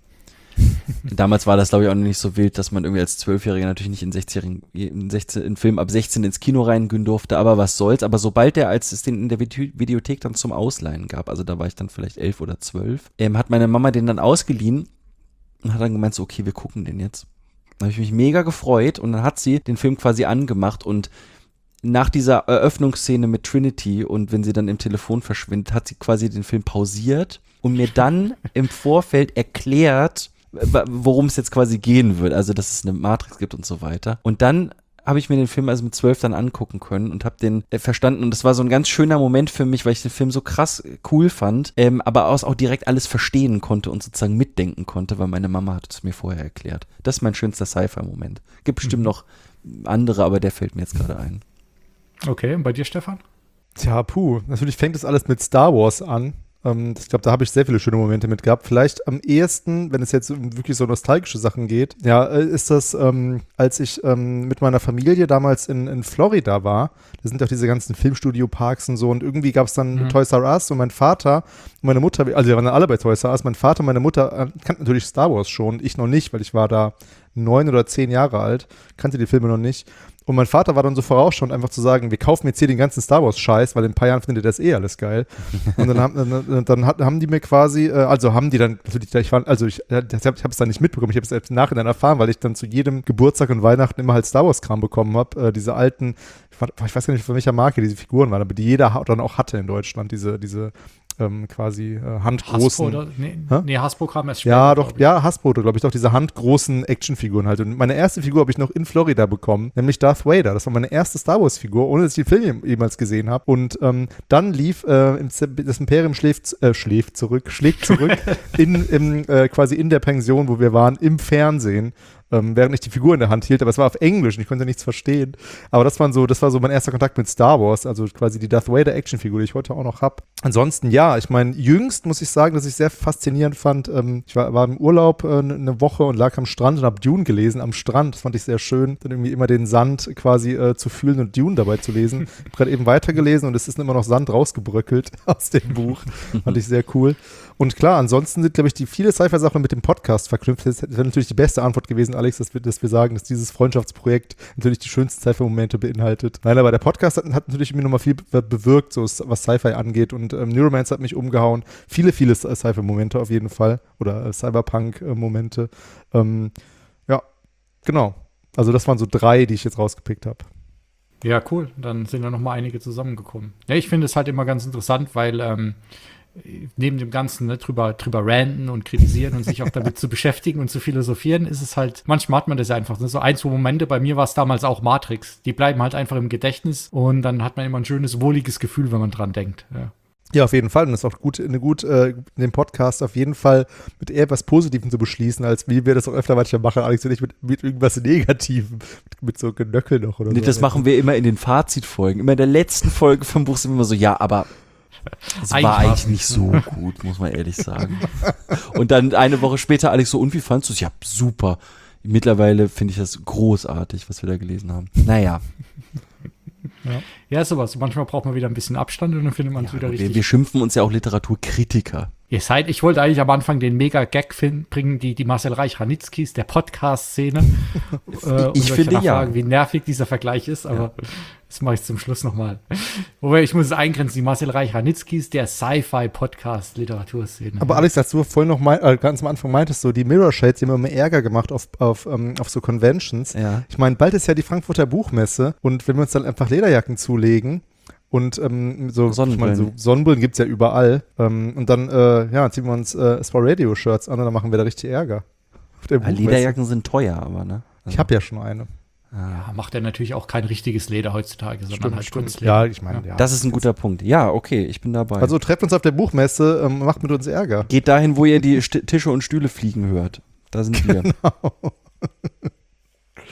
Damals war das, glaube ich, auch noch nicht so wild, dass man irgendwie als Zwölfjähriger natürlich nicht in sechzehnjährigen, in sechzehn, in Film ab sechzehn ins Kino reingehen durfte, aber was soll's. Aber sobald der, als es den in der Vide- Videothek dann zum Ausleihen gab, also da war ich dann vielleicht elf oder zwölf, ähm, hat meine Mama den dann ausgeliehen und hat dann gemeint so, okay, wir gucken den jetzt. Da habe ich mich mega gefreut und dann hat sie den Film quasi angemacht und nach dieser Eröffnungsszene mit Trinity und wenn sie dann im Telefon verschwindet, hat sie quasi den Film pausiert und mir dann im Vorfeld erklärt, worum es jetzt quasi gehen wird, also dass es eine Matrix gibt und so weiter. Und dann habe ich mir den Film also mit zwölf dann angucken können und habe den äh, verstanden und das war so ein ganz schöner Moment für mich, weil ich den Film so krass cool fand, ähm, aber auch, auch direkt alles verstehen konnte und sozusagen mitdenken konnte, weil meine Mama hat es mir vorher erklärt. Das ist mein schönster Sci-Fi-Moment. Gibt bestimmt mhm. noch andere, aber der fällt mir jetzt gerade ein. Okay, und bei dir, Stefan? Tja, puh, natürlich fängt das alles mit Star Wars an. Ähm, ich glaube, da habe ich sehr viele schöne Momente mit gehabt. Vielleicht am ehesten, wenn es jetzt um wirklich so nostalgische Sachen geht, ja, ist das, ähm, als ich ähm, mit meiner Familie damals in, in Florida war, da sind auch diese ganzen Filmstudio-Parks und so und irgendwie gab es dann mhm. Toys R Us und mein Vater und meine Mutter, also wir waren dann alle bei Toys R Us, mein Vater und meine Mutter äh, kannten natürlich Star Wars schon, ich noch nicht, weil ich war da neun oder zehn Jahre alt, kannte die Filme noch nicht. Und mein Vater war dann so vorausschauend, einfach zu sagen, wir kaufen jetzt hier den ganzen Star Wars-Scheiß, weil in ein paar Jahren findet das eh alles geil. Und dann haben, dann, dann haben die mir quasi, also haben die dann, ich war, also ich, ich habe es dann nicht mitbekommen, ich habe es im Nachhinein erfahren, weil ich dann zu jedem Geburtstag und Weihnachten immer halt Star Wars-Kram bekommen habe. Äh, diese alten, ich weiß gar nicht, von welcher Marke diese Figuren waren, aber die jeder dann auch hatte in Deutschland, diese, diese Ähm, quasi äh, handgroßen. Hasbro oder, nee, nee, Hasbro kam erst später. Ja, doch, ja, Hasbro, glaube ich, doch, diese handgroßen Actionfiguren halt. Und meine erste Figur habe ich noch in Florida bekommen, nämlich Darth Vader. Das war meine erste Star Wars-Figur, ohne dass ich den Film jemals gesehen habe. Und ähm, dann lief äh, im Z- das Imperium schläft, äh, schläft zurück, schlägt zurück in, im, äh, quasi in der Pension, wo wir waren, im Fernsehen. Ähm, während ich die Figur in der Hand hielt, aber es war auf Englisch und ich konnte nichts verstehen. Aber das war so, das war so mein erster Kontakt mit Star Wars, also quasi die Darth Vader Actionfigur, die ich heute auch noch habe. Ansonsten, ja, ich meine, jüngst muss ich sagen, dass ich sehr faszinierend fand. Ähm, ich war, war im Urlaub äh, eine Woche und lag am Strand und habe Dune gelesen am Strand. Das fand ich sehr schön, dann irgendwie immer den Sand quasi äh, zu fühlen und Dune dabei zu lesen. Ich habe gerade eben weitergelesen und es ist immer noch Sand rausgebröckelt aus dem Buch. Fand ich sehr cool. Und klar, ansonsten sind, glaube ich, die viele Sci-Fi-Sachen mit dem Podcast verknüpft. Das wäre natürlich die beste Antwort gewesen, Alex, dass wir, dass wir sagen, dass dieses Freundschaftsprojekt natürlich die schönsten Sci-Fi-Momente beinhaltet. Nein, aber der Podcast hat, hat natürlich mir nochmal viel bewirkt, so was Sci-Fi angeht. Und ähm, Neuromancer hat mich umgehauen. Viele, viele Sci-Fi-Momente auf jeden Fall. Oder äh, Cyberpunk-Momente. Ähm, ja, genau. Also das waren so drei, die ich jetzt rausgepickt habe. Ja, cool. Dann sind da nochmal einige zusammengekommen. Ja, ich finde es halt immer ganz interessant, weil ähm, neben dem Ganzen ne, drüber, drüber ranten und kritisieren und sich auch damit zu beschäftigen und zu philosophieren, ist es halt, manchmal hat man das einfach. Ne? So ein, zwei Momente, bei mir war es damals auch Matrix. Die bleiben halt einfach im Gedächtnis und dann hat man immer ein schönes, wohliges Gefühl, wenn man dran denkt. Ja. Ja, auf jeden Fall. Und das ist auch gut, eine gut äh, in dem Podcast auf jeden Fall mit eher etwas Positivem zu beschließen, als wie wir das auch öfter manchmal machen, Alex und ich, mit, mit irgendwas Negativem, mit, mit so Genöckel noch oder nee, so. Das machen wir immer in den Fazitfolgen. Immer in der letzten Folge vom Buch sind wir immer so, ja, aber es war eigentlich nicht so gut, muss man ehrlich sagen. Und dann eine Woche später, Alex, so, und wie fandst du es? Ja, super. Mittlerweile finde ich das großartig, was wir da gelesen haben. Naja. Ja. ja, sowas. Manchmal braucht man wieder ein bisschen Abstand und dann findet man es ja, wieder richtig. Wir, wir schimpfen uns ja auch Literaturkritiker. Ihr seid, ich wollte eigentlich am Anfang den Mega-Gag bringen, die, die Marcel Reich-Ranitzkis der Podcast-Szene. äh, ich finde ja. Fragen, wie nervig dieser Vergleich ist, aber ja. das mache ich zum Schluss nochmal. Wobei, ich muss es eingrenzen, die Marcel Reich-Ranitzkis der Sci-Fi-Podcast-Literaturszene. Aber Alex, als du vorhin noch mein, äh, ganz am Anfang meintest, so die Mirror Shades, die haben immer Ärger gemacht auf, auf, ähm, auf so Conventions. Ja. Ich meine, bald ist ja die Frankfurter Buchmesse und wenn wir uns dann einfach Lederjacken zulegen, und ähm, so Sonnenbrillen, ich mein, so Sonnenbrillen gibt es ja überall. Ähm, und dann äh, ja, ziehen wir uns äh, Sport Radio Shirts an und dann machen wir da richtig Ärger. Auf der ja, Lederjacken sind teuer, aber ne? Also. Ich habe ja schon eine. Ja, macht er natürlich auch kein richtiges Leder heutzutage, sondern stimmt, halt stimmt. Kunstleder. Ja, ich meine, ja. ja. Das ist ein guter Punkt. Ja, okay, ich bin dabei. Also trefft uns auf der Buchmesse, ähm, macht mit uns Ärger. Geht dahin, wo ihr die St- Tische und Stühle fliegen hört. Da sind wir. Genau.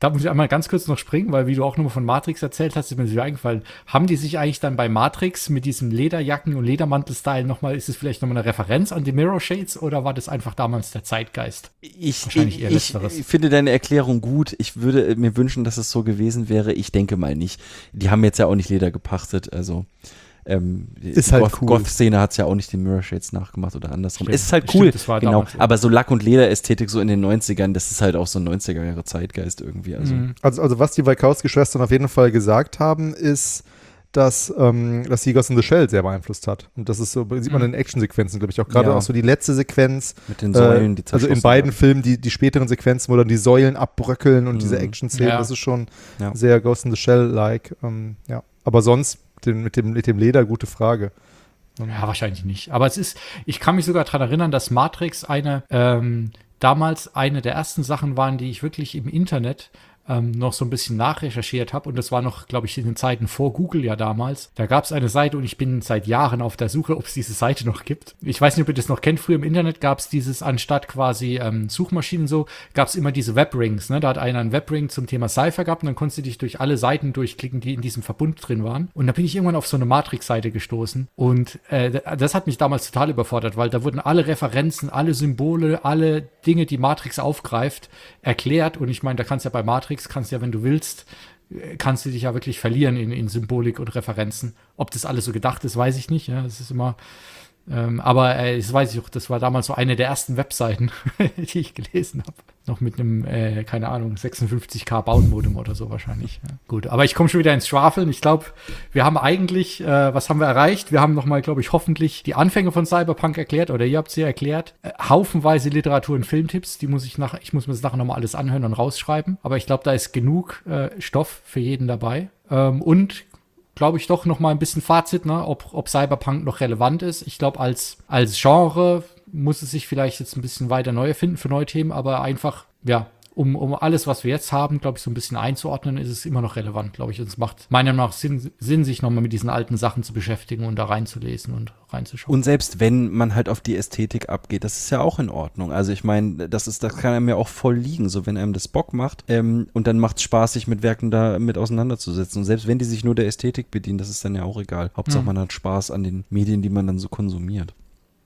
da muss ich einmal ganz kurz noch springen, weil wie du auch nochmal von Matrix erzählt hast, ist mir so eingefallen, haben die sich eigentlich dann bei Matrix mit diesem Lederjacken- und Ledermantel-Style nochmal, ist es vielleicht nochmal eine Referenz an die Mirror Shades oder war das einfach damals der Zeitgeist? Ich, Wahrscheinlich eher ich, Letzteres. ich finde deine Erklärung gut. Ich würde mir wünschen, dass es so gewesen wäre. Ich denke mal nicht. Die haben jetzt ja auch nicht Leder gepachtet, also Ähm, ist die halt Goth- cool. Goth-Szene hat es ja auch nicht den Mirror Shades nachgemacht oder andersrum. Stimmt, es ist halt stimmt, cool, das war genau. damals so. Aber so Lack- und Leder-Ästhetik so in den neunzigern, das ist halt auch so ein neunziger-Jahre-Zeitgeist irgendwie. Also. Mhm. Also, also was die Wachowski-Schwestern auf jeden Fall gesagt haben, ist, dass, ähm, dass sie Ghost in the Shell sehr beeinflusst hat. Und das ist so, sieht man in den Actionsequenzen, glaube ich, auch gerade Ja. auch so die letzte Sequenz. Mit den Säulen, die äh, Also in zerschossen beiden werden. Filmen, die, die späteren Sequenzen, wo dann die Säulen abbröckeln und Mhm. diese Action-Szenen, Ja. das ist schon Ja. sehr Ghost in the Shell-like. Ähm, ja. Aber sonst den, mit, dem, mit dem Leder, gute Frage. Ja, wahrscheinlich nicht. Aber es ist, ich kann mich sogar daran erinnern, dass Matrix eine, ähm, damals eine der ersten Sachen waren, die ich wirklich im Internet ähm, noch so ein bisschen nachrecherchiert habe. Und das war noch, glaube ich, in den Zeiten vor Google ja damals. Da gab es eine Seite und ich bin seit Jahren auf der Suche, ob es diese Seite noch gibt. Ich weiß nicht, ob ihr das noch kennt. Früher im Internet gab es dieses, anstatt quasi ähm, Suchmaschinen so, gab es immer diese Webrings. Ne? Da hat einer einen Webring zum Thema Sci-Fi gehabt und dann konntest du dich durch alle Seiten durchklicken, die in diesem Verbund drin waren. Und da bin ich irgendwann auf so eine Matrix-Seite gestoßen. Und äh, das hat mich damals total überfordert, weil da wurden alle Referenzen, alle Symbole, alle Dinge, die Matrix aufgreift, erklärt. Und ich meine, da kannst du ja bei Matrix, kannst du ja, wenn du willst, kannst du dich ja wirklich verlieren in, in Symbolik und Referenzen. Ob das alles so gedacht ist, weiß ich nicht. Ja, das ist immer, ähm, aber äh, das weiß ich auch, das war damals so eine der ersten Webseiten, die ich gelesen habe. Noch mit einem, äh, keine Ahnung, sechsundfünfzig K Bautmodem oder so wahrscheinlich. Ja. Gut, aber ich komme schon wieder ins Schwafeln. Ich glaube, wir haben eigentlich, äh, was haben wir erreicht? Wir haben nochmal, glaube ich, hoffentlich die Anfänge von Cyberpunk erklärt oder ihr habt sie erklärt. Äh, haufenweise Literatur- und Filmtipps, die muss ich nach, ich muss mir das nachher nochmal alles anhören und rausschreiben. Aber ich glaube, da ist genug äh, Stoff für jeden dabei. Ähm, und glaube ich doch nochmal ein bisschen Fazit, ne, ob, ob Cyberpunk noch relevant ist. Ich glaube, als, als Genre muss es sich vielleicht jetzt ein bisschen weiter neu erfinden für neue Themen, aber einfach, ja, um, um alles, was wir jetzt haben, glaube ich, so ein bisschen einzuordnen, ist es immer noch relevant, glaube ich. Und es macht meiner Meinung nach Sinn, Sinn, sich nochmal mit diesen alten Sachen zu beschäftigen und da reinzulesen und reinzuschauen. Und selbst wenn man halt auf die Ästhetik abgeht, das ist ja auch in Ordnung. Also ich meine, das ist, das kann einem ja auch voll liegen, so wenn einem das Bock macht ähm, und dann macht es Spaß, sich mit Werken da mit auseinanderzusetzen. Und selbst wenn die sich nur der Ästhetik bedienen, das ist dann ja auch egal. Hauptsache Mhm. man hat Spaß an den Medien, die man dann so konsumiert.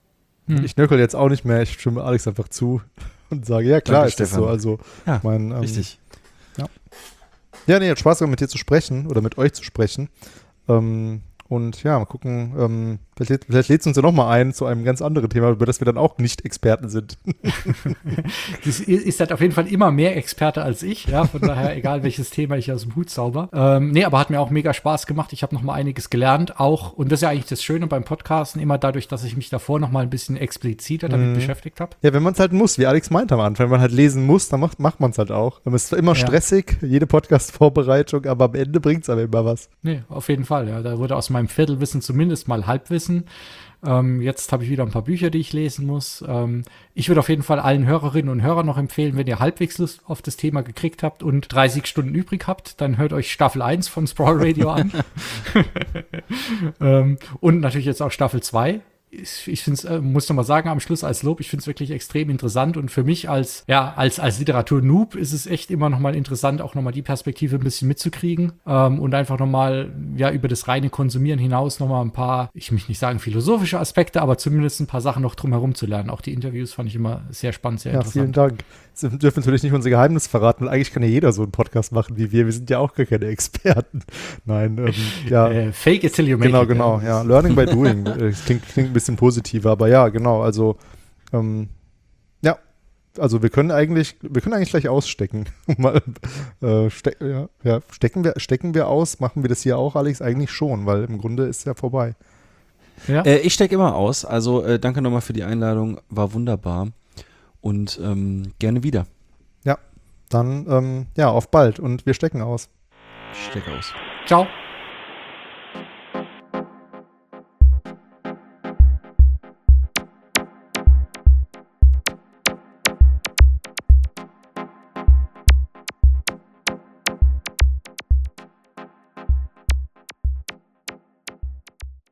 Hm. Ich nöckel jetzt auch nicht mehr, ich stimme Alex einfach zu und sage, ja klar, Danke, ist das Stefan. so. Also, Ja, mein, ähm, richtig. Ja, nee, hat Spaß gemacht, mit dir zu sprechen oder mit euch zu sprechen. Ähm, und ja, mal gucken, ähm, vielleicht, vielleicht lädst du uns ja nochmal ein zu einem ganz anderen Thema, über das wir dann auch nicht Experten sind. Das ist halt auf jeden Fall immer mehr Experte als ich, ja, von daher, egal welches Thema ich aus dem Hut zauber. Ähm, nee, aber hat mir auch mega Spaß gemacht. Ich habe noch mal einiges gelernt, auch, und das ist ja eigentlich das Schöne beim Podcasten, immer dadurch, dass ich mich davor noch mal ein bisschen expliziter damit Mhm. beschäftigt habe. Ja, wenn man es halt muss, wie Alex meinte am Anfang, wenn man halt lesen muss, dann macht, macht man es halt auch. Es ist immer Ja. stressig, jede Podcast-Vorbereitung, aber am Ende bringt es aber immer was. Nee, auf jeden Fall, ja. Da wurde aus meinem Viertelwissen zumindest mal Halbwissen. Ähm, jetzt habe ich wieder ein paar Bücher, die ich lesen muss. Ähm, ich würde auf jeden Fall allen Hörerinnen und Hörern noch empfehlen, wenn ihr halbwegs Lust auf das Thema gekriegt habt und dreißig Stunden übrig habt, dann hört euch Staffel eins von Sprawl Radio an. ähm, und natürlich jetzt auch Staffel zwei. Ich, ich finde es, äh, muss noch mal sagen, am Schluss als Lob, ich finde es wirklich extrem interessant und für mich als, ja, als, als Literatur-Noob ist es echt immer noch mal interessant, auch noch mal die Perspektive ein bisschen mitzukriegen ähm, und einfach noch mal, ja, über das reine Konsumieren hinaus noch mal ein paar, ich möchte nicht sagen philosophische Aspekte, aber zumindest ein paar Sachen noch drumherum zu lernen. Auch die Interviews fand ich immer sehr spannend, sehr Ja, interessant. vielen Dank. Wir dürfen natürlich nicht unser Geheimnis verraten, weil eigentlich kann ja jeder so einen Podcast machen wie wir. Wir sind ja auch gar keine Experten. Nein, ähm, ja. Äh, fake it till you make Genau, it. genau, ja. Learning by doing. Äh, klingt, klingt ein bisschen positiver, aber ja, genau. Also, ähm, ja, also wir können eigentlich, wir können eigentlich gleich ausstecken. Mal, äh, ste ja, ja. Stecken wir, stecken wir aus? Machen wir das hier auch, Alex? Eigentlich schon, weil im Grunde ist es ja vorbei. Ja? Äh, ich stecke immer aus. Also äh, danke nochmal für die Einladung. War wunderbar. Und ähm, gerne wieder. Ja, dann, ähm, ja, auf bald und wir stecken aus. Ich stecke aus. Ciao.